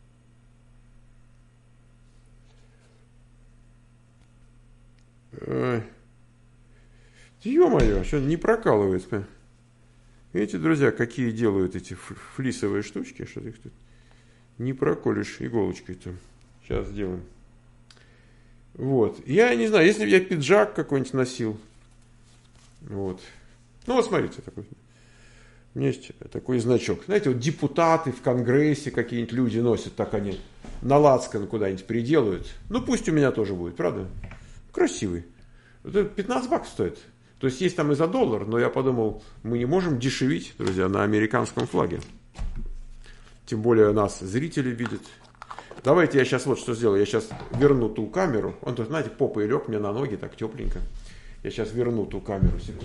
Ё-моё, что не прокалывается. Видите, друзья, какие делают эти флисовые штучки, что их тут не проколешь иголочкой-то. Сейчас сделаем. Вот. Я не знаю, если бы я пиджак какой-нибудь носил. Вот. Ну, вот смотрите, такой. У меня есть такой значок. Знаете, вот депутаты в Конгрессе какие-нибудь люди носят, так они на лацкан куда-нибудь приделают. Ну, пусть у меня тоже будет, правда? Красивый. Это $15 стоит. То есть есть там и за $1, но я подумал, мы не можем дешевить, друзья, на американском флаге. Тем более нас зрители видят. Давайте я сейчас вот что сделаю. Я сейчас верну ту камеру. Он тут, знаете, попой лег мне на ноги, так тепленько. Я сейчас верну ту камеру. Секунду.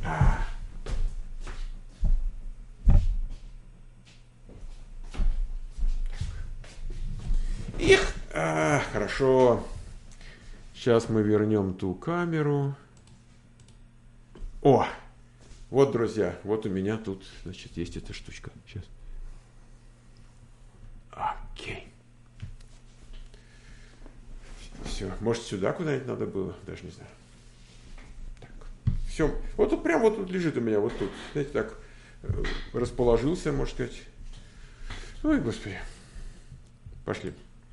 Хорошо. Сейчас мы вернем ту камеру. Вот, друзья, вот у меня тут, значит, есть эта штучка. Сейчас. Окей. Все. Может, сюда куда-нибудь надо было? Даже не знаю. Так. Все. Вот тут прям вот тут лежит у меня, вот тут. Знаете, так расположился, можно сказать. Ой, господи. Пошли.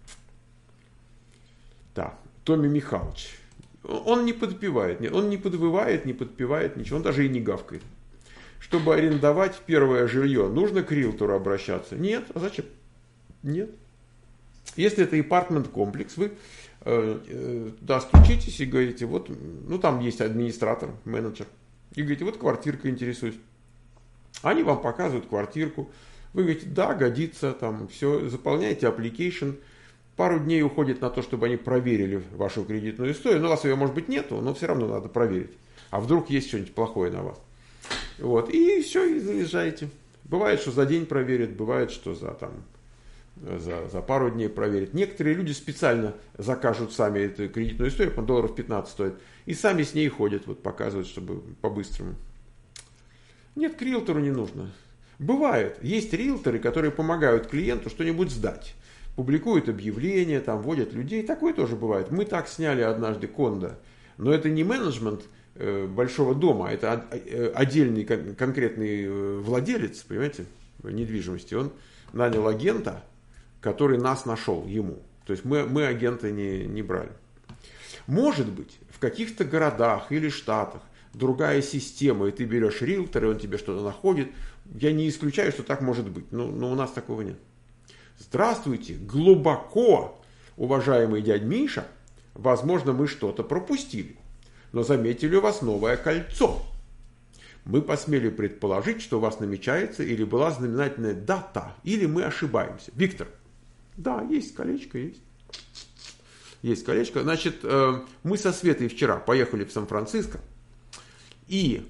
Так. Томми Михайлович. Он не подпевает, нет, он не подвывает, не подпевает ничего, он даже и не гавкает. Чтобы арендовать первое жилье, нужно к риэлтору обращаться? Нет. А зачем? Нет. Если это апартмент-комплекс, вы туда стучитесь и говорите, вот, ну там есть администратор, менеджер, и говорите, вот квартирка интересует. Они вам показывают квартирку, вы говорите, да, годится, там все, заполняете application. Пару дней уходит на то, чтобы они проверили вашу кредитную историю. Ну, у вас ее, может быть, нету, но все равно надо проверить. А вдруг есть что-нибудь плохое на вас. Вот. И все, и заезжаете. Бывает, что за день проверят, бывает, что за пару дней проверят. Некоторые люди специально закажут сами эту кредитную историю, по $15 стоит, и сами с ней ходят, вот показывают, чтобы по-быстрому. Нет, к риэлтору не нужно. Бывает, есть риэлторы, которые помогают клиенту что-нибудь сдать. Публикуют объявления, там вводят людей. Такое тоже бывает. Мы так сняли однажды кондо. Но это не менеджмент большого дома. Это отдельный конкретный владелец, понимаете, недвижимости. Он нанял агента, который нас нашел ему. То есть мы агента не брали. Может быть, в каких-то городах или штатах другая система, и ты берешь риэлтора, и он тебе что-то находит. Я не исключаю, что так может быть. Но у нас такого нет. Здравствуйте, глубоко уважаемый дядь Миша, возможно, мы что-то пропустили, но заметили у вас новое кольцо. Мы посмели предположить, что у вас намечается или была знаменательная дата, или мы ошибаемся. Виктор, да, есть колечко, есть. Есть колечко. Значит, мы со Светой вчера поехали в Сан-Франциско и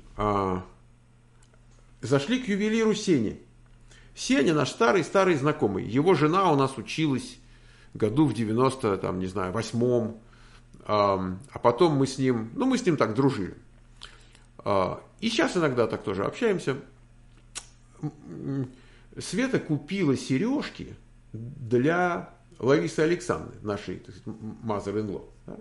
зашли к ювелиру Сене. Сеня наш старый знакомый. Его жена у нас училась году в 98-м. А потом мы с ним так дружили. И сейчас иногда так тоже общаемся. Света купила сережки для Ларисы Александровны, нашей, так сказать, mother-in-law. Да?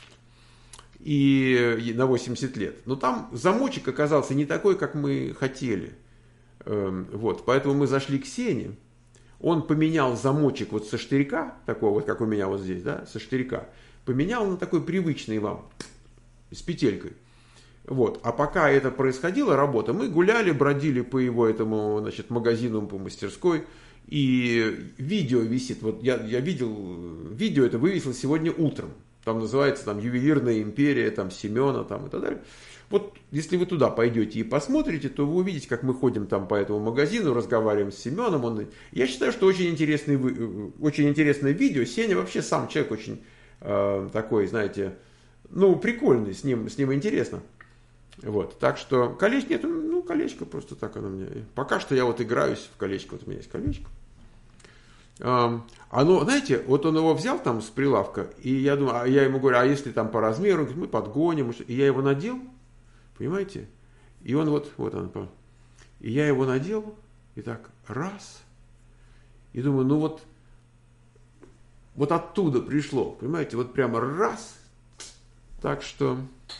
И на 80 лет. Но там замочек оказался не такой, как мы хотели. Вот, поэтому мы зашли к Сене, он поменял замочек вот со штырька, такой вот, как у меня вот здесь, да, со штырька, поменял на такой привычный вам, с петелькой. Вот. А пока это происходило, работа, мы гуляли, бродили по его этому, значит, магазину, по мастерской, и видео висит, вот я видел, видео это вывесил сегодня утром, там называется там «Ювелирная империя», там Семена, там и так далее. Вот если вы туда пойдете и посмотрите, то вы увидите, как мы ходим там по этому магазину, разговариваем с Семеном. Я считаю, что очень интересное видео. Сеня вообще сам человек очень такой, знаете, ну, прикольный, с ним интересно. Вот, так что колечко нет, ну, колечко просто так оно у меня. Пока что я вот играюсь в колечко, вот у меня есть колечко. Оно, знаете, вот он его взял там с прилавка, и я думаю, я ему говорю, а если там по размеру, он говорит, мы подгоним, и я его надел, понимаете, и он вот он, и я его надел, и так, раз, и думаю, ну вот оттуда пришло, понимаете, вот прямо раз, так что...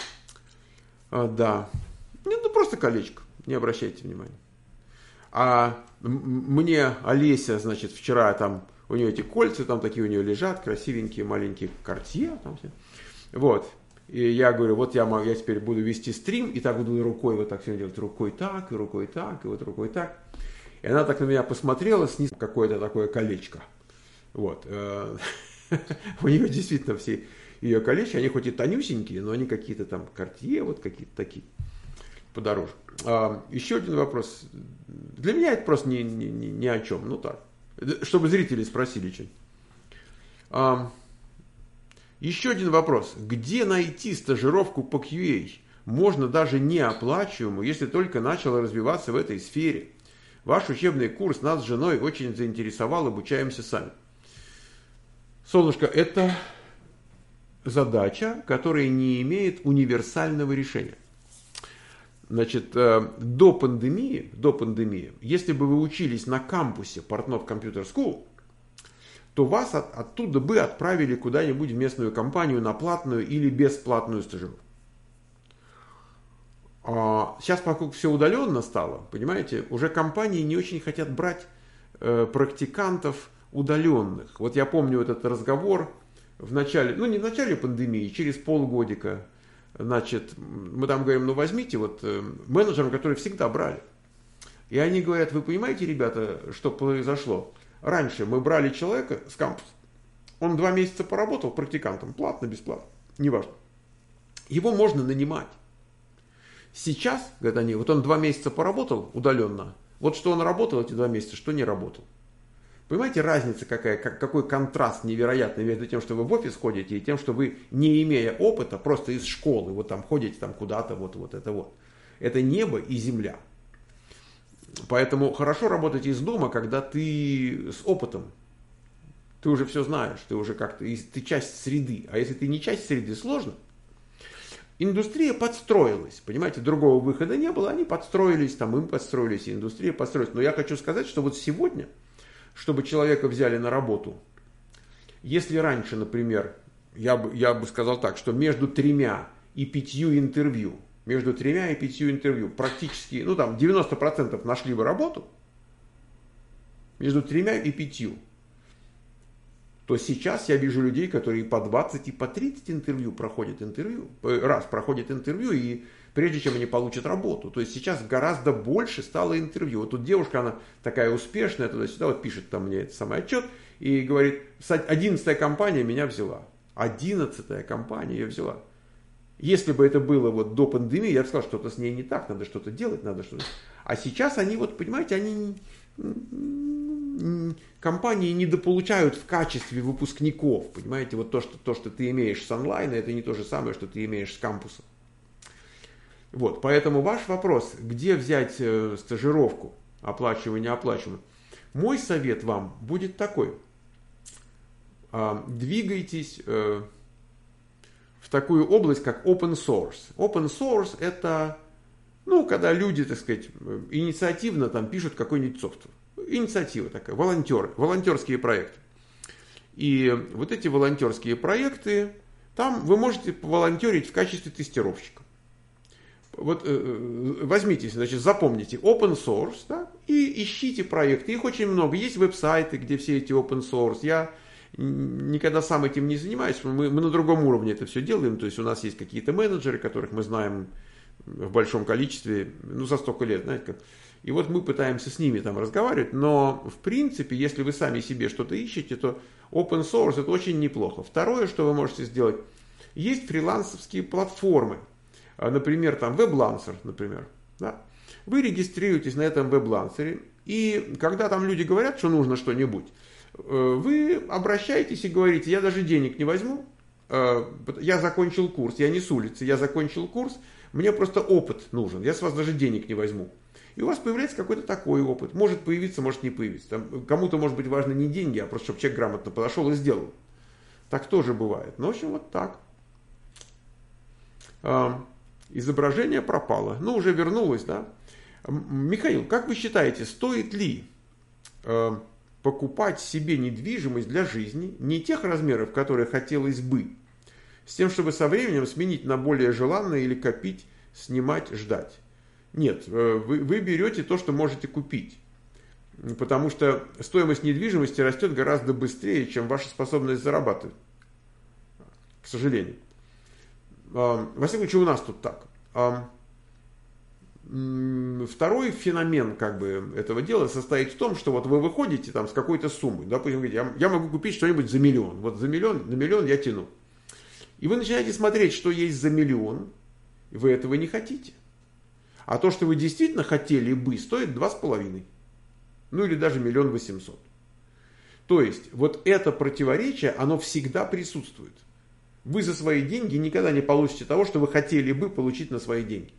да. Ну, просто колечко. Не обращайте внимания. А мне Олеся, значит, вчера там, у нее эти кольца, там такие у нее лежат, красивенькие, маленькие Cartier. Там все. Вот. И я говорю, вот я теперь буду вести стрим, и так буду рукой вот так все делать. Рукой так, и рукой так, и вот рукой так. И она так на меня посмотрела, снизу какое-то такое колечко. Вот. У нее действительно все... Ее колечки, они хоть и тонюсенькие, но они какие-то там Cartier, вот какие-то такие подороже. Еще один вопрос. Для меня это просто ни о чем. Ну так. Чтобы зрители спросили что-нибудь. Еще один вопрос. Где найти стажировку по QA? Можно даже неоплачиваемую, если только начал развиваться в этой сфере. Ваш учебный курс нас с женой очень заинтересовал, обучаемся сами. Солнышко, это... задача, которая не имеет универсального решения. Значит, до пандемии, если бы вы учились на кампусе Portnoy Computer School, то вас оттуда бы отправили куда-нибудь в местную компанию на платную или бесплатную стажировку. Сейчас, поскольку все удаленно стало, понимаете, уже компании не очень хотят брать практикантов удаленных. Вот я помню этот разговор в начале, ну не в начале пандемии, через полгодика, значит, мы там говорим, ну возьмите вот менеджеров, которые всегда брали. И они говорят, вы понимаете, ребята, что произошло? Раньше мы брали человека с кампуса, он 2 месяца поработал практикантом, платно, бесплатно, неважно. Его можно нанимать. Сейчас, говорят они, вот он 2 месяца поработал удаленно, вот что он работал эти 2 месяца, что не работал. Понимаете, разница какая, какой контраст невероятный между тем, что вы в офис ходите, и тем, что вы, не имея опыта, просто из школы, вот там ходите там куда-то, вот это вот. Это небо и земля. Поэтому хорошо работать из дома, когда ты с опытом. Ты уже все знаешь, ты уже как-то, ты часть среды. А если ты не часть среды, сложно. Индустрия подстроилась, понимаете, другого выхода не было, они подстроились, там им подстроились, и индустрия подстроилась. Но я хочу сказать, что вот сегодня... Чтобы человека взяли на работу. Если раньше, например, я бы сказал так, что между 3 и 5 интервью, практически, ну там 90% нашли бы работу, между 3 и 5, то сейчас я вижу людей, которые по 20 и по 30 проходят интервью, и прежде чем они получат работу. То есть сейчас гораздо больше стало интервью. Вот тут девушка, она такая успешная, туда-сюда, вот пишет там мне этот самый отчет, и говорит, 11-я компания меня взяла. 11-я компания ее взяла. Если бы это было вот до пандемии, я бы сказал, что-то с ней не так, надо что-то делать, надо что-то... А сейчас они, вот, понимаете, они... Компании недополучают в качестве выпускников. Понимаете, вот то, что ты имеешь с онлайна, это не то же самое, что ты имеешь с кампуса. Вот, поэтому ваш вопрос, где взять стажировку, оплачиваемую, неоплачиваемую, мой совет вам будет такой. Двигайтесь в такую область, как open source. Open source это, ну, когда люди, так сказать, инициативно там пишут какой-нибудь софтвер. Инициатива такая, волонтерские проекты. И вот эти волонтерские проекты, там вы можете поволонтерить в качестве тестировщика. Вот возьмите, значит, запомните, open source, да, и ищите проекты. Их очень много. Есть веб-сайты, где все эти open source. Я никогда сам этим не занимаюсь. Мы на другом уровне это все делаем. То есть у нас есть какие-то менеджеры, которых мы знаем в большом количестве, ну, за столько лет, знаете как. И вот мы пытаемся с ними там разговаривать. Но, в принципе, если вы сами себе что-то ищете, то open source это очень неплохо. Второе, что вы можете сделать, есть фрилансовские платформы. Например, там WebLancer, например. Да? Вы регистрируетесь на этом веб-лансере, и когда там люди говорят, что нужно что-нибудь, вы обращаетесь и говорите: я даже денег не возьму, я закончил курс, я не с улицы, я закончил курс, мне просто опыт нужен, я с вас даже денег не возьму. И у вас появляется какой-то такой опыт. Может появиться, может не появиться. Там, кому-то может быть важны не деньги, а просто чтобы человек грамотно подошел и сделал. Так тоже бывает. Ну, в общем, вот так. Изображение пропало. Ну, уже вернулось, да? Михаил, как вы считаете, стоит ли покупать себе недвижимость для жизни не тех размеров, которые хотелось бы, с тем, чтобы со временем сменить на более желанное или копить, снимать, ждать? Нет, вы берете то, что можете купить, потому что стоимость недвижимости растет гораздо быстрее, чем ваша способность зарабатывать, к сожалению. Во всяком случае, у нас тут так. Второй феномен как бы этого дела состоит в том, что вот вы выходите там с какой-то суммой, допустим, говорите: я могу купить что-нибудь за миллион, вот за миллион, на миллион я тяну. И вы начинаете смотреть, что есть за миллион, и вы этого не хотите. А то, что вы действительно хотели бы, стоит 2,5. Ну или даже 1 800 000. То есть вот это противоречие, оно всегда присутствует. Вы за свои деньги никогда не получите того, что вы хотели бы получить на свои деньги.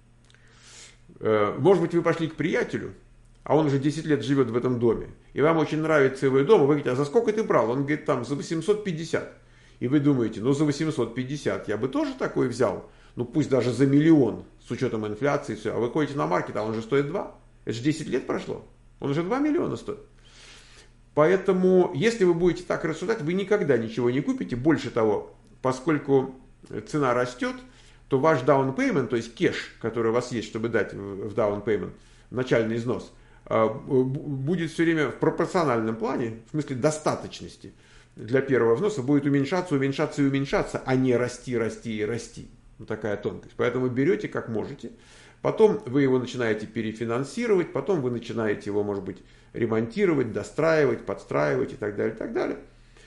Может быть, вы пошли к приятелю, а он уже 10 лет живет в этом доме, и вам очень нравится его дом, и вы говорите: а за сколько ты брал? Он говорит: там, за 850. И вы думаете: ну, за 850 я бы тоже такой взял, ну, пусть даже за 1 000 000, с учетом инфляции, все. А вы ходите на маркет, а он же стоит 2. Это же 10 лет прошло. Он уже 2 миллиона стоит. Поэтому, если вы будете так рассуждать, вы никогда ничего не купите. Больше того, поскольку цена растет, то ваш down payment, то есть кэш, который у вас есть, чтобы дать в down payment, начальный износ, будет все время в пропорциональном плане, в смысле достаточности для первого взноса, будет уменьшаться, уменьшаться и уменьшаться, а не расти, расти и расти. Вот такая тонкость. Поэтому берете как можете, потом вы его начинаете перефинансировать, потом вы начинаете его, может быть, ремонтировать, достраивать, подстраивать и так далее, и так далее.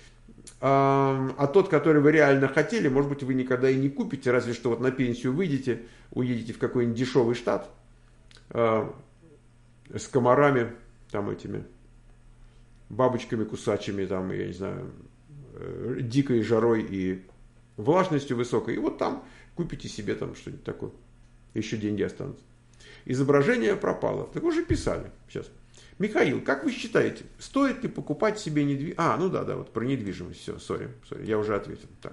А тот, который вы реально хотели, может быть, вы никогда и не купите, разве что вот на пенсию выйдете, уедете в какой-нибудь дешевый штат с комарами, там этими бабочками кусачими, там, я не знаю, дикой жарой и влажностью высокой, и вот там купите себе там что-нибудь такое, еще деньги останутся. Изображение пропало. Так уже писали сейчас. Михаил, как вы считаете, стоит ли покупать себе недвижимость? Ну да, вот про недвижимость. Все, сори, я уже ответил. Так.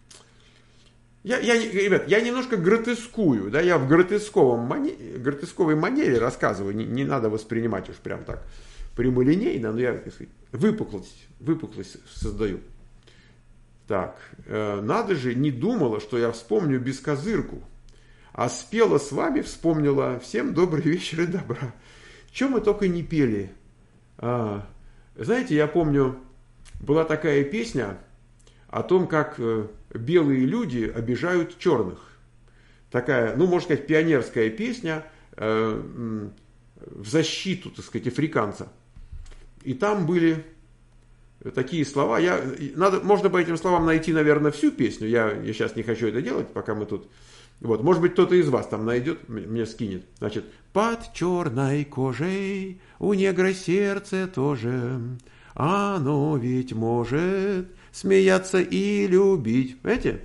Ребят, я немножко гротескую, да, я в гротесковой манере рассказываю, не надо воспринимать уж прям так прямолинейно, но я, так сказать, выпуклость создаю. Так, надо же, не думала, что я вспомню бескозырку, а спела с вами, вспомнила: всем добрый вечер и добра. Чем мы только не пели. Знаете, я помню, была такая песня о том, как белые люди обижают черных. Такая, ну, можно сказать, пионерская песня в защиту, так сказать, африканца. И там были такие слова. Можно по этим словам найти, наверное, всю песню. Я сейчас не хочу это делать, пока мы тут. Вот, может быть, кто-то из вас там найдет, мне скинет. Значит, под черной кожей у негра сердце тоже, оно ведь может смеяться и любить. Понимаете?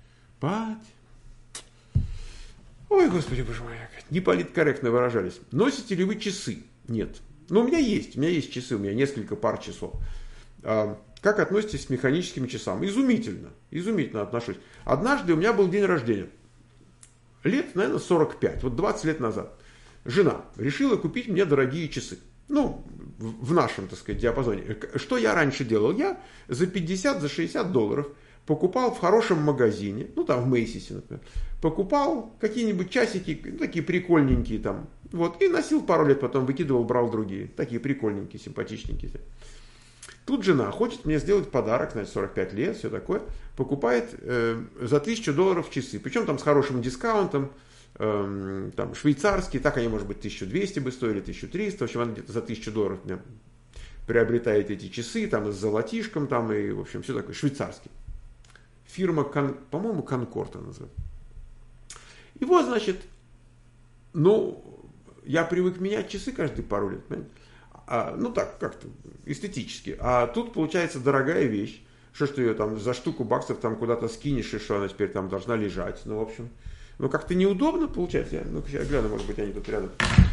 Ой, господи, боже мой, не политкорректно выражались. Носите ли вы часы? Нет. Но у меня есть часы, у меня несколько пар часов. Как относитесь к механическим часам? Изумительно отношусь. Однажды у меня был день рождения. Лет, наверное, 45, вот 20 лет назад. Жена решила купить мне дорогие часы. Ну, в нашем, так сказать, диапазоне. Что я раньше делал? Я за $50, за $60 покупал в хорошем магазине, ну там в Мейсисе, например, покупал какие-нибудь часики, такие прикольненькие там, вот, и носил пару лет, потом выкидывал, брал другие, такие прикольненькие, симпатичненькие. Тут жена хочет мне сделать подарок, значит, 45 лет, все такое, покупает за $1000 часы, причем там с хорошим дискаунтом, там швейцарские, так они, может быть, 1200 бы стоили, 1300, в общем, она где-то за $1000 мне приобретает эти часы, там, с золотишком, там, и, в общем, все такое, швейцарский. Фирма, по-моему, Конкорд она называется. И вот, значит, ну, я привык менять часы каждые пару лет, понимаете? Ну, так, как-то, эстетически. А тут, получается, дорогая вещь, что ты ее там за штуку баксов там куда-то скинешь, и что она теперь там должна лежать, ну, в общем... Ну, как-то неудобно получается. Ну-ка, я гляну, может быть, они тут рядом.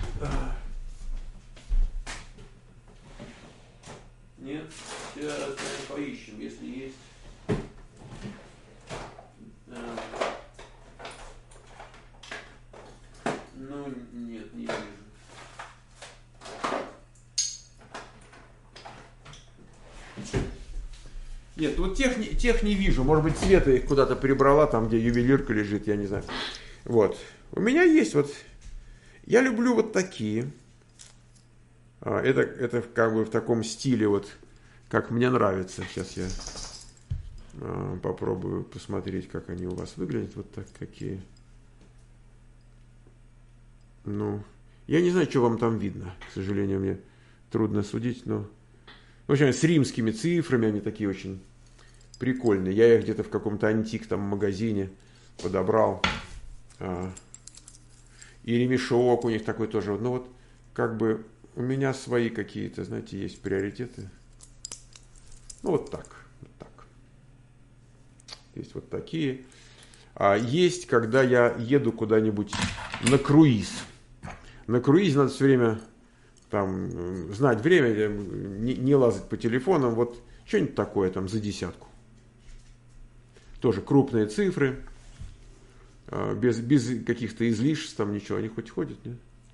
Нет, сейчас поищем, если есть. Ну, нет, не вижу. Нет, вот тех не вижу. Может быть, Света их куда-то прибрала, там, где ювелирка лежит, я не знаю. Вот. У меня есть вот... Я люблю вот такие. Это как бы в таком стиле, вот, как мне нравится. Сейчас я попробую посмотреть, как они у вас выглядят. Вот так какие. Ну, я не знаю, что вам там видно. К сожалению, мне трудно судить, но... В общем, с римскими цифрами, они такие очень прикольные. Я их где-то в каком-то антик там магазине подобрал. И ремешок у них такой тоже. Ну вот, как бы у меня свои какие-то, знаете, есть приоритеты. Ну вот так. Вот так. Есть вот такие. Есть, когда я еду куда-нибудь на круиз. На круизе надо все время там знать время, не лазать по телефонам. Вот что-нибудь такое там за десятку. Тоже крупные цифры. Без каких-то излишеств, там ничего, они хоть ходят, нет?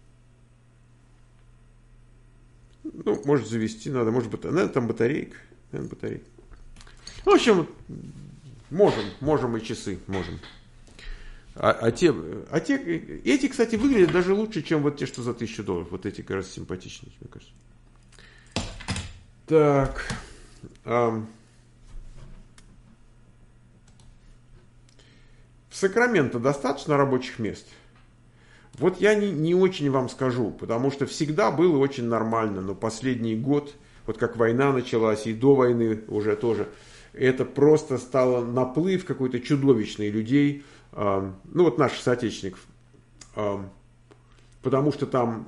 Ну, может завести надо, может быть, наверное, там батарейка. Наверное, батарейка. В общем, можем и часы, можем. Эти, кстати, выглядят даже лучше, чем вот те, что за $1000. Вот эти, кажется, симпатичнее, мне кажется. Так. В Сакраменто достаточно рабочих мест? Вот я не очень вам скажу, потому что всегда было очень нормально, но последний год, вот как война началась, и до войны уже тоже, это просто стало наплыв какой-то чудовищный людей, ну вот наших соотечественников, потому что там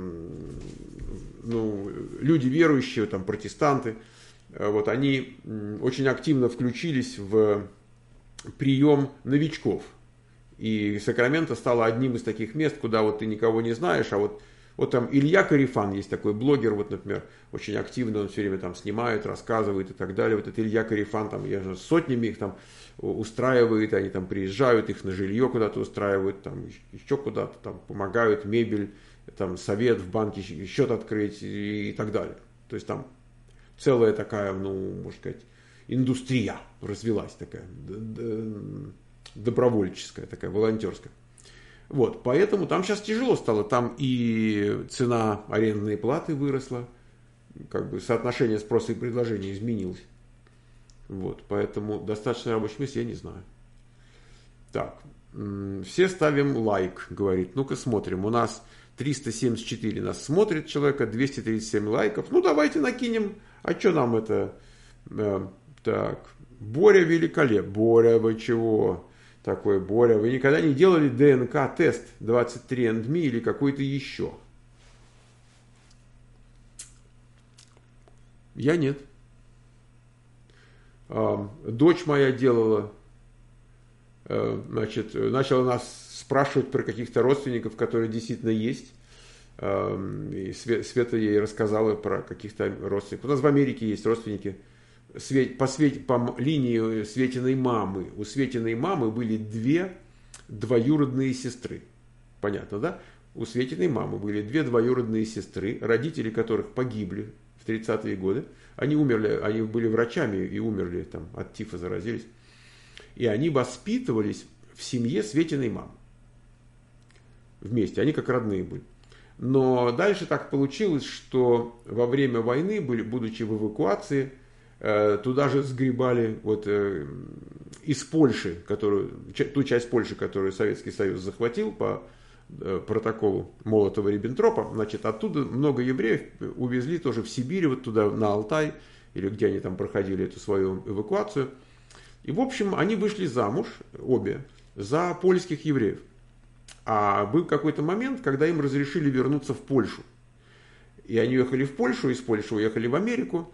ну, люди верующие, там протестанты, вот они очень активно включились в прием новичков. И Сакраменто стало одним из таких мест, куда вот ты никого не знаешь, а вот там Илья Карифан есть такой блогер, вот, например, очень активно, он все время там снимает, рассказывает и так далее. Вот этот Илья Карифан, там, я же сотнями их там устраивает, они там приезжают, их на жилье куда-то устраивают, там еще куда-то там помогают, мебель, там совет в банке, счет открыть и так далее. То есть там целая такая, ну, можно сказать, индустрия развилась такая, добровольческая, такая, волонтерская. Вот, поэтому там сейчас тяжело стало, там и цена арендной платы выросла, как бы соотношение спроса и предложения изменилось. Вот, поэтому достаточно рабочих мест я не знаю. Так, все ставим лайк, говорит, ну-ка смотрим, у нас 374 нас смотрит человека, 237 лайков, ну давайте накинем, а что нам это... Так, Боря великолеп. Боря, вы чего? Такой Боря. Вы никогда не делали ДНК-тест 23andMe или какой-то еще? Я нет. Дочь моя делала. Значит, начала нас спрашивать про каких-то родственников, которые действительно есть. И Света ей рассказала про каких-то родственников. У нас в Америке есть родственники. По линии Светиной мамы. У Светиной мамы были две двоюродные сестры. Понятно, да? У Светиной мамы были две двоюродные сестры, родители которых погибли в 30-е годы. Они умерли, они были врачами и умерли там, от тифа, заразились. И они воспитывались в семье Светиной мамы. Вместе, они как родные были. Но дальше так получилось, что во время войны, будучи в эвакуации, туда же сгребали из Польши, ту часть Польши, которую Советский Союз захватил по протоколу Молотова-Риббентропа, значит, оттуда много евреев увезли тоже в Сибирь, вот туда, на Алтай, или где они там проходили эту свою эвакуацию. И, в общем, они вышли замуж, обе, за польских евреев. А был какой-то момент, когда им разрешили вернуться в Польшу. И они уехали в Польшу, из Польши уехали в Америку.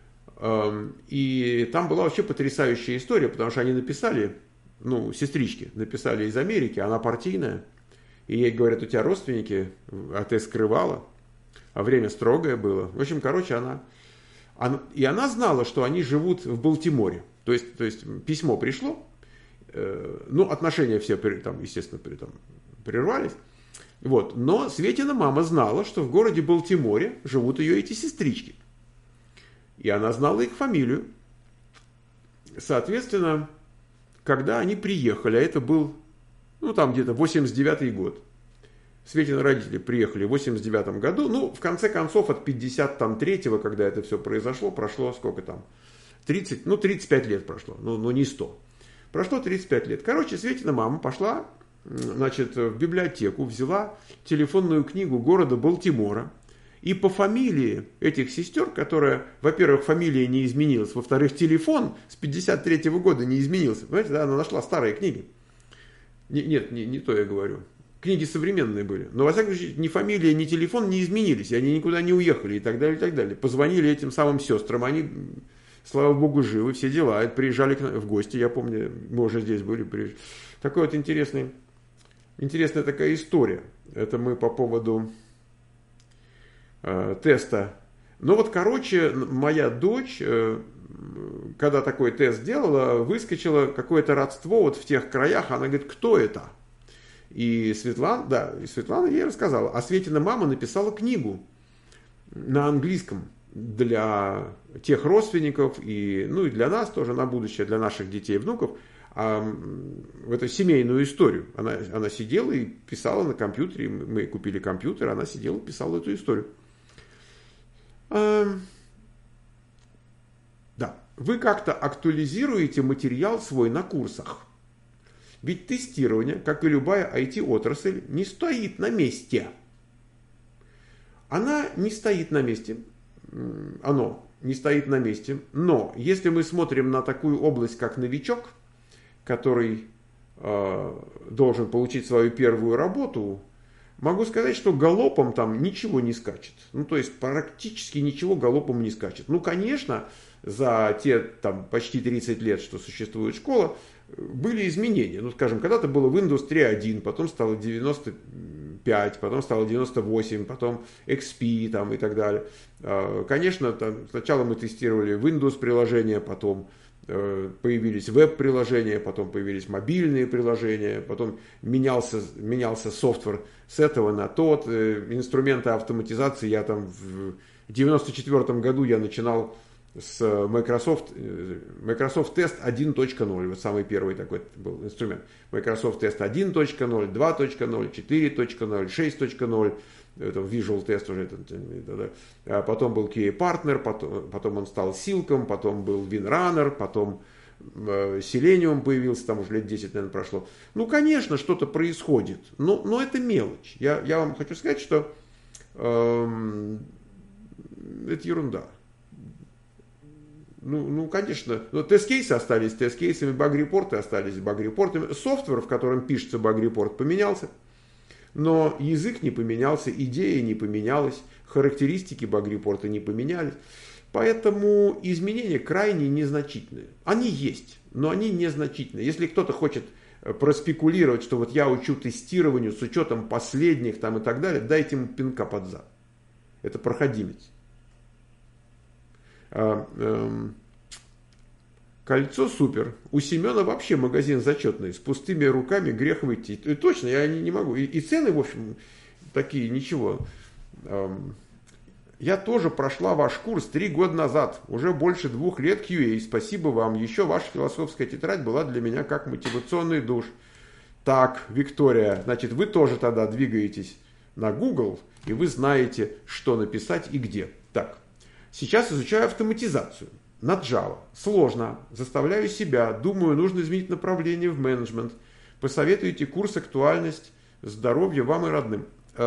И там была вообще потрясающая история, потому что они написали, сестрички написали из Америки, она партийная. И ей говорят, у тебя родственники, а ты скрывала, а время строгое было. В общем, она знала, что они живут в Балтиморе. То есть письмо пришло, отношения все там, естественно, прервались. Вот. Но Светина мама знала, что в городе Балтиморе живут ее эти сестрички. И она знала их фамилию. Соответственно, когда они приехали, а это был, там где-то 89-й год. Светины родители приехали в 89 году. В конце концов, от 53-го, когда это все произошло, прошло сколько там? 35 лет прошло. Не 100. Прошло 35 лет. Короче, Светина мама пошла, в библиотеку, взяла телефонную книгу города Балтимора. И по фамилии этих сестер, которая, во-первых, фамилия не изменилась, во-вторых, телефон с 53-го года не изменился. Понимаете, да, она нашла старые книги. Нет, не то я говорю. Книги современные были. Но, во всяком случае, ни фамилия, ни телефон не изменились. И они никуда не уехали и так далее, и так далее. Позвонили этим самым сестрам. Они, слава богу, живы, все дела. Приезжали в гости, я помню, мы уже здесь были. Такой вот интересная такая история. Это мы по поводу теста. Моя дочь, когда такой тест делала, выскочило какое-то родство в тех краях. Она говорит, кто это? И Светлана ей рассказала. А Светина мама написала книгу на английском для тех родственников и для нас тоже на будущее, для наших детей и внуков, в эту семейную историю. Она сидела и писала на компьютере. Мы купили компьютер, она сидела и писала эту историю. Да. Вы как-то актуализируете материал свой на курсах. Ведь тестирование, как и любая IT-отрасль, не стоит на месте. Оно не стоит на месте. Но если мы смотрим на такую область, как новичок, который должен получить свою первую работу, могу сказать, что галопом там ничего не скачет. То есть практически ничего галопом не скачет. конечно, за те почти 30 лет, что существует школа, были изменения. Скажем, когда-то было Windows 3.1, потом стало 95, потом стало 98, потом XP и так далее. Конечно, сначала мы тестировали Windows приложения, потом появились веб-приложения, потом появились мобильные приложения, потом менялся софтвер с этого на тот, инструменты автоматизации. Я в 94 году я начинал с Microsoft Test 1.0, вот самый первый такой был инструмент. Microsoft Test 1.0, 2.0, 4.0, 6.0, это Visual Test уже, потом был QA Partner, потом он стал Silcom, потом был WinRunner, потом Selenium появился, там уже лет 10, наверное, прошло. Конечно, что-то происходит, но это мелочь. Я вам хочу сказать, что это ерунда. Конечно, тест-кейсы остались тест-кейсами, баг-репорты остались баг-репортами. Софтвер, в котором пишется баг-репорт, поменялся. Но язык не поменялся, идея не поменялась, характеристики баг-репорта не поменялись. Поэтому изменения крайне незначительные. Они есть, но они незначительные. Если кто-то хочет проспекулировать, что я учу тестированию с учетом последних и так далее, дайте ему пинка под зад. Это проходимец. Кольцо супер. У Семена вообще магазин зачетный. С пустыми руками грех выйти. И точно, я не могу. И цены, в общем, такие, ничего. Я тоже прошла ваш курс 3 года назад, уже больше 2 лет QA. Спасибо вам. Еще ваша философская тетрадь была для меня как мотивационный душ. Так, Виктория, значит, вы тоже тогда двигаетесь на Google, и вы знаете, что написать и где. Так, сейчас изучаю автоматизацию на Java. Сложно. Заставляю себя. Думаю, нужно изменить направление в менеджмент. Посоветуйте курс «Актуальность». Здоровья вам и родным.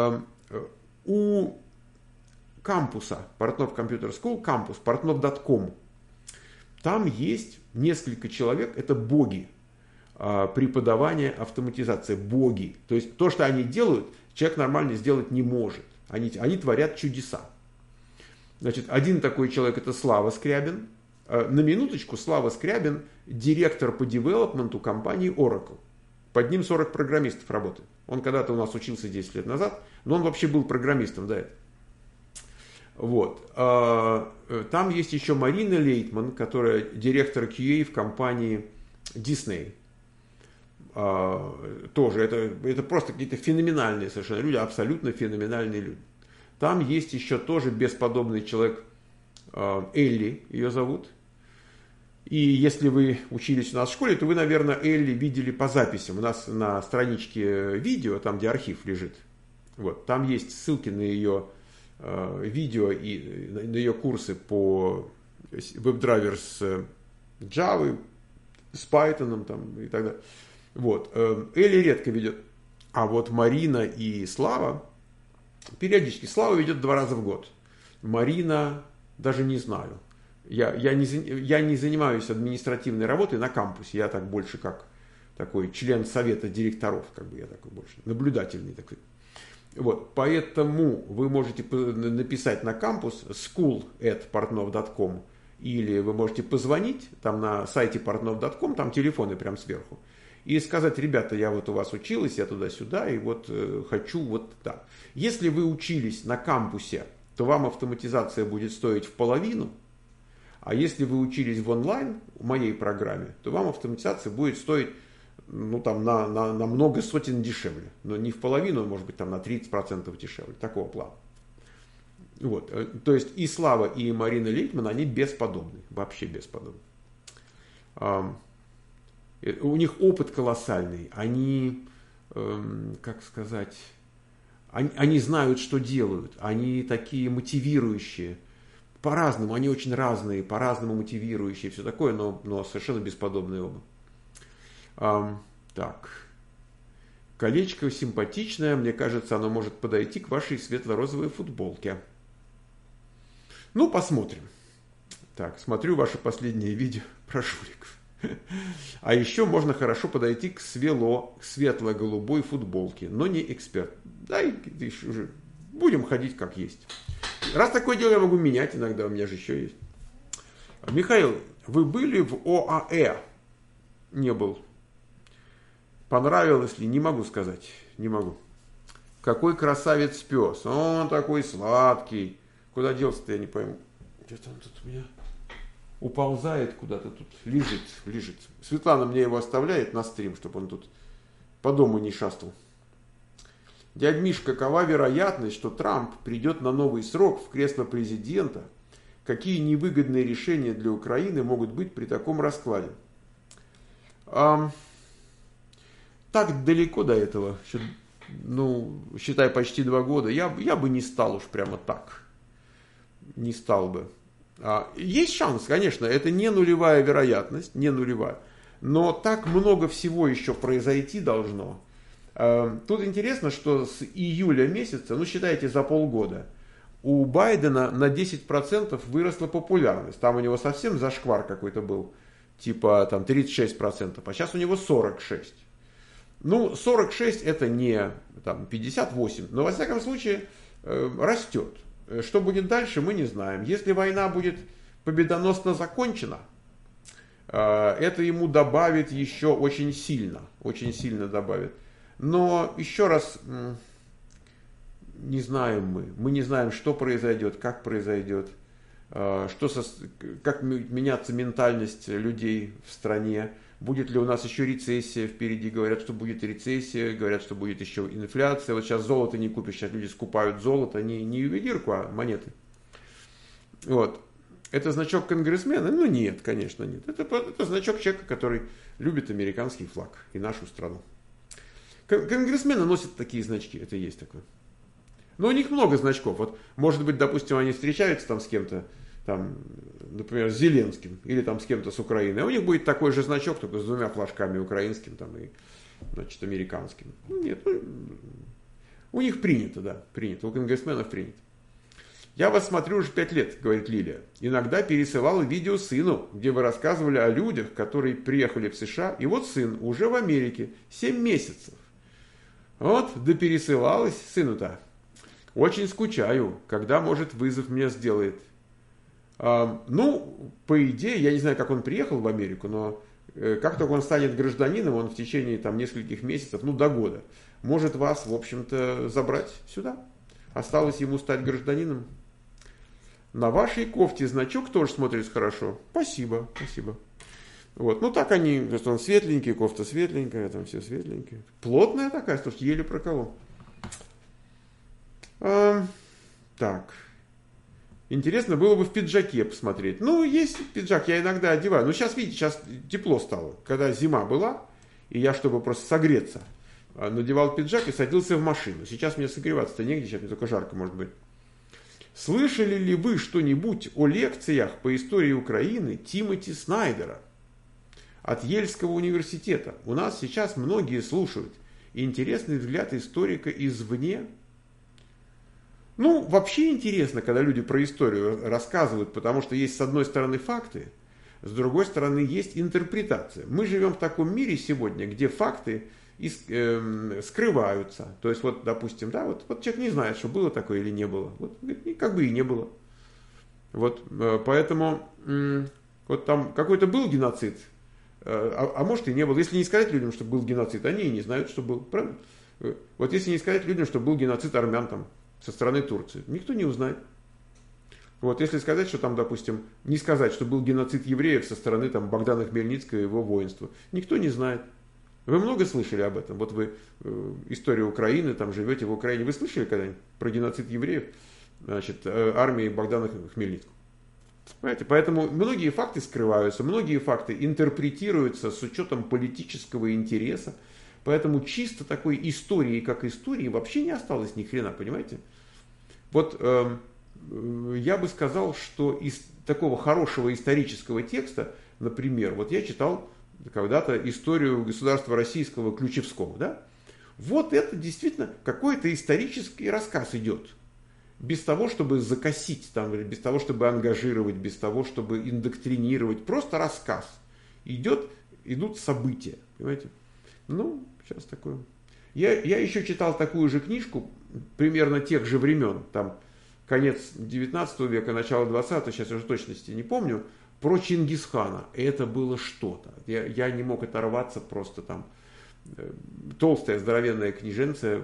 У кампуса Портнов Computer School, кампус, portnov.com, там есть несколько человек, это боги преподавания автоматизации, боги. То есть то, что они делают, человек нормально сделать не может. Они творят чудеса. Значит, один такой человек это Слава Скрябин. На минуточку, Слава Скрябин директор по девелопменту компании Oracle. Под ним 40 программистов работает. Он когда-то у нас учился 10 лет назад, но он вообще был программистом до этого. Вот. Там есть еще Марина Лейтман, которая директор QA в компании Disney. Тоже это просто какие-то феноменальные совершенно люди, абсолютно феноменальные люди. Там есть еще тоже бесподобный человек, Элли ее зовут. И если вы учились у нас в школе, то вы, наверное, Элли видели по записям. У нас на страничке видео, там где архив лежит, вот, там есть ссылки на ее видео и на ее курсы по WebDriver с Java, с Python там, и так далее. Вот. Элли редко ведет. А вот Марина и Слава периодически. Слава ведет 2 раза в год. Марина даже не знаю. Я не занимаюсь административной работой на кампусе. Я так больше как такой член совета директоров. Как бы я такой больше наблюдательный такой. Вот, поэтому вы можете написать на кампус school@portnov.com или вы можете позвонить там на сайте portnov.com, там телефоны прям сверху, и сказать: ребята, я вот у вас училась, я туда-сюда, и вот хочу вот так. Если вы учились на кампусе, то вам автоматизация будет стоить в половину, а если вы учились в онлайн, в моей программе, то вам автоматизация будет стоить там, на много сотен дешевле. Но не в половину, может быть, там на 30% дешевле. Такого плана. Вот. То есть и Слава, и Марина Лейтман, они бесподобны. Вообще бесподобны. У них опыт колоссальный. Они, как сказать, они знают, что делают. Они такие мотивирующие. По-разному. Они очень разные, по-разному мотивирующие. Все такое, но совершенно бесподобные оба. Так, колечко симпатичное, мне кажется, оно может подойти к вашей светло-розовой футболке. Ну, посмотрим. Так, смотрю ваше последнее видео про жуликов. А еще можно хорошо подойти к светло-голубой футболке, но не эксперт. Да, и уже будем ходить как есть. Раз такое дело, я могу менять иногда, у меня же еще есть. Михаил, вы были в ОАЭ? Не был. Понравилось ли? Не могу сказать. Не могу. Какой красавец пес. Он такой сладкий. Куда делся-то, я не пойму. Где-то он тут у меня уползает куда-то тут. Лежит. Светлана мне его оставляет на стрим, чтобы он тут по дому не шастал. Дядь Миш, какова вероятность, что Трамп придет на новый срок в кресло президента? Какие невыгодные решения для Украины могут быть при таком раскладе? Так далеко до этого, считай, почти 2 года, я бы не стал уж прямо так. Не стал бы. Есть шанс, конечно, это не нулевая вероятность, не нулевая. Но так много всего еще произойти должно. Тут интересно, что с июля месяца, считайте, за полгода, у Байдена на 10% выросла популярность. Там у него совсем зашквар какой-то был, типа там 36%, а сейчас у него 46%. 46 это не там 58, но во всяком случае растет. Что будет дальше, мы не знаем. Если война будет победоносно закончена, это ему добавит еще очень сильно добавит. Но еще раз, не знаем мы не знаем, что произойдет, как произойдет, как меняться ментальность людей в стране. Будет ли у нас еще рецессия впереди? Говорят, что будет рецессия, говорят, что будет еще инфляция. Вот сейчас золото не купишь, сейчас люди скупают золото, не ювелирку, а монеты. Вот. Это значок конгрессмена? Ну нет, конечно нет. Это значок человека, который любит американский флаг и нашу страну. Конгрессмены носят такие значки, это есть такое. Но у них много значков. Вот, может быть, допустим, они встречаются там с кем-то, там, например, с Зеленским, или там с кем-то с Украины. А у них будет такой же значок, только с двумя флажками, украинским там, и, значит, американским. Ну, нет, у них принято, да, принято. У конгрессменов принято. «Я вас смотрю уже 5 лет», говорит Лилия. «Иногда пересылала видео сыну, где вы рассказывали о людях, которые приехали в США. И вот сын уже в Америке, 7 месяцев. Вот, да пересылалась сыну-то. Очень скучаю, когда, может, вызов мне сделает». Ну, по идее, я не знаю, как он приехал в Америку, но как только он станет гражданином, он в течение там нескольких месяцев, ну, до года, может вас, в общем-то, забрать сюда. Осталось ему стать гражданином. «На вашей кофте значок тоже смотрится хорошо». Спасибо, спасибо. Вот, ну так они, то есть он светленький, кофта светленькая, там все светленькие. Плотная такая, слушайте, еле проколол. Так. Интересно было бы в пиджаке посмотреть. Ну, есть пиджак, я иногда одеваю. Но сейчас, видите, сейчас тепло стало. Когда зима была, и я, чтобы просто согреться, надевал пиджак и садился в машину. Сейчас мне согреваться-то негде, сейчас мне только жарко может быть. Слышали ли вы что-нибудь о лекциях по истории Украины Тимоти Снайдера от Ельского университета? У нас сейчас многие слушают. Интересный взгляд историка извне. Ну, вообще интересно, когда люди про историю рассказывают, потому что есть с одной стороны факты, с другой стороны есть интерпретация. Мы живем в таком мире сегодня, где факты скрываются. То есть, вот, допустим, да, вот человек не знает, что было такое или не было. Вот, как бы и не было. Вот, поэтому, вот там какой-то был геноцид, а может и не было. Если не сказать людям, что был геноцид, они и не знают, что был. Правильно? Вот если не сказать людям, что был геноцид армян там со стороны Турции, никто не узнает. Вот, если сказать, что там, допустим, не сказать, что был геноцид евреев со стороны там Богдана Хмельницкого и его воинства, никто не знает. Вы много слышали об этом? Вот вы историю Украины, там живете в Украине. Вы слышали когда-нибудь про геноцид евреев, значит, армии Богдана Хмельницкого? Понимаете? Поэтому многие факты скрываются, многие факты интерпретируются с учетом политического интереса. Поэтому чисто такой истории, как истории, вообще не осталось ни хрена, понимаете? Вот я бы сказал, что из такого хорошего исторического текста, например, вот я читал когда-то историю государства российского Ключевского, да? Вот это действительно какой-то исторический рассказ идет. Без того, чтобы закосить, там, без того, чтобы ангажировать, без того, чтобы индоктринировать. Просто рассказ. Идут события. Понимаете? Ну, сейчас такое. Я еще читал такую же книжку, примерно тех же времен, там, конец 19 века, начало 20-го, сейчас уже точности не помню, про Чингисхана. Это было что-то. Я не мог оторваться, просто там толстая, здоровенная книженция,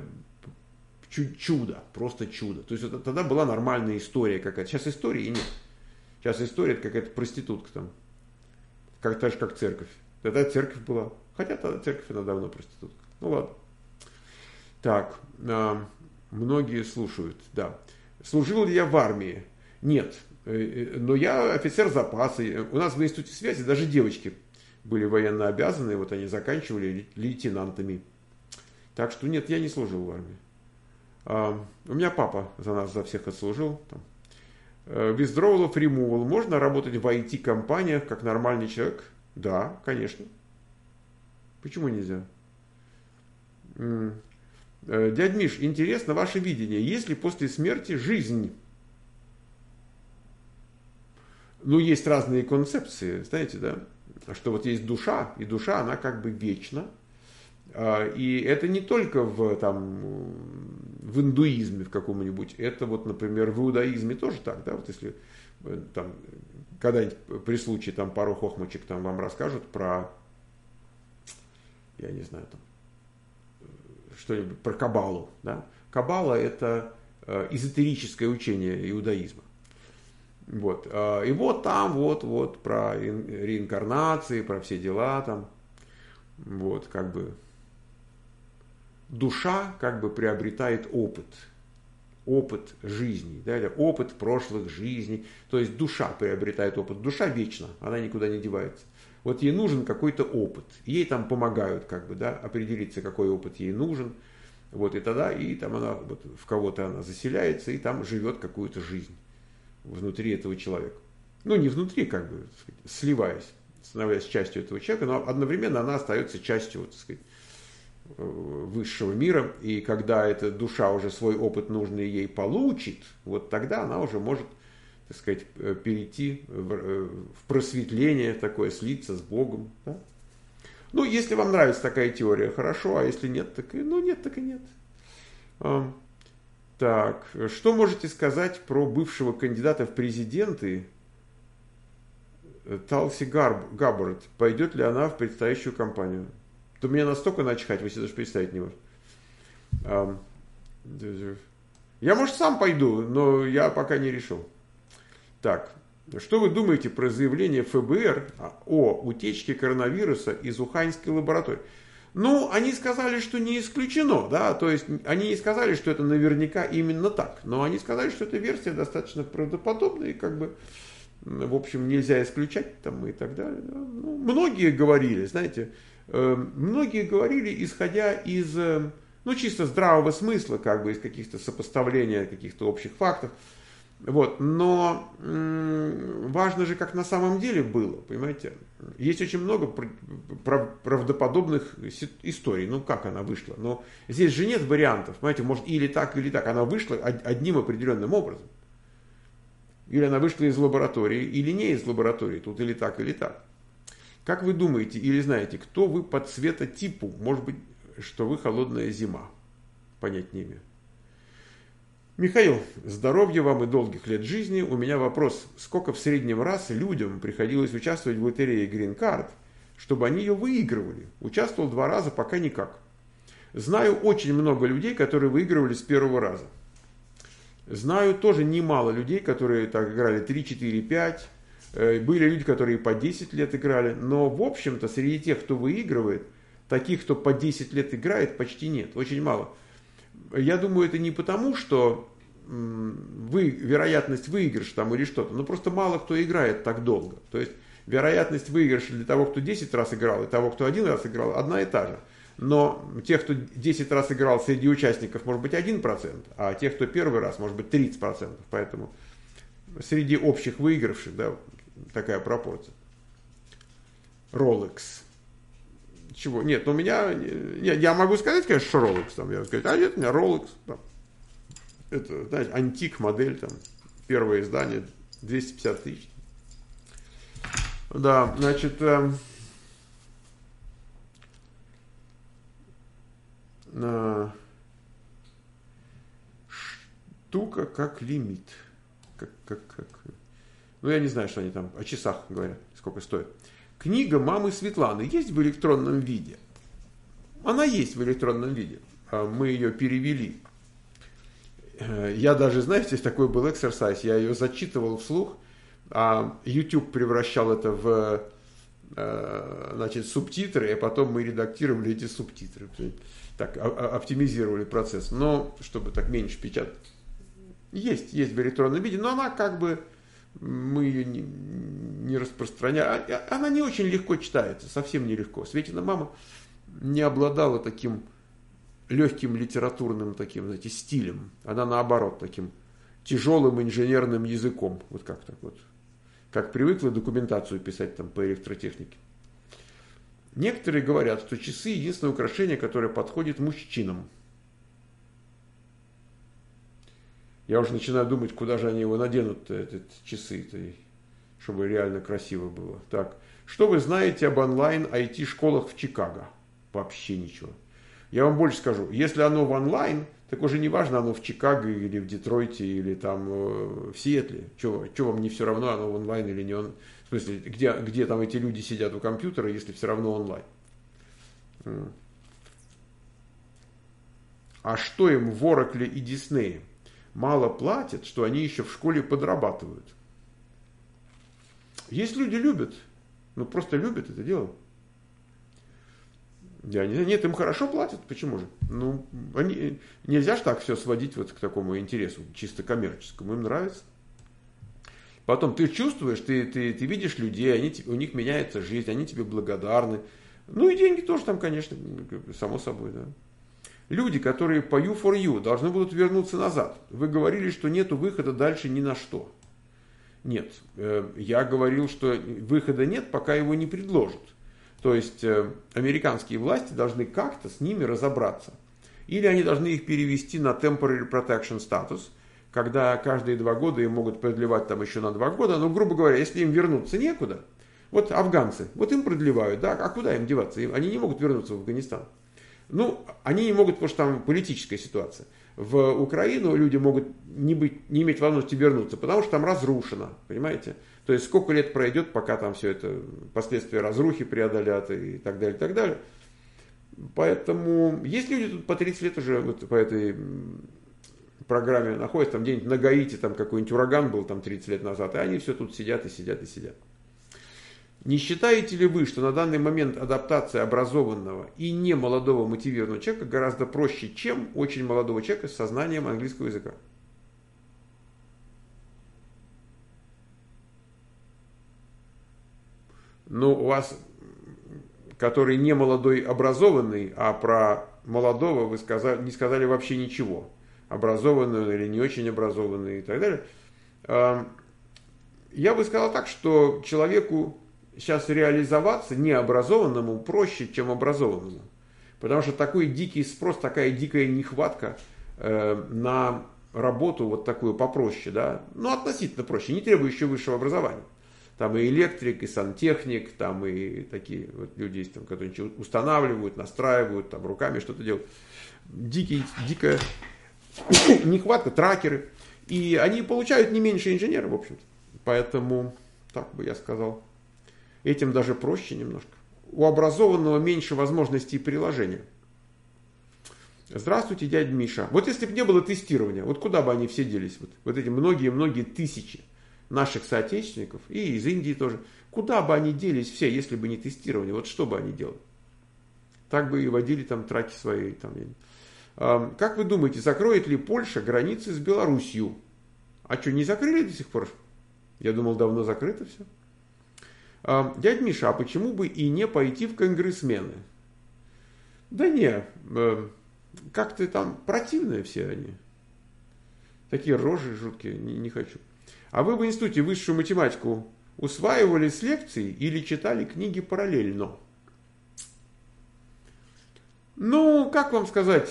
чудо, просто чудо. То есть это, тогда была нормальная история какая-то. Сейчас истории нет. Сейчас история это какая-то проститутка там. Так же, как церковь. Тогда церковь была. Хотя тогда церковь она давно проститутка. Ну ладно. Так, многие слушают, да. Служил ли я в армии? Нет. Но я офицер запаса. У нас в институте связи даже девочки были военно обязаны. Вот они заканчивали лейтенантами. Так что нет, я не служил в армии. У меня папа за нас, за всех отслужил. Withdrawal of removal. Можно работать в IT-компаниях как нормальный человек? Да, конечно. Почему нельзя? Дядь Миш, интересно ваше видение. Есть ли после смерти жизнь? Ну, есть разные концепции, знаете, да? Что вот есть душа, и душа, она как бы вечна. И это не только в индуизме в каком-нибудь, это вот, например, в иудаизме тоже так, да, вот если там когда-нибудь при случае там пару хохмочек там вам расскажут про, я не знаю, там что-нибудь про Каббалу, да. Каббала это эзотерическое учение иудаизма. Вот. И вот там, вот про реинкарнации, про все дела там, вот, как бы душа как бы приобретает опыт. опыт жизни, да, или опыт прошлых жизней. То есть душа приобретает опыт. Душа вечна, она никуда не девается. Вот ей нужен какой-то опыт. Ей там помогают как бы, да, определиться, какой опыт ей нужен. Вот, и тогда и там она, вот, в кого-то она заселяется и там живет какую-то жизнь внутри этого человека. Ну, не внутри, как бы, так сказать, сливаясь, становясь частью этого человека, но одновременно она остается частью, так сказать, высшего мира. И когда эта душа уже свой опыт нужный ей получит, вот тогда она уже может, так сказать, перейти в просветление такое, слиться с Богом. Да? Ну, если вам нравится такая теория, хорошо, а если нет, так и, ну, нет, так и нет. Так, что можете сказать про бывшего кандидата в президенты Талси Габбард? Пойдет ли она в предстоящую кампанию? То меня настолько начхать, вы себе даже представить не можете. Я, может, сам пойду, но я пока не решил. Так, что вы думаете про заявление ФБР о утечке коронавируса из Уханьской лаборатории? Ну, они сказали, что не исключено, да, то есть они не сказали, что это наверняка именно так, но они сказали, что эта версия достаточно правдоподобная и как бы, в общем, нельзя исключать там и так далее. Да. Ну, многие говорили, знаете, исходя из, ну, чисто здравого смысла, как бы из каких-то сопоставления каких-то общих фактов. Вот, но важно же, как на самом деле было, понимаете? Есть очень много правдоподобных историй, ну как она вышла. Но здесь же нет вариантов, понимаете, может или так, она вышла одним определенным образом. Или она вышла из лаборатории, или не из лаборатории, тут или так, или так. Как вы думаете или знаете, кто вы по цветотипу? Может быть, что вы холодная зима? Понять не имею. Михаил, здоровья вам и долгих лет жизни. У меня вопрос. Сколько в среднем раз людям приходилось участвовать в лотерее Green Card, чтобы они ее выигрывали? Участвовал 2 раза, пока никак. Знаю очень много людей, которые выигрывали с первого раза. Знаю тоже немало людей, которые так играли 3, 4, 5. Были люди, которые по 10 лет играли. Но, в общем-то, среди тех, кто выигрывает, таких, кто по 10 лет играет, почти нет. Очень мало. Я думаю, это не потому, что вероятность выигрыша там или что-то, но просто мало кто играет так долго. То есть вероятность выигрыша для того, кто 10 раз играл, и того, кто 1 раз играл, одна и та же. Но тех, кто 10 раз играл среди участников, может быть 1%, а тех, кто первый раз, может быть 30%. Поэтому среди общих выигравших, да, такая пропорция. Rolex. Чего? Нет, у меня... Нет, я могу сказать, конечно, что Rolex. Там, я сказать, а нет, у меня Rolex. Там, это, знаете, антик модель, там, первое издание, 250 тысяч. Да, значит... штука как лимит. Ну, я не знаю, что они там о часах говорят, сколько стоит. Книга мамы Светланы есть в электронном виде? Она есть в электронном виде. Мы ее перевели. Я даже, знаете, такой был эксерсайз. Я ее зачитывал вслух, а YouTube превращал это в, значит, субтитры, и потом мы редактировали эти субтитры. Так, оптимизировали процесс. Но, чтобы так меньше печатать. Есть в электронном виде, но она как бы... Мы ее не распространяем. Она не очень легко читается, совсем нелегко. Светина мама не обладала таким легким литературным таким, знаете, стилем. Она наоборот таким тяжелым инженерным языком. Вот как так вот. Как привыкла документацию писать там по электротехнике. Некоторые говорят, что часы единственное украшение, которое подходит мужчинам. Я уже начинаю думать, куда же они его наденут, эти часы-то, чтобы реально красиво было. Так, что вы знаете об онлайн IT-школах в Чикаго? Вообще ничего. Я вам больше скажу, если оно в онлайн, так уже не важно, оно в Чикаго или в Детройте или там в Сиэтле. Что вам не все равно, оно в онлайн или не онлайн? В смысле, где там эти люди сидят у компьютера, если все равно онлайн? А что им в Oracle и Disney? Мало платят, что они еще в школе подрабатывают. Есть люди любят, ну просто любят это дело. Я не знаю, нет, им хорошо платят, почему же? Ну, нельзя же так все сводить вот к такому интересу, чисто коммерческому, им нравится. Потом ты чувствуешь, ты видишь людей, у них меняется жизнь, они тебе благодарны. Ну и деньги тоже там, конечно, само собой, да. Люди, которые по you for you должны будут вернуться назад. Вы говорили, что нету выхода дальше ни на что. Нет, я говорил, что выхода нет, пока его не предложат. То есть американские власти должны как-то с ними разобраться. Или они должны их перевести на temporary protection status, когда каждые 2 года им могут продлевать там еще на 2 года. Но, грубо говоря, если им вернуться некуда, вот афганцы, вот им продлевают, да, а куда им деваться? Они не могут вернуться в Афганистан. Ну, они не могут, потому что там политическая ситуация. В Украину люди могут не иметь возможности вернуться, потому что там разрушено, понимаете? То есть сколько лет пройдет, пока там все это, последствия разрухи преодолят и так далее, и так далее. Поэтому есть люди тут по 30 лет уже вот по этой программе находятся, там где-нибудь на Гаити, там какой-нибудь ураган был там 30 лет назад, и они все тут сидят и сидят и сидят. Не считаете ли вы, что на данный момент адаптация образованного и не молодого мотивированного человека гораздо проще, чем очень молодого человека с сознанием английского языка? Ну, у вас, который не молодой образованный, а про молодого вы не сказали вообще ничего. Образованный он или не очень образованный и так далее. Я бы сказал так, что человеку сейчас реализоваться необразованному проще, чем образованному. Потому что такой дикий спрос, такая дикая нехватка на работу вот такую попроще, да, ну относительно проще, не требующую высшего образования. Там и электрик, и сантехник, там и такие вот люди есть, там, которые устанавливают, настраивают, там руками что-то делают. Дикая нехватка, тракеры. И они получают не меньше инженеров, в общем-то. Поэтому, так бы я сказал, этим даже проще немножко. У образованного меньше возможностей приложения. Здравствуйте, дядя Миша. Вот если бы не было тестирования, вот куда бы они все делись? Вот эти многие-многие тысячи наших соотечественников, и из Индии тоже. Куда бы они делись все, если бы не тестирование? Вот что бы они делали? Так бы и водили там траки свои. Там. Как вы думаете, закроет ли Польша границы с Белоруссией? А что, не закрыли до сих пор? Я думал, давно закрыто все. Дядя Миша, а почему бы и не пойти в конгрессмены? Да не, как-то там противные все они. Такие рожи жуткие, не хочу. А вы в институте высшую математику усваивали с лекций или читали книги параллельно? Ну, как вам сказать,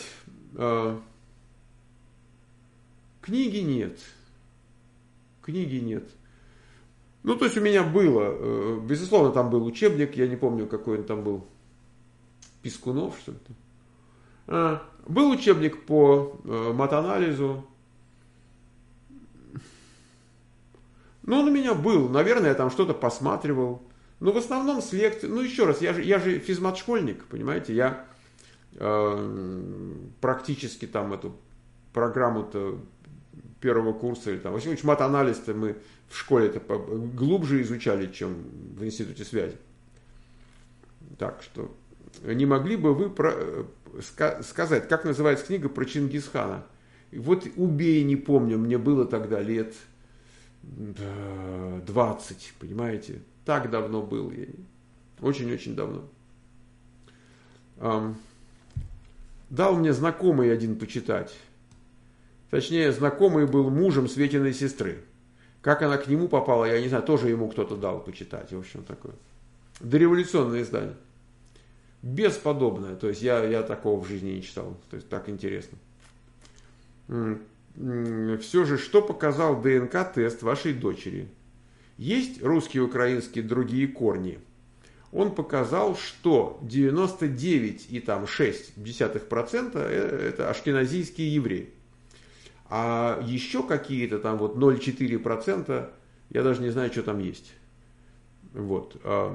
книги нет. Книги нет. Ну, то есть у меня было, безусловно, там был учебник, я не помню, какой он там был, Пискунов, что ли. Был учебник по матанализу. Ну, он у меня был, наверное, я там что-то посматривал. Но в основном с лекций, ну, еще раз, я же физмат-школьник, понимаете, я практически там эту программу-то первого курса, или там, во всяком случае, матанализ-то мы в школе это глубже изучали, чем в институте связи. Так что, не могли бы вы сказать, как называется книга про Чингисхана? Вот убей, не помню, мне было тогда лет 20, понимаете? Так давно был я. Очень-очень давно. Дал мне знакомый один почитать. Точнее, знакомый был мужем Светиной сестры. Как она к нему попала, я не знаю, тоже ему кто-то дал почитать. В общем, такое. Дореволюционное издание. Бесподобное. То есть, я такого в жизни не читал. То есть, так интересно. Все же, что показал ДНК-тест вашей дочери? Есть русские, украинские, другие корни? Он показал, что 99,6% это ашкеназийские евреи. А еще какие-то там вот 0,4%, я даже не знаю, что там есть. Вот.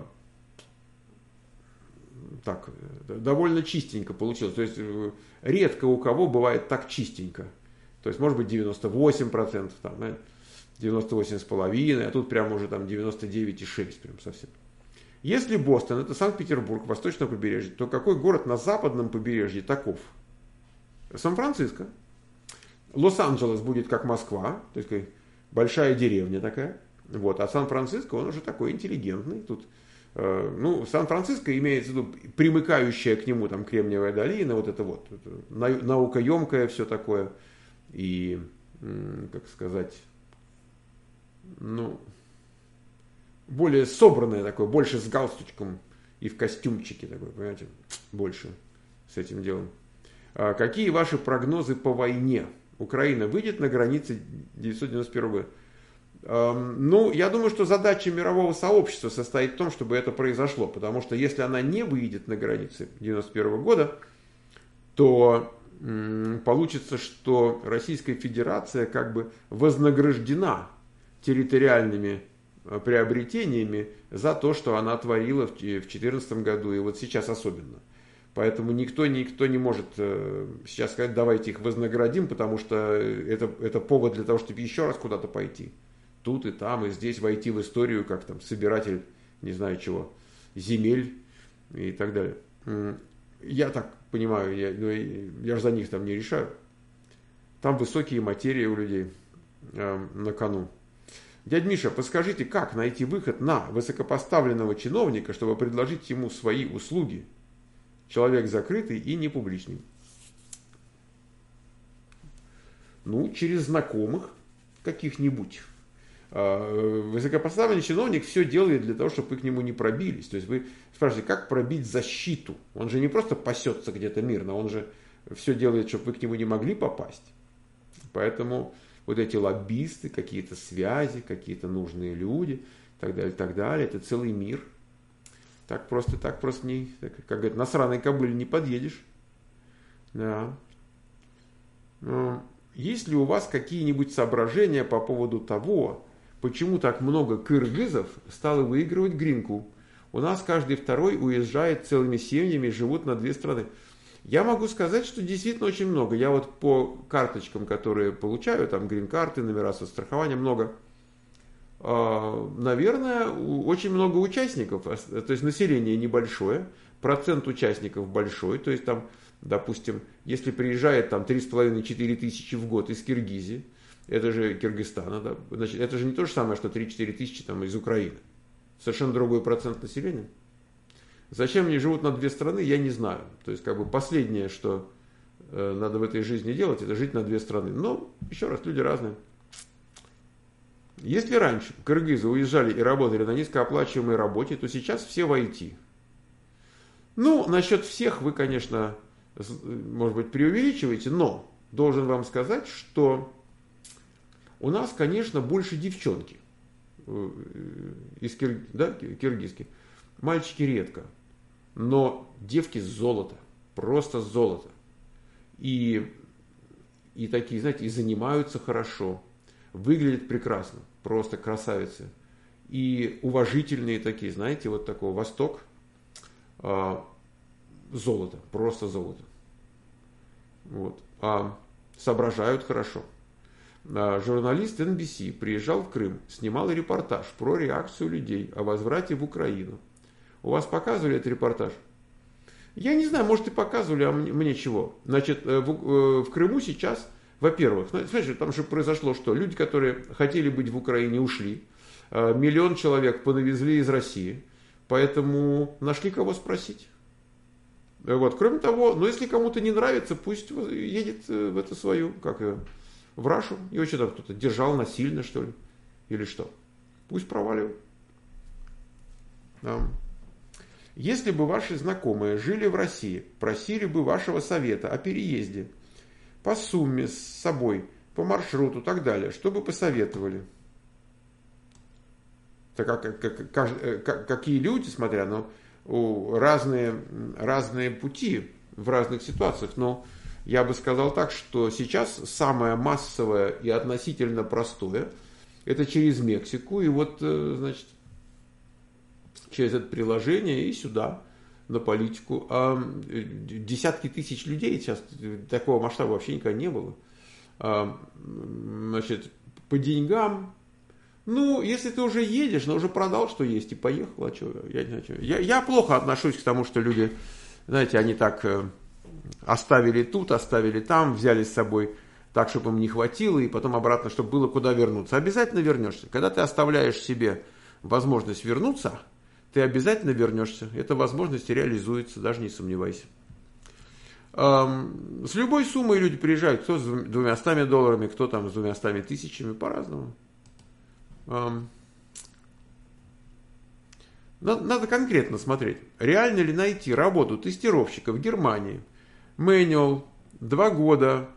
Так, довольно чистенько получилось. То есть, редко у кого бывает так чистенько. То есть, может быть, 98%, там, 98,5%, а тут прямо уже там 99,6% прям совсем. Если Бостон это Санкт-Петербург, восточное побережье, то какой город на западном побережье таков? Сан-Франциско. Лос-Анджелес будет как Москва, то есть большая деревня такая. Вот. А Сан-Франциско, он уже такой интеллигентный. Тут, Сан-Франциско имеется в виду примыкающая к нему там Кремниевая долина, вот это вот, наукоемкое все такое. И, как сказать, более собранное такое, больше с галстучком и в костюмчике такой, понимаете, больше с этим делом. Какие ваши прогнозы по войне? Украина выйдет на границы 1991 года? Я думаю, что задача мирового сообщества состоит в том, чтобы это произошло. Потому что если она не выйдет на границы 1991 года, то получится, что Российская Федерация как бы вознаграждена территориальными приобретениями за то, что она творила в 2014 году и вот сейчас особенно. Поэтому никто не может сейчас сказать, давайте их вознаградим, потому что это повод для того, чтобы еще раз куда-то пойти. Тут и там, и здесь войти в историю, как там собиратель, не знаю чего, земель и так далее. Я так понимаю, я же за них там не решаю. Там высокие материи у людей на кону. Дядя Миша, подскажите, как найти выход на высокопоставленного чиновника, чтобы предложить ему свои услуги? Человек закрытый и не публичный. Через знакомых каких-нибудь. Высокопоставленный чиновник все делает для того, чтобы вы к нему не пробились. То есть вы спрашиваете, как пробить защиту? Он же не просто пасется где-то мирно, он же все делает, чтобы вы к нему не могли попасть. Поэтому вот эти лоббисты, какие-то связи, какие-то нужные люди, так далее, это целый мир. Так просто не, как говорят, на сраной кобыле не подъедешь. Да. Есть ли у вас какие-нибудь соображения по поводу того, почему так много кыргызов стало выигрывать гринку? У нас каждый второй уезжает целыми семьями и живут на 2 страны. Я могу сказать, что действительно очень много. Я вот по карточкам, которые получаю, там грин-карты, номера со страхованием, много. Наверное, очень много участников, то есть население небольшое, процент участников большой, то есть там, допустим, если приезжает там 3,5-4 тысячи в год из Киргизии, это же Кыргызстана, да, значит, это же не то же самое, что 3-4 тысячи там из Украины. Совершенно другой процент населения. Зачем они живут на 2 страны, я не знаю. То есть, как бы последнее, что надо в этой жизни делать, это жить на 2 страны. Но, еще раз, люди разные. Если раньше кыргызы уезжали и работали на низкооплачиваемой работе, то сейчас все в IT. Насчет всех вы, конечно, может быть, преувеличиваете, но должен вам сказать, что у нас, конечно, больше девчонки из киргизских. Мальчики редко, но девки золото, просто золото. И такие, знаете, и занимаются хорошо. Выглядят прекрасно, просто красавицы. И уважительные такие, знаете, вот такой Восток, золото, просто золото. Вот. Соображают хорошо. Журналист NBC приезжал в Крым, снимал репортаж про реакцию людей о возврате в Украину. У вас показывали этот репортаж? Я не знаю, может и показывали, а мне чего. Значит, в Крыму сейчас... Во-первых, смотрите, там же произошло что? Люди, которые хотели быть в Украине, ушли. 1 миллион человек понавезли из России. Поэтому нашли кого спросить. Вот. Кроме того, если кому-то не нравится, пусть едет в эту свою, в Рашу. Его что там кто-то держал насильно, что ли? Или что? Пусть проваливает. Да. Если бы ваши знакомые жили в России, просили бы вашего совета о переезде, по сумме с собой, по маршруту и так далее, что бы посоветовали? Какие люди, смотря, разные пути в разных ситуациях, но я бы сказал так, что сейчас самое массовое и относительно простое это через Мексику, и вот, значит, через это приложение и сюда, на политику. Десятки тысяч людей сейчас, такого масштаба вообще никогда не было. Значит, по деньгам, Ну, если ты уже едешь, но уже продал, что есть, и поехал, а что, я не знаю, что. Я плохо отношусь к тому, что люди, знаете, они так оставили тут, оставили там, взяли с собой так, чтобы им не хватило, и потом обратно, чтобы было куда вернуться. Обязательно вернешься. Когда ты оставляешь себе возможность вернуться, ты обязательно вернешься. Эта возможность реализуется, даже не сомневайся. С любой суммой люди приезжают, кто с $200, кто там с 200 тысячами, по-разному. Надо конкретно смотреть, реально ли найти работу тестировщика в Германии. Manual, 2 года,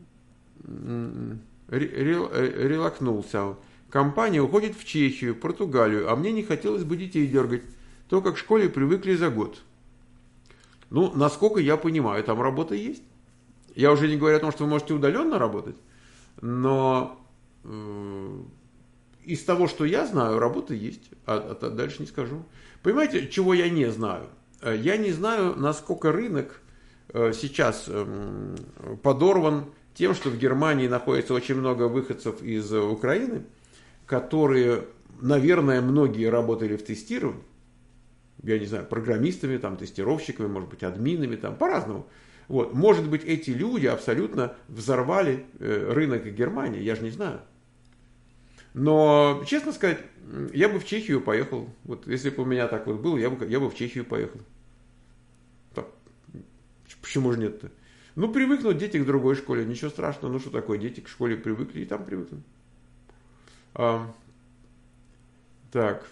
релакнулся. Компания уходит в Чехию, Португалию, а мне не хотелось бы детей дергать, то как в школе привыкли за год. Ну, насколько я понимаю, там работа есть. Я уже не говорю о том, что вы можете удаленно работать, но из того, что я знаю, работа есть, а дальше не скажу. Понимаете, чего я не знаю? Я не знаю, насколько рынок сейчас подорван тем, что в Германии находится очень много выходцев из Украины, которые, наверное, многие работали в тестировании, я не знаю, программистами, там, тестировщиками, может быть, админами, там, по-разному. Вот. Может быть, эти люди абсолютно взорвали рынок Германии, я же не знаю. Но, честно сказать, я бы в Чехию поехал. Вот если бы у меня так вот было, я бы в Чехию поехал. Так, почему же нет-то? Ну, привыкнут дети к другой школе, ничего страшного. Ну, что такое, дети к школе привыкли и там привыкнут. Так.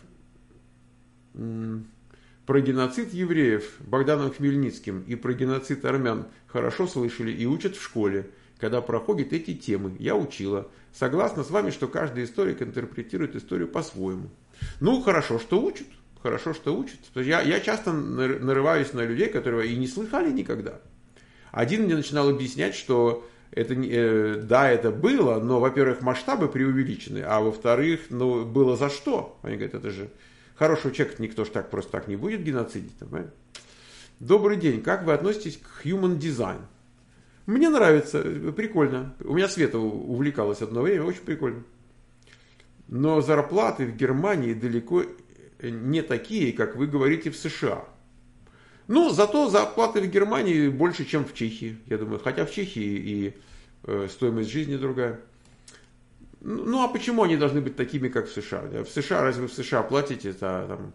Про геноцид евреев Богданом Хмельницким и про геноцид армян хорошо слышали и учат в школе, когда проходят эти темы. Я учила. Согласна с вами, что каждый историк интерпретирует историю по-своему. Ну, хорошо, что учат. Хорошо, что учат. Я часто нарываюсь на людей, которые и не слыхали никогда. Один мне начинал объяснять, что это, да, это было, но, во-первых, масштабы преувеличены, а во-вторых, ну, было за что. Они говорят, это же хорошего человека никто ж так просто так не будет геноцидить. Понимаете? Добрый день, как вы относитесь к human design? Мне нравится, прикольно. У меня Света увлекалась одно время, очень прикольно. Но зарплаты в Германии далеко не такие, как вы говорите в США. Ну, зато зарплаты в Германии больше, чем в Чехии, я думаю. Хотя в Чехии и стоимость жизни другая. Ну, а почему они должны быть такими, как в США? В США, разве вы в США платите там,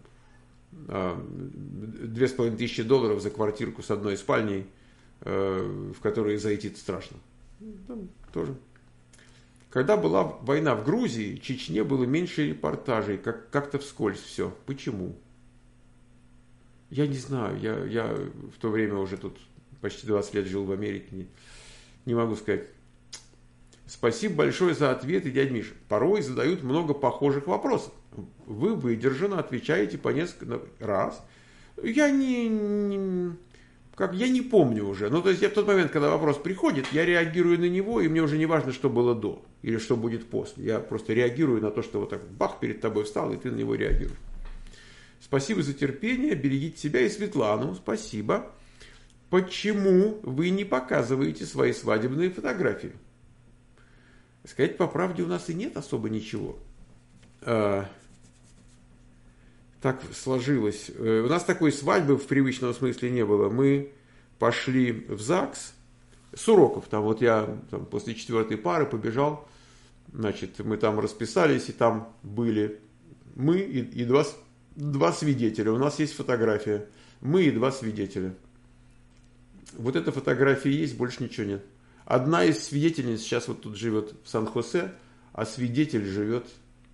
$2500 за квартирку с одной спальней, в которой зайти страшно? Там тоже. Когда была война в Грузии, в Чечне было меньше репортажей, как-то вскользь все. Почему? Я не знаю, я в то время уже тут почти 20 лет жил в Америке, не могу сказать. Спасибо большое за ответы, дядя Миша. Порой задают много похожих вопросов. Вы выдержанно отвечаете по несколько раз. Я не помню уже. Ну, то есть, я в тот момент, когда вопрос приходит, я реагирую на него, и мне уже не важно, что было до, или что будет после. Я просто реагирую на то, что вот так бах, перед тобой встал, и ты на него реагируешь. Спасибо за терпение, берегите себя и Светлану. Спасибо. Почему вы не показываете свои свадебные фотографии? Сказать по правде, у нас и нет особо ничего. Так сложилось. У нас такой свадьбы в привычном смысле не было. Мы пошли в ЗАГС с уроков. Там вот я после 4-й пары побежал. Значит, мы там расписались, и там были мы и два свидетеля. У нас есть фотография. Мы и 2 свидетеля. Вот эта фотография есть, больше ничего нет. Одна из свидетельниц сейчас вот тут живет в Сан-Хосе, а свидетель живет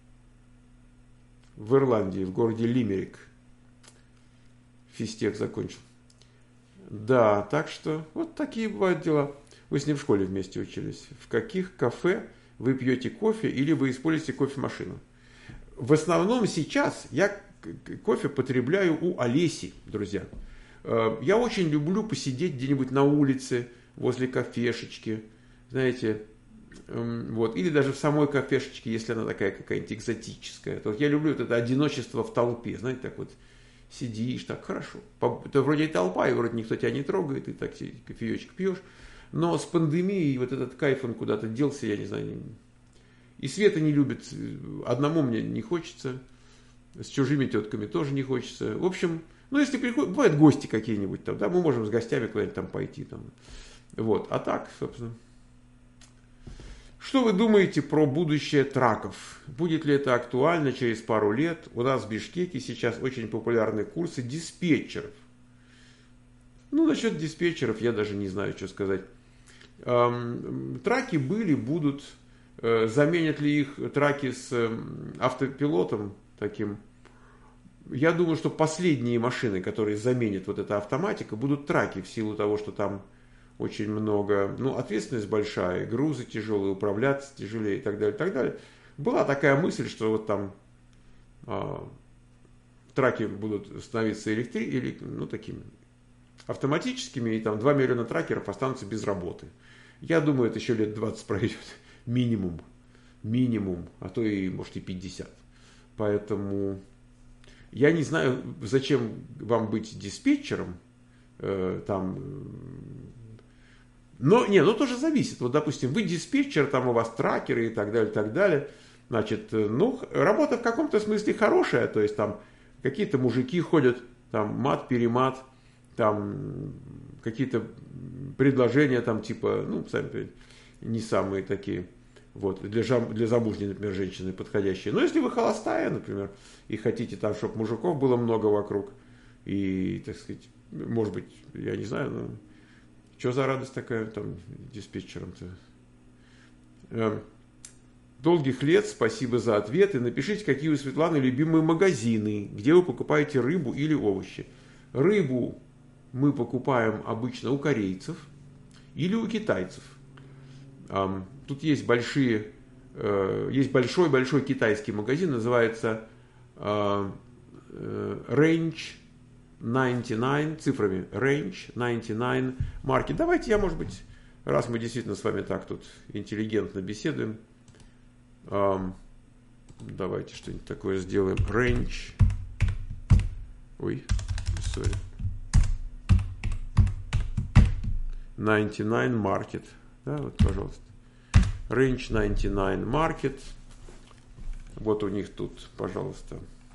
в Ирландии, в городе Лимерик. Физтех закончил. Да, так что вот такие бывают дела. Вы с ним в школе вместе учились. В каких кафе вы пьете кофе или вы используете кофемашину? В основном сейчас я кофе потребляю у Олеси, друзья. Я очень люблю посидеть где-нибудь на улице, возле кафешечки, знаете, вот, или даже в самой кафешечке, если она такая какая-нибудь экзотическая. То я люблю вот это одиночество в толпе, знаете, так вот сидишь, так хорошо. Это вроде и толпа, и вроде никто тебя не трогает, и так кофеечек пьешь. Но с пандемией вот этот кайф, он куда-то делся, я не знаю. И Света не любит, одному мне не хочется, с чужими тетками тоже не хочется. В общем, ну если приходят, бывают гости какие-нибудь там, да, мы можем с гостями куда-нибудь там пойти. Там. Вот, а так, собственно. Что вы думаете про будущее траков? Будет ли это актуально через пару лет? У нас в Бишкеке сейчас очень популярны курсы диспетчеров. Ну, насчет диспетчеров я даже не знаю, что сказать. Траки были, будут. Заменят ли их траки с автопилотом таким? Я думаю, что последние машины, которые заменят вот эта автоматика, будут траки в силу того, что там очень много, ну, ответственность большая, грузы тяжелые, управляться тяжелее и так далее, и так далее. Была такая мысль, что вот там траки будут становиться ну, такими автоматическими, и там 2 миллиона тракеров останутся без работы. Я думаю, это еще лет 20 пройдет. Минимум, а то и, может, и 50. Поэтому я не знаю, зачем вам быть диспетчером, там, но, ну, тоже зависит. Вот, допустим, вы диспетчер, там у вас тракеры и так далее, и так далее. Значит, ну, работа в каком-то смысле хорошая, то есть там какие-то мужики ходят, там мат-перемат, там какие-то предложения, там типа, ну, сами понимаете, не самые такие, вот, для замужней, например, женщины подходящие. Но если вы холостая, например, и хотите там, чтобы мужиков было много вокруг, и, так сказать, может быть, я не знаю, но что за радость такая там диспетчером-то? Долгих лет, спасибо за ответы. Напишите, какие у Светланы любимые магазины, где вы покупаете рыбу или овощи. Рыбу мы покупаем обычно у корейцев или у китайцев. Тут есть большой китайский магазин, называется Range 99, цифрами Range 99 Market. Давайте я, может быть, раз мы действительно с вами так тут интеллигентно беседуем, давайте что-нибудь такое сделаем. Range, ой, sorry, 99 Market, да, вот, пожалуйста. Range 99 Market. Вот у них тут, пожалуйста.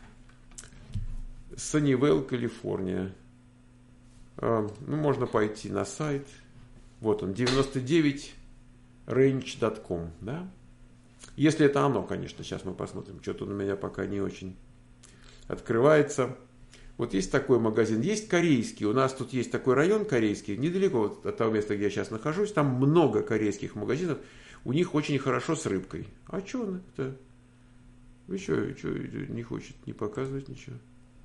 Sunnyvale, Калифорния. Ну, можно пойти на сайт. Вот он, 99range.com, да? Если это оно, конечно. Сейчас мы посмотрим. Что-то он у меня пока не очень открывается. Вот есть такой магазин. Есть корейский. У нас тут есть такой район корейский. Недалеко вот от того места, где я сейчас нахожусь. Там много корейских магазинов. У них очень хорошо с рыбкой. А что он это? Вы что, не хочет не показывать ничего?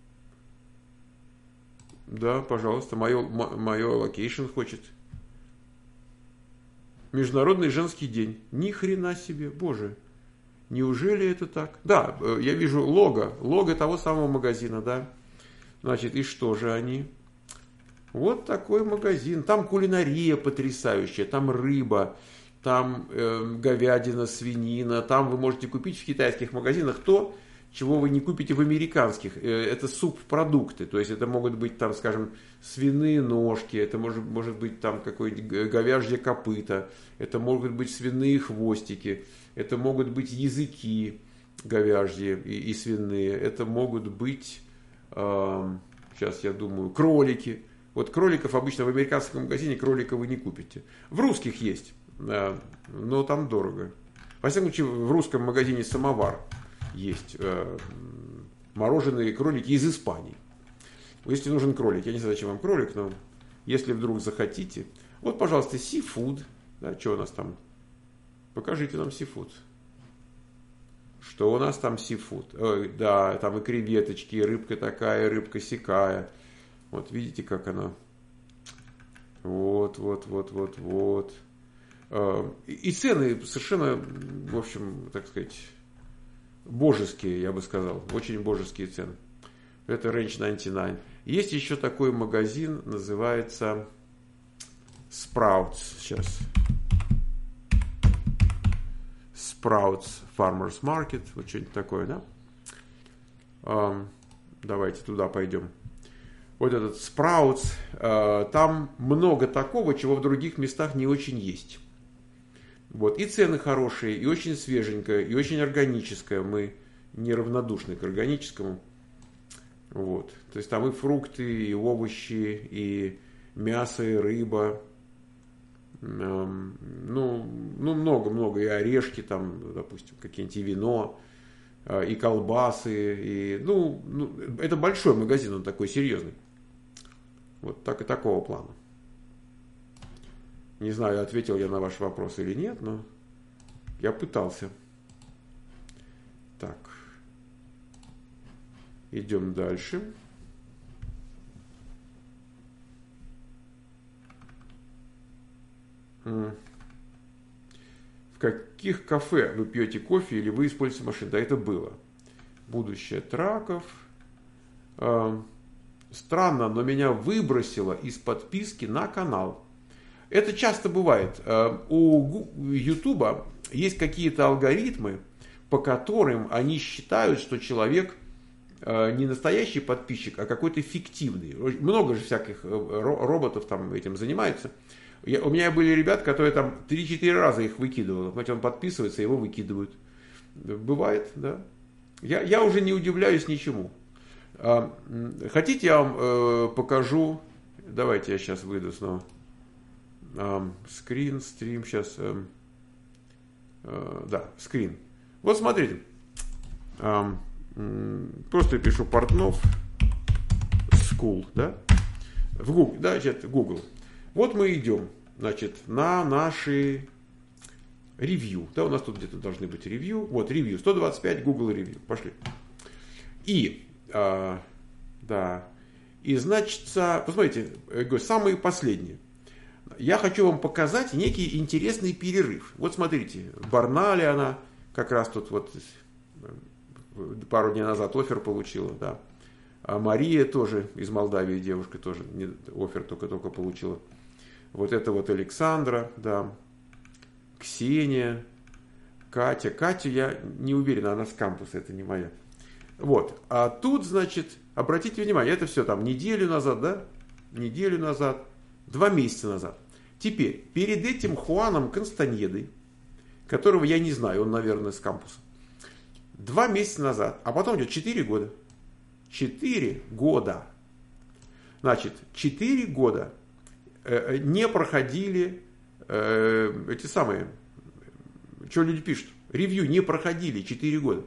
Да, пожалуйста, мое локейшн хочет. Международный женский день. Ни хрена себе, боже. Неужели это так? Да, я вижу лого того самого магазина, да. Значит, и что же они? Вот такой магазин. Там кулинария потрясающая, там рыба, там говядина, свинина. Там вы можете купить в китайских магазинах то, чего вы не купите в американских. Это субпродукты. То есть это могут быть там, скажем, свиные ножки, это может быть там какое-нибудь говяжье копыто, это могут быть свиные хвостики, это могут быть языки говяжьи и свиные, это могут быть, сейчас я думаю, кролики. Вот кроликов обычно в американском магазине кролика вы не купите. В русских есть, но там дорого. Во всяком случае, в русском магазине «Самовар» есть мороженые кролики из Испании. Если нужен кролик, я не знаю, зачем вам кролик, но если вдруг захотите. Вот, пожалуйста, seafood. Да, что у нас там? Покажите нам seafood. Что у нас там seafood? Да, там и креветочки, и рыбка такая, и рыбка сякая. Вот, видите, как она? Вот. И цены совершенно, в общем, так сказать, божеские, я бы сказал. Очень божеские цены. Это Range 99. Есть еще такой магазин, называется Sprouts. Сейчас. Sprouts Farmers Market. Вот что-нибудь такое, да? Давайте туда пойдем. Вот этот Sprouts. Там много такого, чего в других местах не очень есть. Вот. И цены хорошие, и очень свеженькое, и очень органическое. Мы неравнодушны к органическому. Вот. То есть там и фрукты, и овощи, и мясо, и рыба. Ну, много-много. И орешки там, допустим, какие-нибудь, и вино, и колбасы. И, это большой магазин, он такой серьезный. Вот так и такого плана. Не знаю, ответил я на ваш вопрос или нет, но я пытался. Так. Идем дальше. В каких кафе вы пьете кофе или вы используете машину? Да, это было. Будущее траков. Странно, но меня выбросило из подписки на канал. Это часто бывает. У Ютуба есть какие-то алгоритмы, по которым они считают, что человек не настоящий подписчик, а какой-то фиктивный. Много же всяких роботов там этим занимаются. У меня были ребята, которые там 3-4 раза их выкидывал. Знаете, он подписывается, его выкидывают. Бывает, да. Я уже не удивляюсь ничему. Хотите, я вам покажу. Давайте я сейчас выйду снова. Скрин, стрим, сейчас. Да, скрин. Вот смотрите. Просто пишу Портнов School, да? В Google, да, это Google. Вот мы идем, значит, на наши ревью. Да, у нас тут где-то должны быть ревью. Вот, ревью. 125 Google ревью. Пошли. И, да. И, значит, посмотрите, самые последние. Я хочу вам показать некий интересный перерыв. Вот смотрите, Барнали она как раз тут вот пару дней назад оффер получила, да. А Мария тоже из Молдавии, девушка тоже оффер только получила. Вот это вот Александра, да. Ксения, Катя. Катя, я не уверен, она с кампуса, это не моя. Вот. А тут, значит, обратите внимание, это все там неделю назад, да? Неделю назад, 2 месяца назад. Теперь, перед этим Хуаном Констаньедой, которого я не знаю, он, наверное, с кампуса, 2 месяца назад, а потом идет 4 года. 4 года. Значит, 4 года не проходили эти самые, что люди пишут, ревью не проходили 4 года.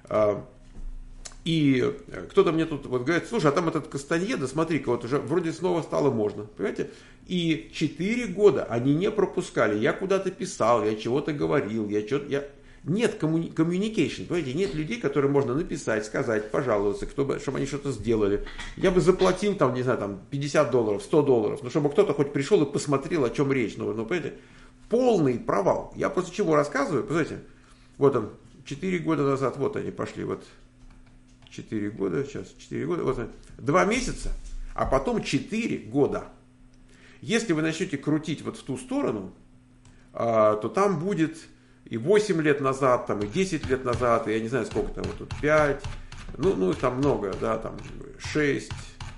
И кто-то мне тут вот говорит, слушай, а там этот Кастаньеда, смотри-ка, вот уже вроде снова стало можно, понимаете? И 4 года они не пропускали, я куда-то писал, я чего-то говорил, нет communication, понимаете, нет людей, которым можно написать, сказать, пожаловаться, чтобы они что-то сделали. Я бы заплатил там, не знаю, там $50, $100, ну, чтобы кто-то хоть пришел и посмотрел, о чем речь. Ну, понимаете, полный провал. Я после чего рассказываю, посмотрите, вот он, 4 года назад, вот они пошли, вот 4 года, сейчас 4 года, вот они, 2 месяца, а потом 4 года. Если вы начнете крутить вот в ту сторону, то там будет и 8 лет назад, там, и 10 лет назад, и я не знаю, сколько там, вот тут 5, ну там много, да, там 6,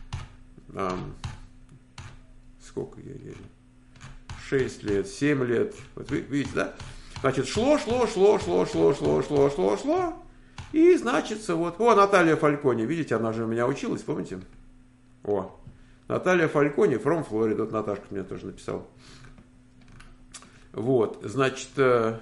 сколько я 6 лет, 7 лет, вот видите, да? Значит, шло, и, значит, вот, Наталья Фалькони, видите, она же у меня училась, помните? Наталья Фалькони, from Florida, вот Наташка мне тоже написала. Вот, значит,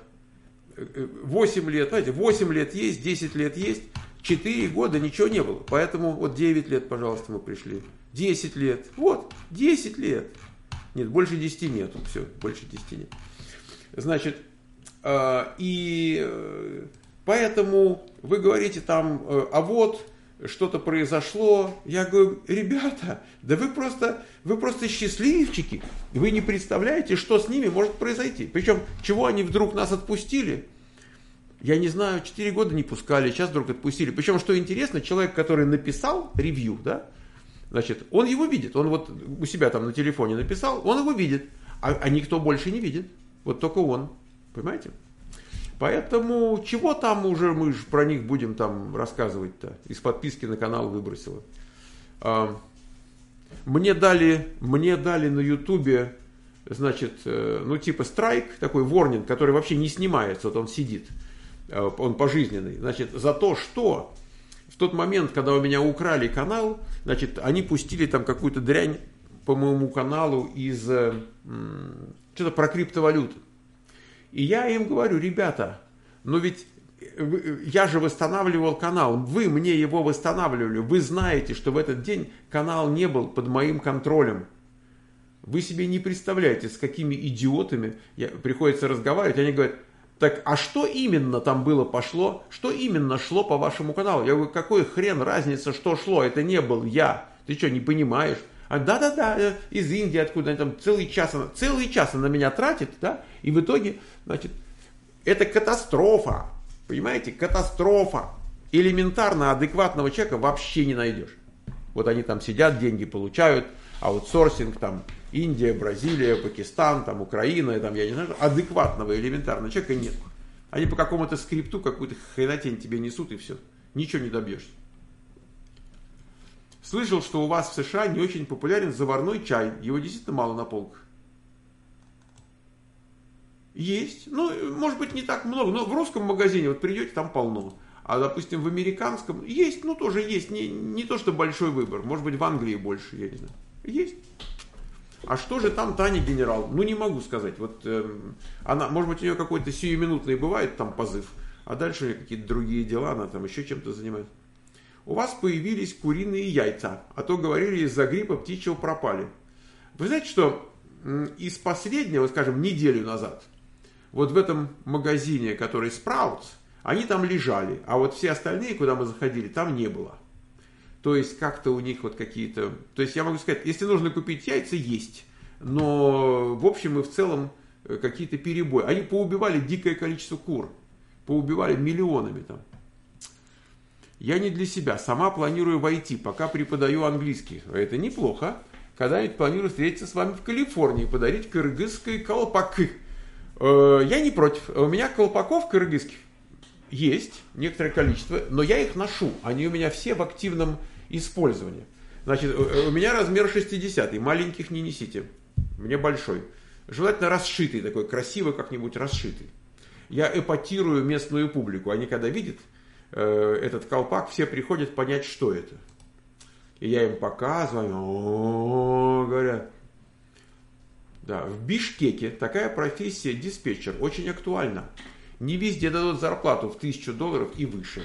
8 лет, знаете, 8 лет есть, 10 лет есть, 4 года ничего не было. Поэтому вот 9 лет, пожалуйста, мы пришли. 10 лет, вот, 10 лет. Нет, больше 10 нету, все, больше 10 нет. Значит, и поэтому вы говорите там, а вот что-то произошло. Я говорю, ребята, да вы просто счастливчики. Вы не представляете, что с ними может произойти. Причем, чего они вдруг нас отпустили? Я не знаю, 4 года не пускали, сейчас вдруг отпустили. Причем, что интересно, человек, который написал ревью, да, значит, он его видит. Он вот у себя там на телефоне написал, он его видит. А никто больше не видит. Вот только он. Понимаете? Поэтому чего там уже мы же про них будем там рассказывать-то? Из подписки на канал выбросило. Мне дали на Ютубе значит, ну типа страйк, такой ворнинг, который вообще не снимается, вот он сидит, он пожизненный. Значит, за то, что в тот момент, когда у меня украли канал, значит, они пустили там какую-то дрянь по моему каналу из что-то про криптовалюты. И я им говорю: ребята, но ведь я же восстанавливал канал, вы мне его восстанавливали, вы знаете, что в этот день канал не был под моим контролем. Вы себе не представляете, с какими идиотами приходится разговаривать. Они говорят: так, а что именно там было пошло? Что именно шло по вашему каналу? Я говорю: какой хрен разница, что шло? Это не был я. Ты что, не понимаешь? А да-да-да, из Индии, откуда они там целый час на меня тратят, да? И в итоге, значит, это катастрофа. Понимаете? Катастрофа. Элементарно адекватного человека вообще не найдешь. Вот они там сидят, деньги получают, аутсорсинг, там, Индия, Бразилия, Пакистан, там, Украина, там, я не знаю, адекватного элементарного человека нет. Они по какому-то скрипту какую-то хренотень тебе несут, и все. Ничего не добьешься. Слышал, что у вас в США не очень популярен заварной чай. Его действительно мало на полках. Есть. Ну, может быть, не так много. Но в русском магазине вот придете, там полно. А, допустим, в американском есть, ну, тоже есть. Не то, что большой выбор. Может быть, в Англии больше, я не знаю. Есть. А что же там Таня генерал? Ну, не могу сказать. Вот она, может быть, у нее какой-то сиюминутный бывает там позыв, а дальше у нее какие-то другие дела, она там еще чем-то занимается. У вас появились куриные яйца, а то говорили, из-за гриппа птичьего пропали. Вы знаете, что из последнего, скажем, неделю назад, вот в этом магазине, который Sprouts, они там лежали, а вот все остальные, куда мы заходили, там не было. То есть как-то у них вот какие-то... То есть я могу сказать, если нужно купить яйца, есть. Но в общем и в целом какие-то перебои. Они поубивали дикое количество кур. Поубивали миллионами там. Я не для себя. Сама планирую войти, пока преподаю английский. Это неплохо. Когда-нибудь планирую встретиться с вами в Калифорнии, подарить кыргызские колпаки. Я не против. У меня колпаков кыргызских есть некоторое количество, но я их ношу. Они у меня все в активном использовании. Значит, у меня размер 60, маленьких не несите. Мне большой. Желательно расшитый такой, красиво как-нибудь расшитый. Я эпатирую местную публику. Они когда видят этот колпак, все приходят понять, что это. И я им показываю, говорят. Да, в Бишкеке такая профессия диспетчер очень актуальна. Не везде дадут зарплату в $1000 и выше.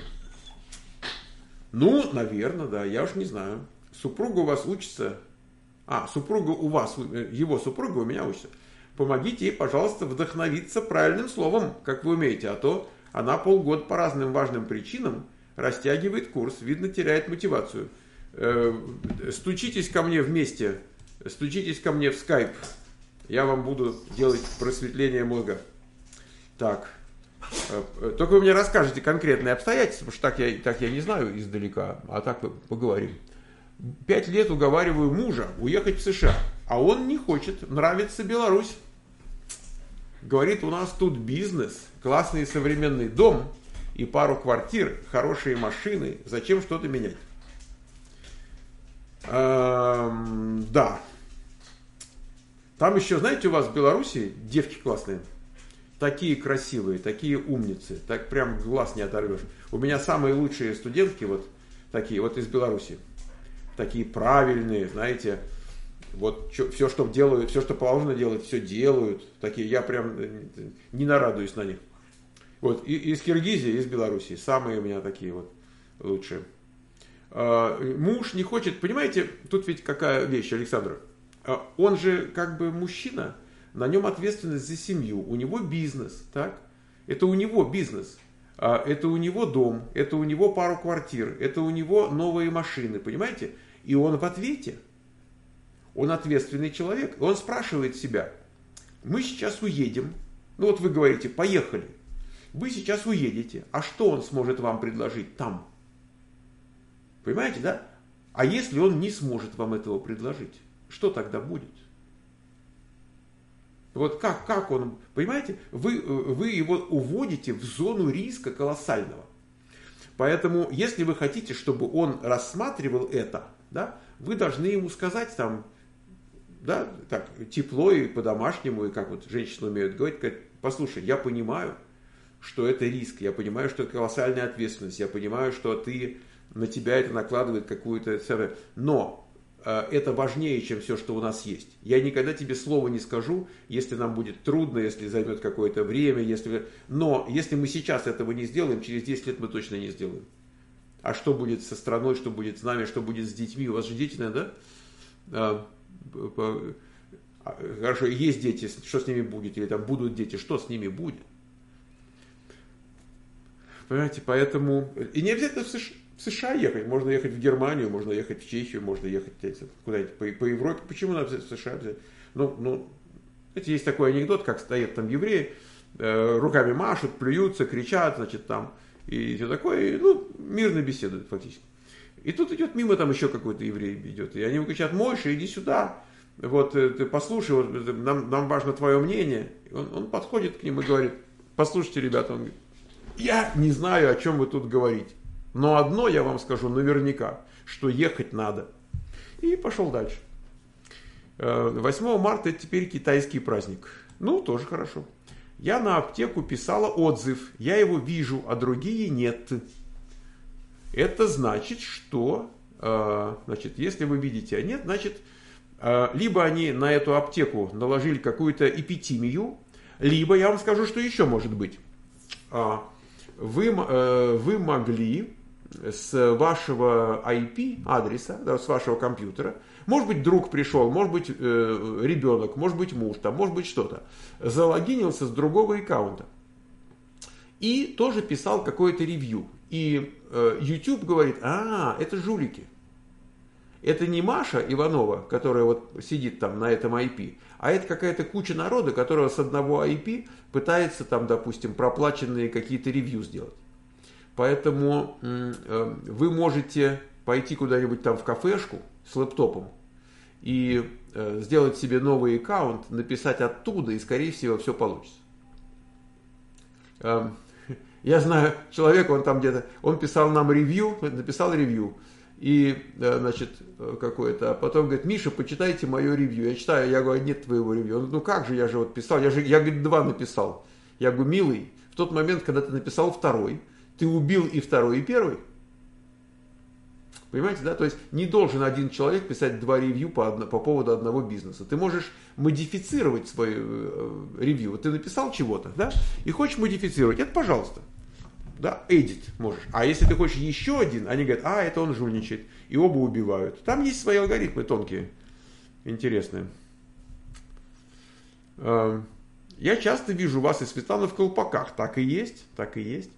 Ну, наверное, да, я уж не знаю. Супруга у вас учится. Супруга у вас, его супруга у меня учится. Помогите ей, пожалуйста, вдохновиться правильным словом, как вы умеете, а то она полгода по разным важным причинам растягивает курс, видно, теряет мотивацию. Стучитесь ко мне вместе, стучитесь ко мне в скайп. Я вам буду делать просветление мозга. Так. Только вы мне расскажете конкретные обстоятельства, потому что так я не знаю издалека, а так поговорим. 5 лет уговариваю мужа уехать в США, а он не хочет, нравится Беларусь. Говорит, у нас тут бизнес, классный современный дом и пару квартир, хорошие машины, зачем что-то менять? Да. Там еще, знаете, у вас в Беларуси девки классные. Такие красивые, такие умницы, так прям глаз не оторвешь. У меня самые лучшие студентки вот такие, вот из Беларуси. Такие правильные, знаете, вот все, что делают, все, что положено делать, все делают. Такие, я прям не нарадуюсь на них. Вот, из Киргизии, из Беларуси, самые у меня такие вот лучшие. Муж не хочет, понимаете, тут ведь какая вещь, Александр. Он же как бы мужчина, на нем ответственность за семью, у него бизнес, так? Это у него бизнес, это у него дом, это у него пару квартир, это у него новые машины, понимаете? И он в ответе, он ответственный человек, он спрашивает себя, мы сейчас уедем, ну вот вы говорите, поехали, вы сейчас уедете, а что он сможет вам предложить там? Понимаете, да? А если он не сможет вам этого предложить, что тогда будет? Вот как он, понимаете, вы его уводите в зону риска колоссального. Поэтому, если вы хотите, чтобы он рассматривал это, да, вы должны ему сказать там, да, так, тепло и по-домашнему, и как вот женщины умеют говорить, послушай, я понимаю, что это риск, я понимаю, что это колоссальная ответственность, я понимаю, что на тебя это накладывает какую-то... Но это важнее, чем все, что у нас есть. Я никогда тебе слова не скажу, если нам будет трудно, если займет какое-то время, но если мы сейчас этого не сделаем, через 10 лет мы точно не сделаем. А что будет со страной, что будет с нами, что будет с детьми? У вас же дети, да? Хорошо, есть дети, что с ними будет? Или там будут дети, что с ними будет? Понимаете, поэтому... И не обязательно в США ехать. Можно ехать в Германию, можно ехать в Чехию, можно ехать куда-нибудь по Европе. Почему надо в США взять? Знаете, есть такой анекдот, как стоят там евреи, руками машут, плюются, кричат, значит, там, и все такое, мирно беседуют фактически. И тут идет мимо там еще какой-то еврей идет, и они ему кричат: Мойша, иди сюда, вот, ты послушай, вот, нам важно твое мнение. Он подходит к ним и говорит: послушайте, ребята, он говорит: я не знаю, о чем вы тут говорите, но одно я вам скажу наверняка, что ехать надо. И пошел дальше. 8 марта это теперь китайский праздник. Тоже хорошо. Я на аптеку писала отзыв, я его вижу, а другие нет. Это значит, что, если вы видите, а нет, значит, либо они на эту аптеку наложили какую-то эпидемию, либо, я вам скажу, что еще может быть. Вы могли с вашего IP-адреса, да, с вашего компьютера, может быть, друг пришел, может быть, ребенок, может быть, муж, там, может быть, что-то, залогинился с другого аккаунта и тоже писал какое-то ревью. И YouTube говорит: это жулики. Это не Маша Иванова, которая вот сидит там на этом IP, а это какая-то куча народа, которая с одного IP пытается там, допустим, проплаченные какие-то ревью сделать. Поэтому вы можете пойти куда-нибудь там в кафешку с лэптопом и сделать себе новый аккаунт, написать оттуда, и, скорее всего, все получится. Я знаю человека, он там где-то, он писал нам ревью, написал ревью, и, значит, какое-то, а потом говорит: Миша, почитайте мое ревью. Я читаю, я говорю: нет твоего ревью. Он: как же, я же вот писал, я говорит, 2 написал. Я говорю: милый, в тот момент, когда ты написал второй, ты убил и второй, и первый. Понимаете, да? То есть не должен один человек писать 2 ревью по поводу одного бизнеса. Ты можешь модифицировать свое ревью. Вот ты написал чего-то, да, и хочешь модифицировать, это пожалуйста. Да, edit можешь. А если ты хочешь еще один, они говорят: это он жульничает. И оба убивают. Там есть свои алгоритмы тонкие, интересные. Я часто вижу вас и Светлану в колпаках. Так и есть, так и есть.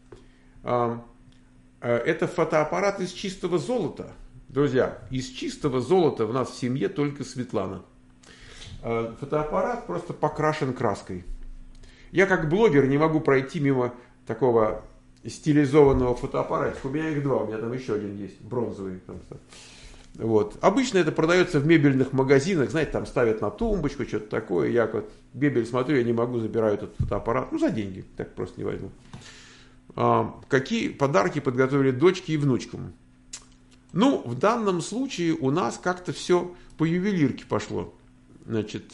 Это фотоаппарат из чистого золота. Друзья, из чистого золота в нас в семье только Светлана. Фотоаппарат просто покрашен краской. Я как блогер не могу пройти мимо такого стилизованного фотоаппарата. У меня их 2, у меня там еще один есть, бронзовый. Вот. Обычно это продается в мебельных магазинах, знаете, там ставят на тумбочку, что-то такое. Я вот мебель смотрю, я не могу, забираю этот фотоаппарат. За деньги, так просто не возьму. Какие подарки подготовили дочке и внучкам? В данном случае у нас как-то все по ювелирке пошло. Значит,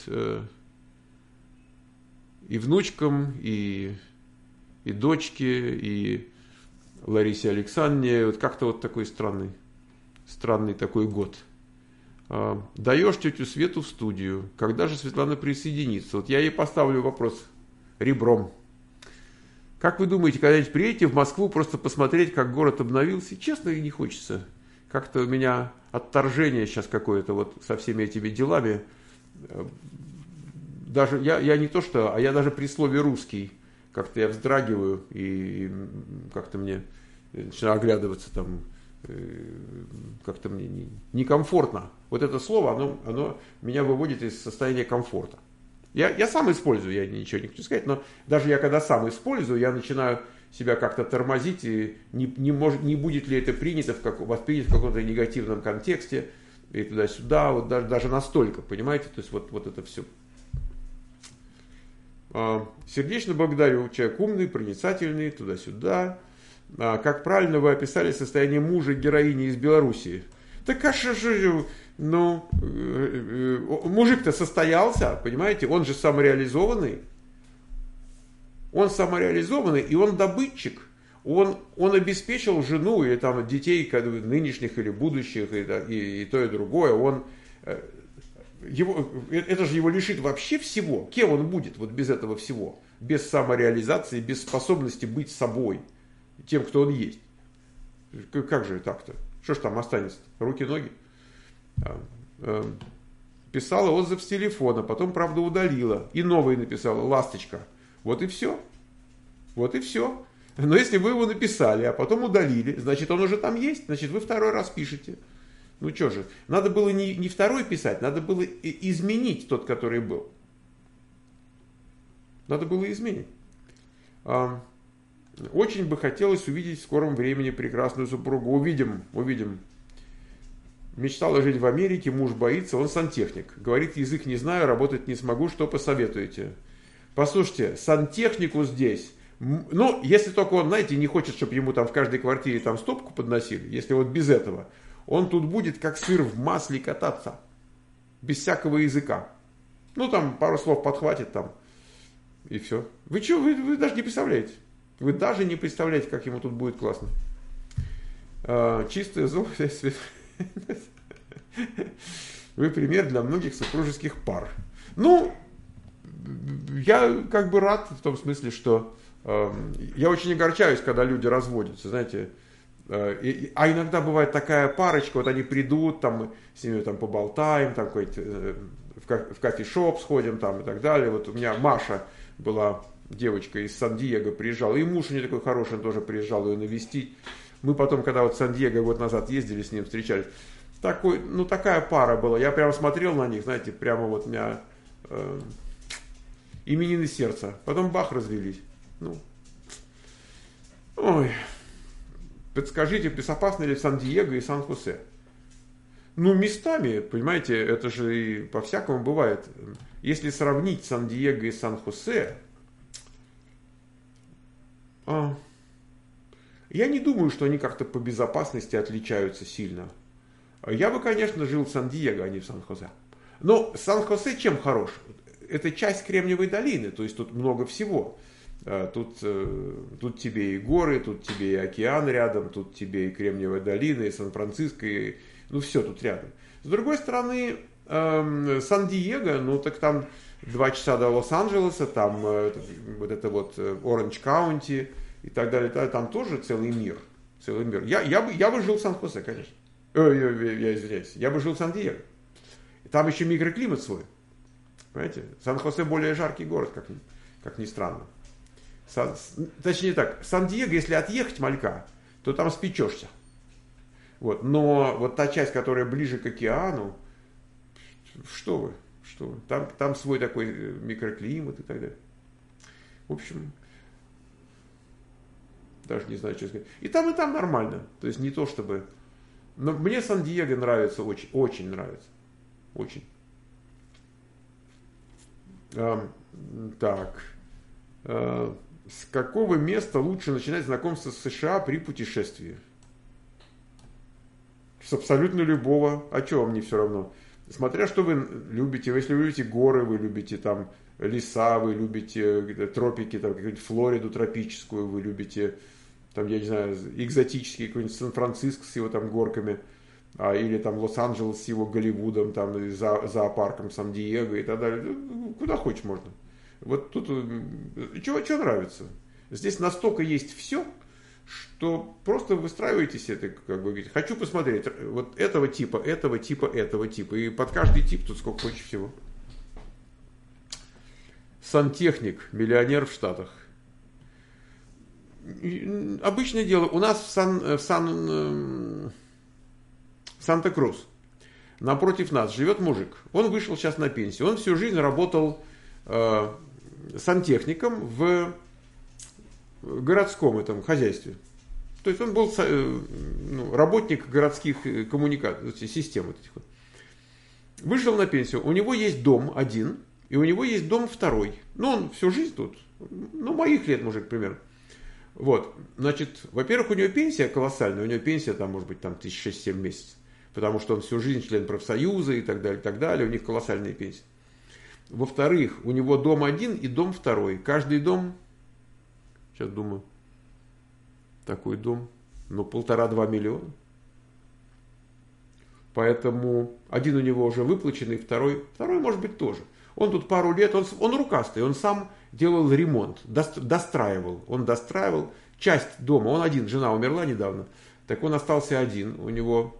и внучкам, и дочке, и Ларисе Александровне. Вот как-то вот такой странный такой год. Даешь тетю Свету в студию. Когда же Светлана присоединится? Вот я ей поставлю вопрос ребром. Как вы думаете, когда-нибудь приедете в Москву просто посмотреть, как город обновился? Честно, и не хочется. Как-то у меня отторжение сейчас какое-то вот со всеми этими делами. Даже я не то что, а я даже при слове «русский» как-то я вздрагиваю и как-то мне начинаю оглядываться там, как-то мне некомфортно. Вот это слово, оно меня выводит из состояния комфорта. Я сам использую, я ничего не хочу сказать, но даже я когда сам использую, я начинаю себя как-то тормозить, и не будет ли это принято, воспринято в каком-то негативном контексте, и туда-сюда, вот даже настолько, понимаете, то есть вот это все. Сердечно благодарю, человек умный, проницательный, туда-сюда. Как правильно вы описали состояние мужа героини из Белоруссии? Так а что же, ну, мужик-то состоялся, понимаете, он же самореализованный. Он самореализованный, и он добытчик. Он обеспечил жену или там детей нынешних или будущих, и то, и другое. Это же его лишит вообще всего. Кем он будет вот без этого всего? Без самореализации, без способности быть собой, тем, кто он есть. Как же так-то? Что ж там останется? Руки, ноги? Писала отзыв с телефона, потом, правда, удалила. И новый написала, ласточка. Вот и все. Вот и все. Но если вы его написали, а потом удалили, значит, он уже там есть, значит, вы второй раз пишете. Ну что же, надо было не второй писать, надо было изменить тот, который был. Надо было изменить. Очень бы хотелось увидеть в скором времени прекрасную супругу. Увидим. Мечтала жить в Америке, муж боится, он сантехник. Говорит, язык не знаю, работать не смогу, что посоветуете? Послушайте, сантехнику здесь, ну, если только он, знаете, не хочет, чтобы ему там в каждой квартире там стопку подносили, если вот без этого, он тут будет как сыр в масле кататься, без всякого языка. Ну, там пару слов подхватит там, и все. Вы что, вы даже не представляете. Вы даже не представляете, как ему тут будет классно. Чистое золото. Вы пример для многих супружеских пар. Ну, я как бы рад в том смысле, что я очень огорчаюсь, когда люди разводятся, знаете. А иногда бывает такая парочка, вот они придут, там, мы с ними там поболтаем, там, в кофешоп сходим там, и так далее. Вот у меня Маша была девочка из Сан-Диего, приезжала, и муж у нее такой хороший, он тоже приезжал ее навестить. Мы потом, когда вот в Сан-Диего год назад ездили, с ним встречались, такая пара была. Я прямо смотрел на них, знаете, прямо вот у меня именины сердца. Потом бах, развелись. Ну, ой, подскажите, безопасно ли Сан-Диего и Сан-Хосе? Ну, местами, понимаете, это же и по-всякому бывает. Если сравнить Сан-Диего и Сан-Хосе, я не думаю, что они как-то по безопасности отличаются сильно. Я бы, конечно, жил в Сан-Диего, а не в Сан-Хосе. Но Сан-Хосе чем хорош? Это часть Кремниевой долины, то есть тут много всего. Тут тебе и горы, тут тебе и океан рядом, тут тебе и Кремниевая долина, и Сан-Франциско, и, ну все тут рядом. С другой стороны, Сан-Диего, ну так там 2 часа до Лос-Анджелеса, там вот это вот Оранж-Каунти и так далее, там тоже целый мир. Целый мир. Я бы жил в Сан-Хосе, конечно. Я извиняюсь, я бы жил в Сан-Диего. Там еще микроклимат свой. Понимаете? Сан-Хосе более жаркий город, как ни странно. Точнее так, Сан-Диего, если отъехать малька, то там спечешься. Вот. Но вот та часть, которая ближе к океану, что вы. Там свой такой микроклимат и так далее. В общем, даже не знаю, что сказать. И там нормально. То есть не то чтобы... Но мне Сан-Диего нравится, очень, очень нравится. Очень. Так. С какого места лучше начинать знакомство с США при путешествии? С абсолютно любого. А что вам не все равно? Смотря что вы любите. Если вы любите горы, вы любите там леса, вы любите тропики, там какую-нибудь Флориду тропическую, вы любите там, я не знаю, экзотический какой-нибудь Сан-Франциско с его там горками, или там Лос-Анджелес с его Голливудом, там зоопарком Сан-Диего и так далее. Куда хочешь можно. Вот тут что нравится. Здесь настолько есть все, что просто выстраиваетесь это, как бы говорите, хочу посмотреть вот этого типа, и под каждый тип тут сколько хочешь всего. Сантехник, миллионер в Штатах. Обычное дело. У нас в Санта-Крус напротив нас живет мужик. Он вышел сейчас на пенсию. Он всю жизнь работал сантехником в городском этом хозяйстве. То есть он был работник городских коммуникаций, систем. Вот этих вот. Вышел на пенсию. У него есть дом один, и у него есть дом второй. Но он всю жизнь тут. Моих лет мужик примерно. Вот, значит, во-первых, у него пенсия колоссальная. У него пенсия там, может быть, там 1006-7 месяцев. потому что он всю жизнь член профсоюза и так далее, и так далее. У них колоссальные пенсии. Во-вторых, у него дом один и дом второй. Каждый дом, сейчас думаю, такой дом, 1,5-2 миллиона. Поэтому один у него уже выплаченный, второй может быть тоже. Он тут пару лет, он рукастый, он сам делал ремонт, достраивал. Он достраивал часть дома, он один, жена умерла недавно, так он остался один. У него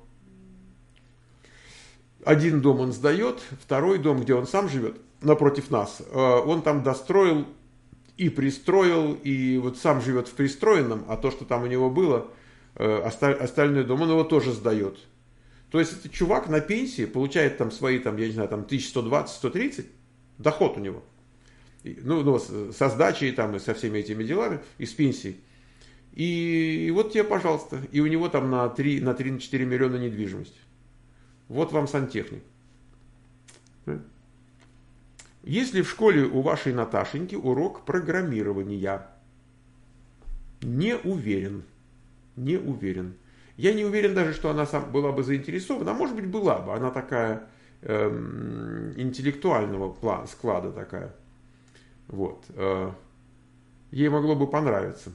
один дом он сдает, второй дом, где он сам живет, напротив нас, он там достроил и пристроил, и вот сам живет в пристроенном, а то, что там у него было, остальной дом, он его тоже сдает. То есть этот чувак на пенсии получает там свои, там, я не знаю, там 1120-130, доход у него. Ну, со сдачей там и со всеми этими делами, и с пенсией. И вот тебе, пожалуйста. И у него там на 3-4 миллиона недвижимость. Вот вам сантехник. Есть ли в школе у вашей Наташеньки урок программирования? Не уверен. Не уверен. Я не уверен даже, что она была бы заинтересована. А может быть, была бы. Она такая интеллектуального склада такая. Вот. Ей могло бы понравиться.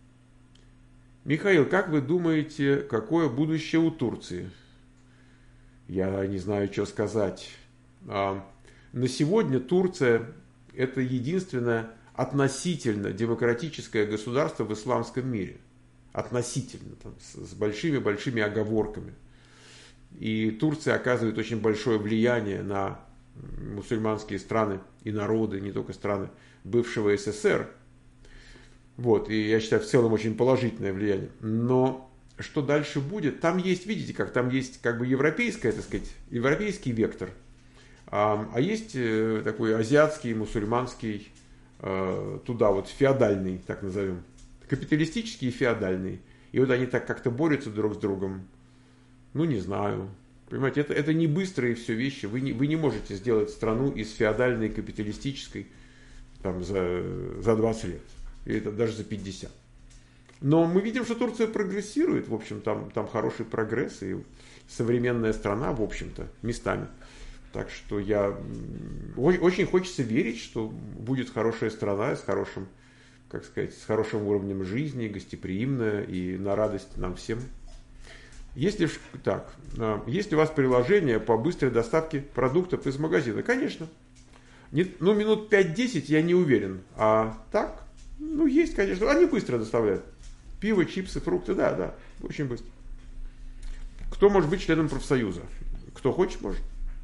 Михаил, как вы думаете, какое будущее у Турции? Я не знаю, что сказать. На сегодня Турция – это единственное относительно демократическое государство в исламском мире. Относительно, там, с большими-большими оговорками. И Турция оказывает очень большое влияние на мусульманские страны и народы, не только страны бывшего СССР. Вот, и я считаю, в целом очень положительное влияние. Но что дальше будет? Там есть, видите, там есть как бы европейское, так сказать, европейский вектор, а есть такой азиатский, мусульманский, туда вот феодальный, так назовем, капиталистический и феодальный. И вот они так как-то борются друг с другом. Ну, не знаю. Понимаете, это не быстрые все вещи. Вы не можете сделать страну из феодальной капиталистической там, за 20 лет. Или это даже за 50. Но мы видим, что Турция прогрессирует. В общем, там хороший прогресс. И современная страна, в общем-то, местами. Так что очень хочется верить, что будет хорошая страна с хорошим, как сказать, с хорошим уровнем жизни, гостеприимная и на радость нам всем. Есть ли у вас приложение по быстрой доставке продуктов из магазина? Конечно. Минут 5-10 я не уверен. А так, есть, конечно. Они быстро доставляют. Пиво, чипсы, фрукты, да, очень быстро. Кто может быть членом профсоюза? Кто хочет, может.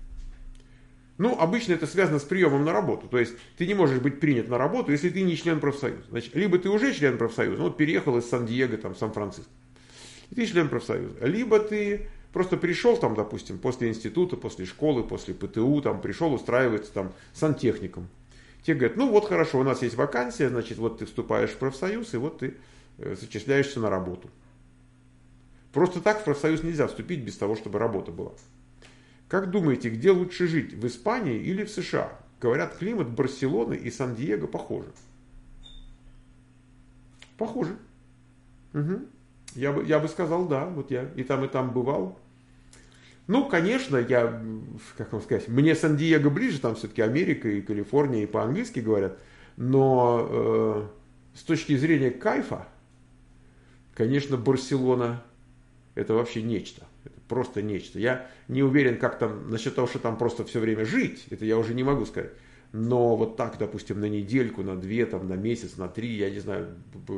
Обычно это связано с приемом на работу. То есть ты не можешь быть принят на работу, если ты не член профсоюза. Значит, либо ты уже член профсоюза, переехал из Сан-Диего, там, Сан-Франциско. И ты член профсоюза. Либо ты просто пришел там, допустим, после института, после школы, после ПТУ, там, пришел устраиваться там сантехником. Тебе говорят, хорошо, у нас есть вакансия, значит, вот ты вступаешь в профсоюз, и вот ты зачисляешься на работу. Просто так в профсоюз нельзя вступить без того, чтобы работа была. Как думаете, где лучше жить, в Испании или в США? Говорят, климат Барселоны и Сан-Диего похожи. Похожи. Угу. Я бы сказал, да, вот я и там бывал. Конечно, как вам сказать, мне Сан-Диего ближе, там все-таки Америка и Калифорния, и по-английски говорят. Но с точки зрения кайфа, конечно, Барселона это вообще нечто. Это просто нечто. Я не уверен, как там, насчет того, что там просто все время жить, это я уже не могу сказать. Но вот так, допустим, на недельку, на 2, там, на месяц, на 3, я не знаю,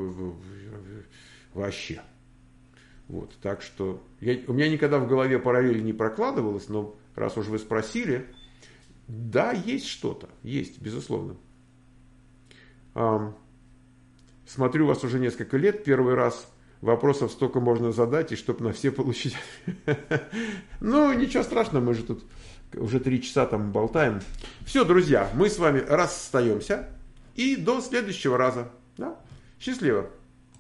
вообще. Вот, так что у меня никогда в голове параллель не прокладывалось, но раз уж вы спросили, да, есть что-то, есть, безусловно. Смотрю вас уже несколько лет, первый раз вопросов столько можно задать, и чтобы на все получить. Ничего страшного, мы же тут уже 3 часа там болтаем. Все, друзья, мы с вами расстаемся, и до следующего раза. Да? Счастливо.